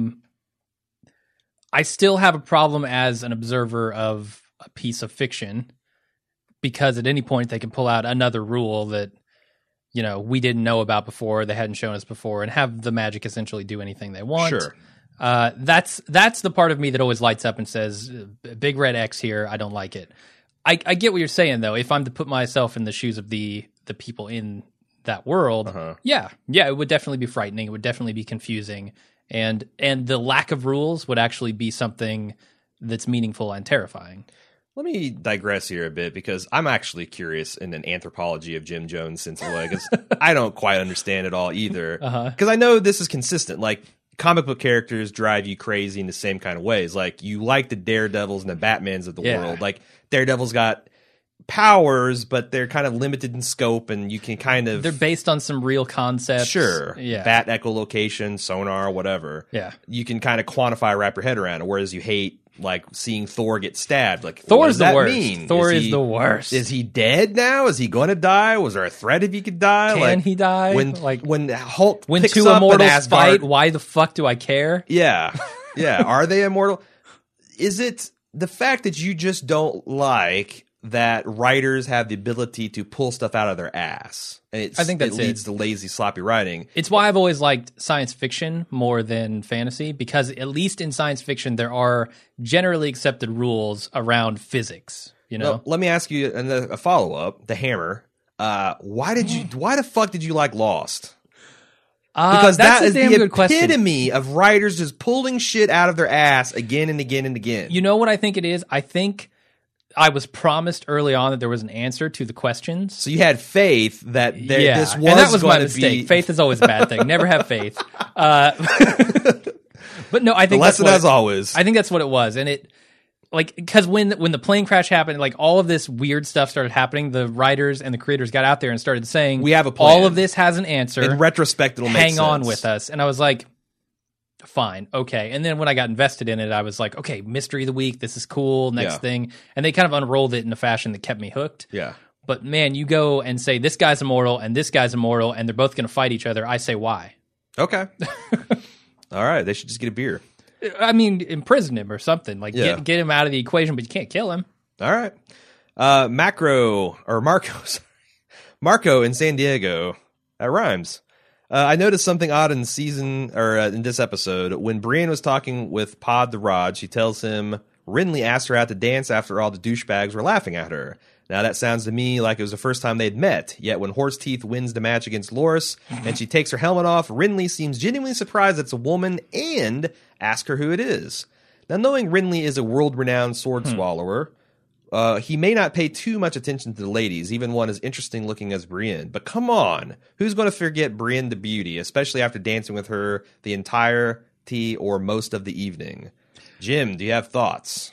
A: I still have a problem as an observer of a piece of fiction because at any point they can pull out another rule that, you know, we didn't know about before, they hadn't shown us before, and have the magic essentially do anything they want.
B: Sure.
A: That's the part of me that always lights up and says, big red X here, I don't like it. I get what you're saying, though. If I'm to put myself in the shoes of the people in that world, yeah, it would definitely be frightening. It would definitely be confusing. And the lack of rules would actually be something that's meaningful and terrifying.
B: Let me digress here a bit because I'm actually curious in an anthropology of Jim Jones since because I don't quite understand it all either. Because I know this is consistent. Like, comic book characters drive you crazy in the same kind of ways. Like, you like the Daredevils and the Batmans of the world. Like, Daredevil's got powers, but they're kind of limited in scope, and you can kind of...
A: They're based on some real concepts.
B: Sure.
A: Yeah.
B: Bat echolocation, sonar, whatever.
A: Yeah.
B: You can kind of quantify, wrap your head around it, whereas you hate... like seeing Thor get stabbed. Like,
A: Thor's the worst.
B: Mean?
A: Thor is the worst.
B: Is he dead now? Is he going to die? Was there a threat if he could die?
A: Can he die?
B: When Hulk
A: when
B: picks
A: two
B: up
A: immortals
B: an Asgard,
A: fight, why the fuck do I care?
B: Yeah. Are they immortal? Is it the fact that you just don't like that writers have the ability to pull stuff out of their ass? And
A: I think that's
B: it leads to lazy, sloppy writing.
A: It's why I've always liked science fiction more than fantasy, because at least in science fiction, there are generally accepted rules around physics, you know?
B: Well, let me ask you a follow-up, The Hammer. Why the fuck did you like Lost? Because
A: that's
B: that
A: a
B: is
A: damn
B: the
A: good question.
B: epitome of writers just pulling shit out of their ass again and again and again.
A: You know what I think it is? I think I was promised early on that there was an answer to the questions.
B: So you had faith that this was
A: and that was my
B: going to
A: mistake.
B: be...
A: Faith is always a bad thing. Never have faith. But no, I think
B: the lesson as always.
A: I think that's what it was, and it because when the plane crash happened, like all of this weird stuff started happening. The writers and the creators got out there and started saying,
B: "We have a plan.
A: All of this has an answer.
B: In retrospect, it'll make sense.
A: Hang on with us." And I was like, fine, okay. And then when I got invested in it, I was like, okay, mystery of the week, this is cool, next thing. And they kind of unrolled it in a fashion that kept me hooked.
B: Yeah.
A: But man, you go and say, this guy's immortal and this guy's immortal, and they're both going to fight each other. I say, why?
B: Okay. All right, they should just get a beer.
A: I mean, imprison him or something. Like, get him out of the equation, but you can't kill him.
B: All right. Marco in San Diego. That rhymes. I noticed something odd in in this episode. When Brienne was talking with Pod the Rod, she tells him Renly asked her out to dance after all the douchebags were laughing at her. Now that sounds to me like it was the first time they'd met, yet when Horse Teeth wins the match against Loras and she takes her helmet off, Renly seems genuinely surprised it's a woman and asks her who it is. Now knowing Renly is a world-renowned sword swallower, he may not pay too much attention to the ladies, even one as interesting looking as Brienne. But come on, who's going to forget Brienne the Beauty, especially after dancing with her the entirety or most of the evening? Jim, do you have thoughts?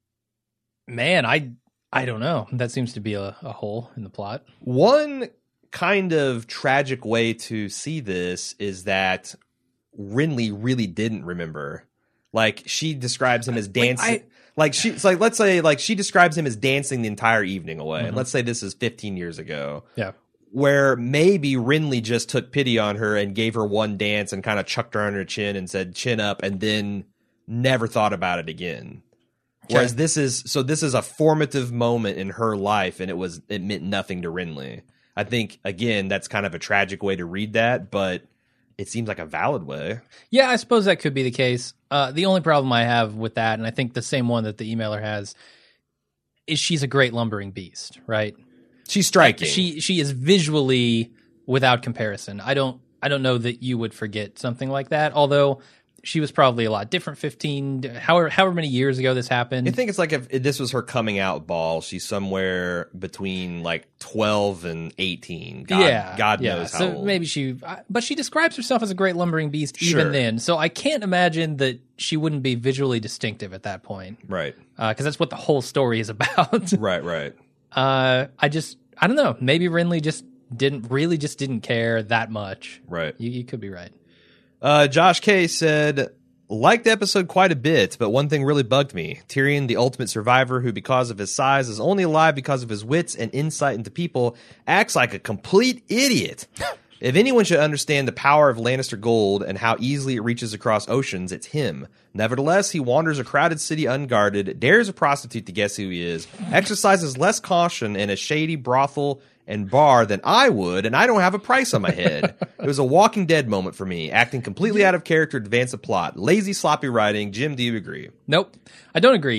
A: Man, I don't know. That seems to be a hole in the plot.
B: One kind of tragic way to see this is that Renly really didn't remember. Like, she describes him as dancing. Let's say she describes him as dancing the entire evening away. And let's say this is 15 years ago.
A: Yeah.
B: Where maybe Renly just took pity on her and gave her one dance and kind of chucked her on her chin and said, chin up, and then never thought about it again. Okay. Whereas this is a formative moment in her life, and it meant nothing to Renly. I think, again, that's kind of a tragic way to read that, but it seems like a valid way.
A: Yeah, I suppose that could be the case. The only problem I have with that, and I think the same one that the emailer has, is she's a great lumbering beast, right?
B: She's striking.
A: She is visually without comparison. I don't know that you would forget something like that, although she was probably a lot different however many years ago this happened.
B: I think it's like if this was her coming out ball, she's somewhere between like 12 and 18. God knows how old.
A: Maybe but she describes herself as a great lumbering beast even then. So I can't imagine that she wouldn't be visually distinctive at that point.
B: Right.
A: Because that's what the whole story is about.
B: Right.
A: I don't know. Maybe Renly just didn't care that much.
B: Right.
A: You could be right.
B: Josh K said, liked the episode quite a bit, but one thing really bugged me. Tyrion, the ultimate survivor who, because of his size, is only alive because of his wits and insight into people, acts like a complete idiot. If anyone should understand the power of Lannister gold and how easily it reaches across oceans, it's him. Nevertheless, he wanders a crowded city unguarded, dares a prostitute to guess who he is, exercises less caution in a shady brothel and bar than I would, and I don't have a price on my head. It was a Walking Dead moment for me, acting completely out of character to advance the plot. Lazy, sloppy writing. Jim, do you agree?
A: Nope. I don't agree.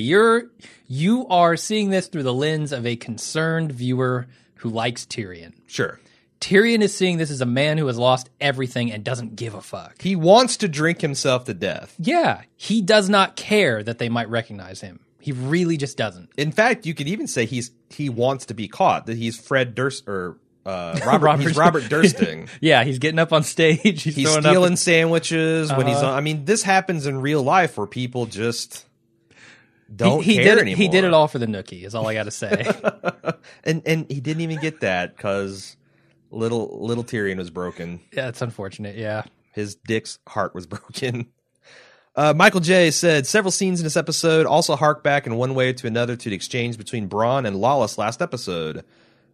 A: You are seeing this through the lens of a concerned viewer who likes Tyrion.
B: Sure.
A: Tyrion is seeing this as a man who has lost everything and doesn't give a fuck.
B: He wants to drink himself to death.
A: Yeah. He does not care that they might recognize him. He really just doesn't.
B: In fact, you could even say he wants to be caught. That he's Fred Durst or Robert. He's Robert Dursting.
A: Yeah, he's getting up on stage.
B: He's stealing sandwiches when he's on. I mean, this happens in real life where people just don't care anymore.
A: He did it all for the nookie. Is all I got to say.
B: and he didn't even get that because little Tyrion was broken.
A: Yeah, it's unfortunate. Yeah,
B: his dick's heart was broken. Michael J. said, several scenes in this episode also hark back in one way to another to the exchange between Bronn and Lollys last episode.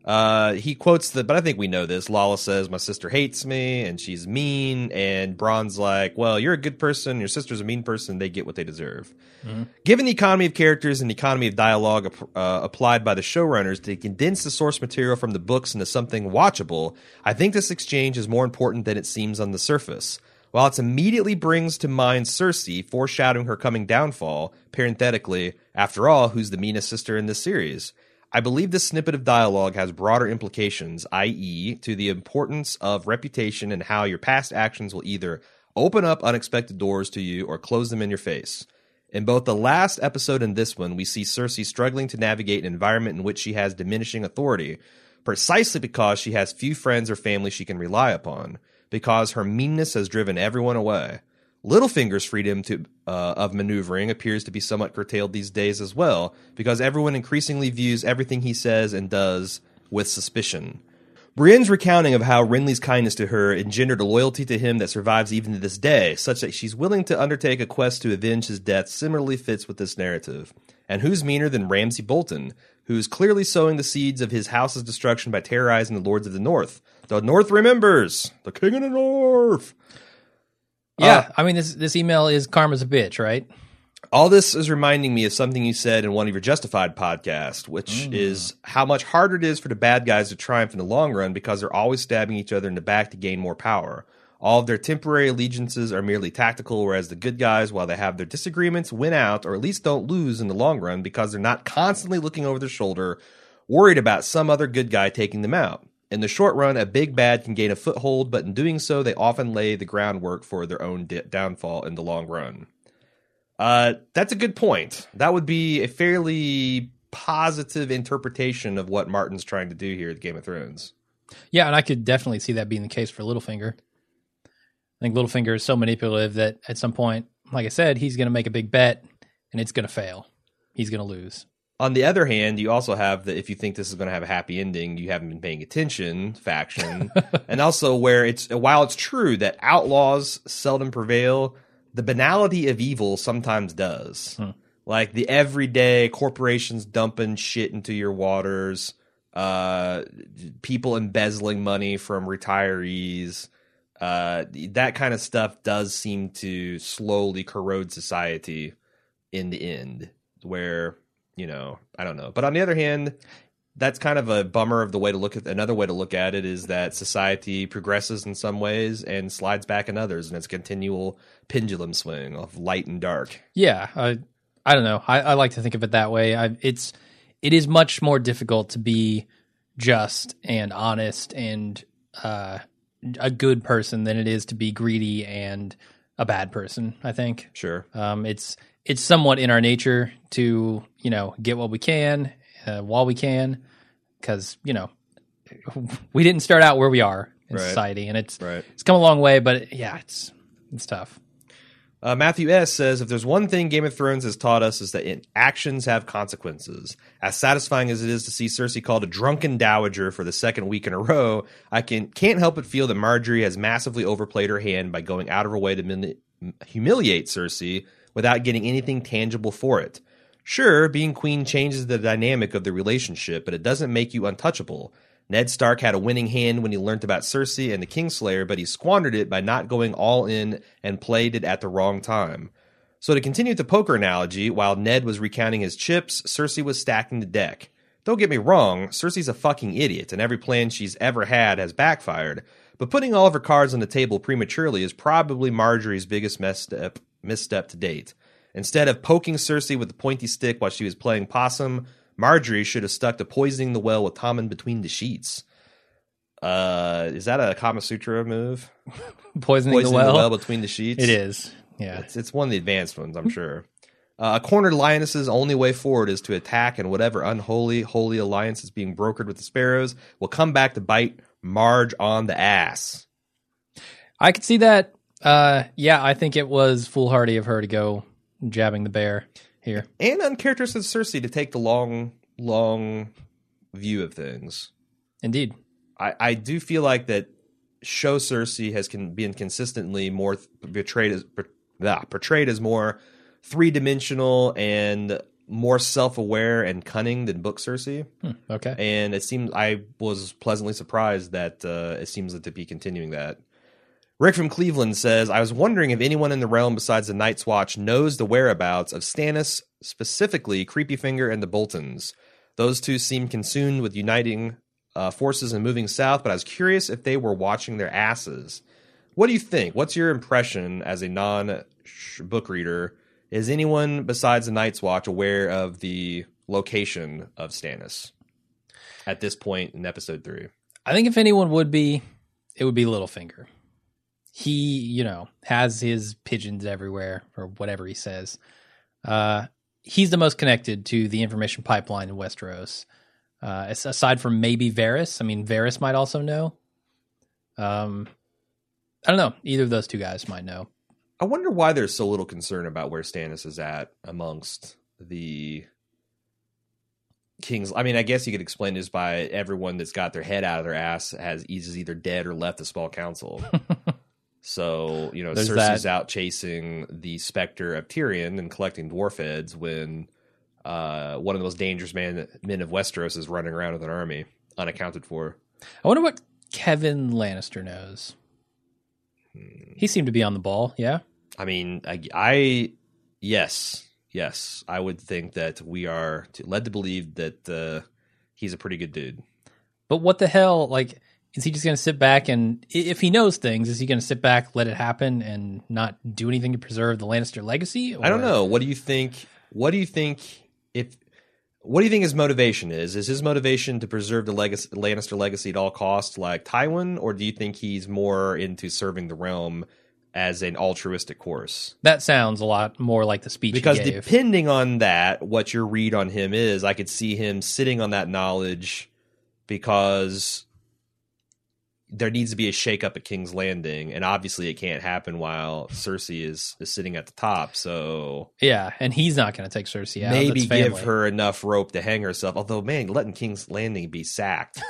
B: He quotes but I think we know this. Lollys says, my sister hates me, and she's mean, and Bronn's like, well, you're a good person, your sister's a mean person, they get what they deserve. Mm-hmm. Given the economy of characters and the economy of dialogue applied by the showrunners to condense the source material from the books into something watchable, I think this exchange is more important than it seems on the surface. While it immediately brings to mind Cersei, foreshadowing her coming downfall, parenthetically, after all, who's the meanest sister in this series? I believe this snippet of dialogue has broader implications, i.e., to the importance of reputation and how your past actions will either open up unexpected doors to you or close them in your face. In both the last episode and this one, we see Cersei struggling to navigate an environment in which she has diminishing authority, precisely because she has few friends or family she can rely upon. Because her meanness has driven everyone away. Littlefinger's freedom of maneuvering appears to be somewhat curtailed these days as well, because everyone increasingly views everything he says and does with suspicion. Brienne's recounting of how Renly's kindness to her engendered a loyalty to him that survives even to this day, such that she's willing to undertake a quest to avenge his death similarly fits with this narrative. And who's meaner than Ramsay Bolton, who's clearly sowing the seeds of his house's destruction by terrorizing the Lords of the North. The North remembers! The King of the North!
A: Yeah, I mean, this email is karma's a bitch, right?
B: All this is reminding me of something you said in one of your Justified podcasts, which is how much harder it is for the bad guys to triumph in the long run because they're always stabbing each other in the back to gain more power. All of their temporary allegiances are merely tactical, whereas the good guys, while they have their disagreements, win out, or at least don't lose in the long run because they're not constantly looking over their shoulder, worried about some other good guy taking them out. In the short run, a big bad can gain a foothold, but in doing so, they often lay the groundwork for their own downfall in the long run. That's a good point. That would be a fairly positive interpretation of what Martin's trying to do here at Game of Thrones.
A: Yeah, and I could definitely see that being the case for Littlefinger. I think Littlefinger is so manipulative that at some point, like I said, he's going to make a big bet, and it's going to fail. He's going to lose.
B: On the other hand, you also have the if you think this is going to have a happy ending, you haven't been paying attention faction. And also where while it's true that outlaws seldom prevail, the banality of evil sometimes does. Like the everyday corporations dumping shit into your waters, people embezzling money from retirees, that kind of stuff does seem to slowly corrode society in the end, where, I don't know. But on the other hand, that's kind of a bummer of the way to look at another way to look at it is that society progresses in some ways and slides back in others, and it's a continual pendulum swing of light and dark.
A: Yeah, I don't know. I like to think of it that way. It is much more difficult to be just and honest and a good person than it is to be greedy and a bad person, I think.
B: Sure.
A: It's somewhat in our nature to, get what we can while we can, because, we didn't start out where we are in society, and it's come a long way, but yeah, it's tough.
B: Matthew S. says, if there's one thing Game of Thrones has taught us is that actions have consequences. As satisfying as it is to see Cersei called a drunken dowager for the second week in a row, I can't help but feel that Marjorie has massively overplayed her hand by going out of her way to humiliate Cersei without getting anything tangible for it. Sure, being queen changes the dynamic of the relationship, but it doesn't make you untouchable. Ned Stark had a winning hand when he learned about Cersei and the Kingslayer, but he squandered it by not going all in and played it at the wrong time. So to continue with the poker analogy, while Ned was recounting his chips, Cersei was stacking the deck. Don't get me wrong, Cersei's a fucking idiot, and every plan she's ever had has backfired, but putting all of her cards on the table prematurely is probably Marjorie's biggest misstep to date. Instead of poking Cersei with the pointy stick while she was playing possum, Marjorie should have stuck to poisoning the well with Tommen between the sheets. Is that a Kama Sutra move?
A: Poisoning the well
B: between the sheets?
A: It is, yeah.
B: It's one of the advanced ones, I'm sure. A cornered lioness's only way forward is to attack, and whatever unholy, holy alliance is being brokered with the Sparrows will come back to bite Marge on the ass.
A: I could see that. Yeah, I think it was foolhardy of her to go jabbing the bear here.
B: And uncharacteristic of Cersei to take the long view of things.
A: Indeed.
B: I do feel like that show Cersei has been consistently more portrayed as more three-dimensional and more self-aware and cunning than book Cersei.
A: Okay.
B: And I was pleasantly surprised that it seems to be continuing that. Rick from Cleveland says, I was wondering if anyone in the realm besides the Night's Watch knows the whereabouts of Stannis, specifically Creepyfinger and the Boltons. Those two seem consumed with uniting forces and moving south, but I was curious if they were watching their asses. What do you think? What's your impression as a non-book reader? Is anyone besides the Night's Watch aware of the location of Stannis at this point in episode 3?
A: I think if anyone would be, it would be Littlefinger. He, has his pigeons everywhere, or whatever he says. He's the most connected to the information pipeline in Westeros. Aside from maybe Varys. I mean, Varys might also know. I don't know. Either of those two guys might know.
B: I wonder why there's so little concern about where Stannis is at amongst the Kings. I mean, I guess you could explain this by everyone that's got their head out of their ass is either dead or left the small council. So,
A: There's
B: Cersei's
A: that.
B: out chasing the specter of Tyrion and collecting dwarf heads when one of the most dangerous men of Westeros is running around with an army, unaccounted for.
A: I wonder what Kevin Lannister knows. He seemed to be on the ball, yeah?
B: I mean, yes, I would think that we are led to believe that he's a pretty good dude.
A: But what the hell, is he just going to sit back and, if he knows things, is he going to sit back, let it happen, and not do anything to preserve the Lannister legacy? Or?
B: I don't know. What do you think his motivation is? Is his motivation to preserve the Lannister legacy at all costs, like Tywin, or do you think he's more into serving the realm as an altruistic course?
A: That sounds a lot more like the speech
B: because
A: he gave.
B: Depending on that, what your read on him is, I could see him sitting on that knowledge because there needs to be a shakeup at King's Landing, and obviously it can't happen while Cersei is sitting at the top. So
A: yeah, and he's not going to take Cersei out.
B: maybe
A: That's family.
B: give her enough rope to hang herself. Although, man, letting King's Landing be sacked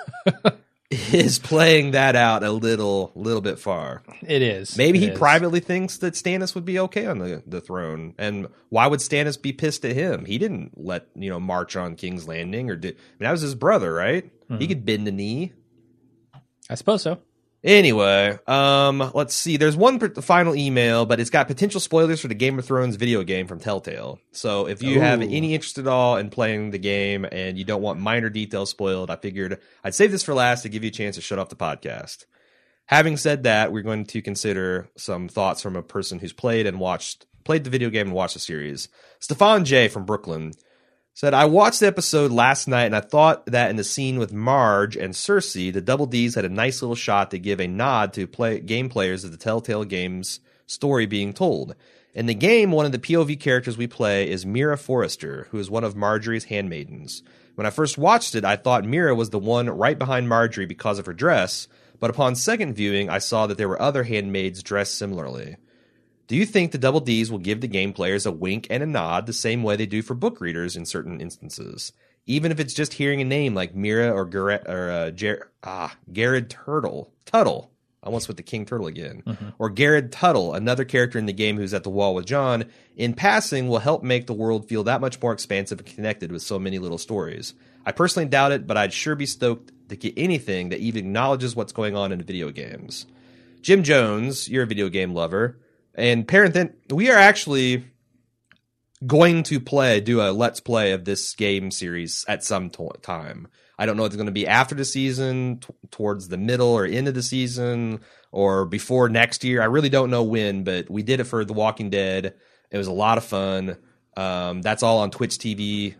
B: is playing that out a little bit far.
A: It is.
B: Maybe
A: It
B: he
A: is.
B: privately thinks that Stannis would be okay on the throne, and why would Stannis be pissed at him? He didn't march on King's Landing, that was his brother, right?
A: Mm-hmm.
B: He could bend a knee.
A: I suppose so.
B: Anyway, let's see. There's one final email, but it's got potential spoilers for the Game of Thrones video game from Telltale. So if you have any interest at all in playing the game and you don't want minor details spoiled, I figured I'd save this for last to give you a chance to shut off the podcast. Having said that, we're going to consider some thoughts from a person who's played the video game and watched the series. Stefan J. from Brooklyn said, I watched the episode last night and I thought that in the scene with Marge and Cersei, the Double Ds had a nice little shot to give a nod to game players of the Telltale Games story being told. In the game, one of the POV characters we play is Mira Forrester, who is one of Marjorie's handmaidens. When I first watched it, I thought Mira was the one right behind Marjorie because of her dress, but upon second viewing, I saw that there were other handmaids dressed similarly. Do you think the Double Ds will give the game players a wink and a nod the same way they do for book readers in certain instances? Even if it's just hearing a name like Mira or Garrett Tuttle. I almost with the King Turtle again. Mm-hmm. Or Garrett Tuttle, another character in the game who's at the wall with Jon, in passing will help make the world feel that much more expansive and connected with so many little stories. I personally doubt it, but I'd sure be stoked to get anything that even acknowledges what's going on in video games. Jim Jones, you're a video game lover. And we are actually going to do a Let's Play of this game series at some time. I don't know if it's going to be after the season, towards the middle or end of the season, or before next year. I really don't know when, but we did it for The Walking Dead. It was a lot of fun. That's all on Twitch TV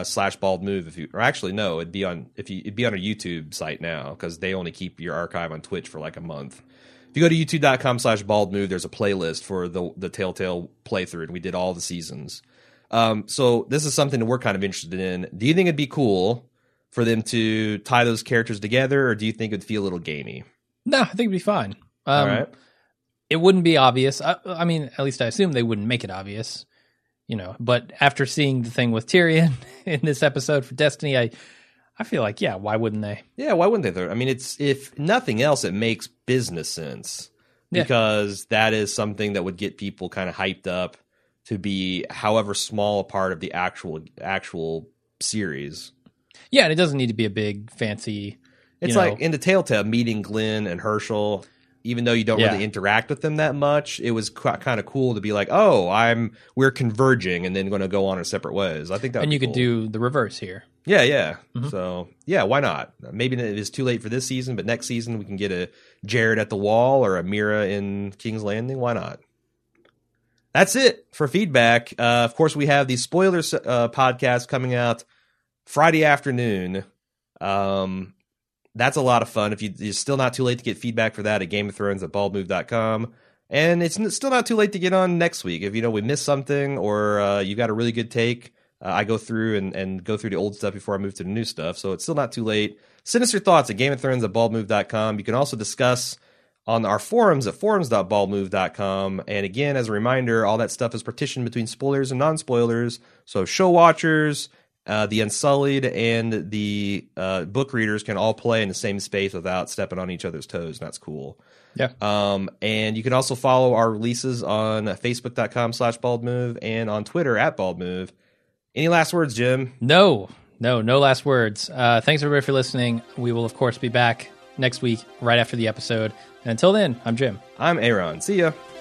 B: /BaldMove. It'd be on our YouTube site now because they only keep your archive on Twitch for like a month. If you go to youtube.com/baldmove, there's a playlist for the Telltale playthrough, and we did all the seasons. So this is something that we're kind of interested in. Do you think it'd be cool for them to tie those characters together, or do you think it'd feel a little gamey?
A: No, I think it'd be fine.
B: All right.
A: It wouldn't be obvious. I mean, at least I assume they wouldn't make it obvious, But after seeing the thing with Tyrion in this episode for Destiny, I feel like, yeah, why wouldn't they?
B: Yeah, why wouldn't they? I mean, if nothing else, it makes business sense because that is something that would get people kind of hyped up to be however small a part of the actual series.
A: Yeah, and it doesn't need to be a big, fancy...
B: It's like in the Telltale, meeting Glenn and Herschel, even though you don't really interact with them that much, it was kind of cool to be like, we're converging and then going to go on our separate ways. I think that would be cool.
A: Could do the reverse here.
B: Yeah. Mm-hmm. So, why not? Maybe it is too late for this season, but next season we can get a Jared at the Wall or a Mira in King's Landing. Why not? That's it for feedback. Of course, we have the spoilers podcast coming out Friday afternoon. That's a lot of fun. If it's still not too late to get feedback for that at Game of Thrones at baldmove.com. And it's still not too late to get on next week. If we missed something or you got a really good take, I go through and go through the old stuff before I move to the new stuff. So it's still not too late. Send us your thoughts at Game of Thrones at baldmove.com. You can also discuss on our forums at forums.baldmove.com. And again, as a reminder, all that stuff is partitioned between spoilers and non-spoilers. So show watchers, the Unsullied, and the book readers can all play in the same space without stepping on each other's toes. And that's cool.
A: Yeah.
B: And you can also follow our releases on facebook.com/baldmove and on Twitter at baldmove. Any last words, Jim?
A: No last words. Thanks everybody for listening. We will, of course, be back next week right after the episode. And until then, I'm Jim.
B: I'm Aaron. See ya.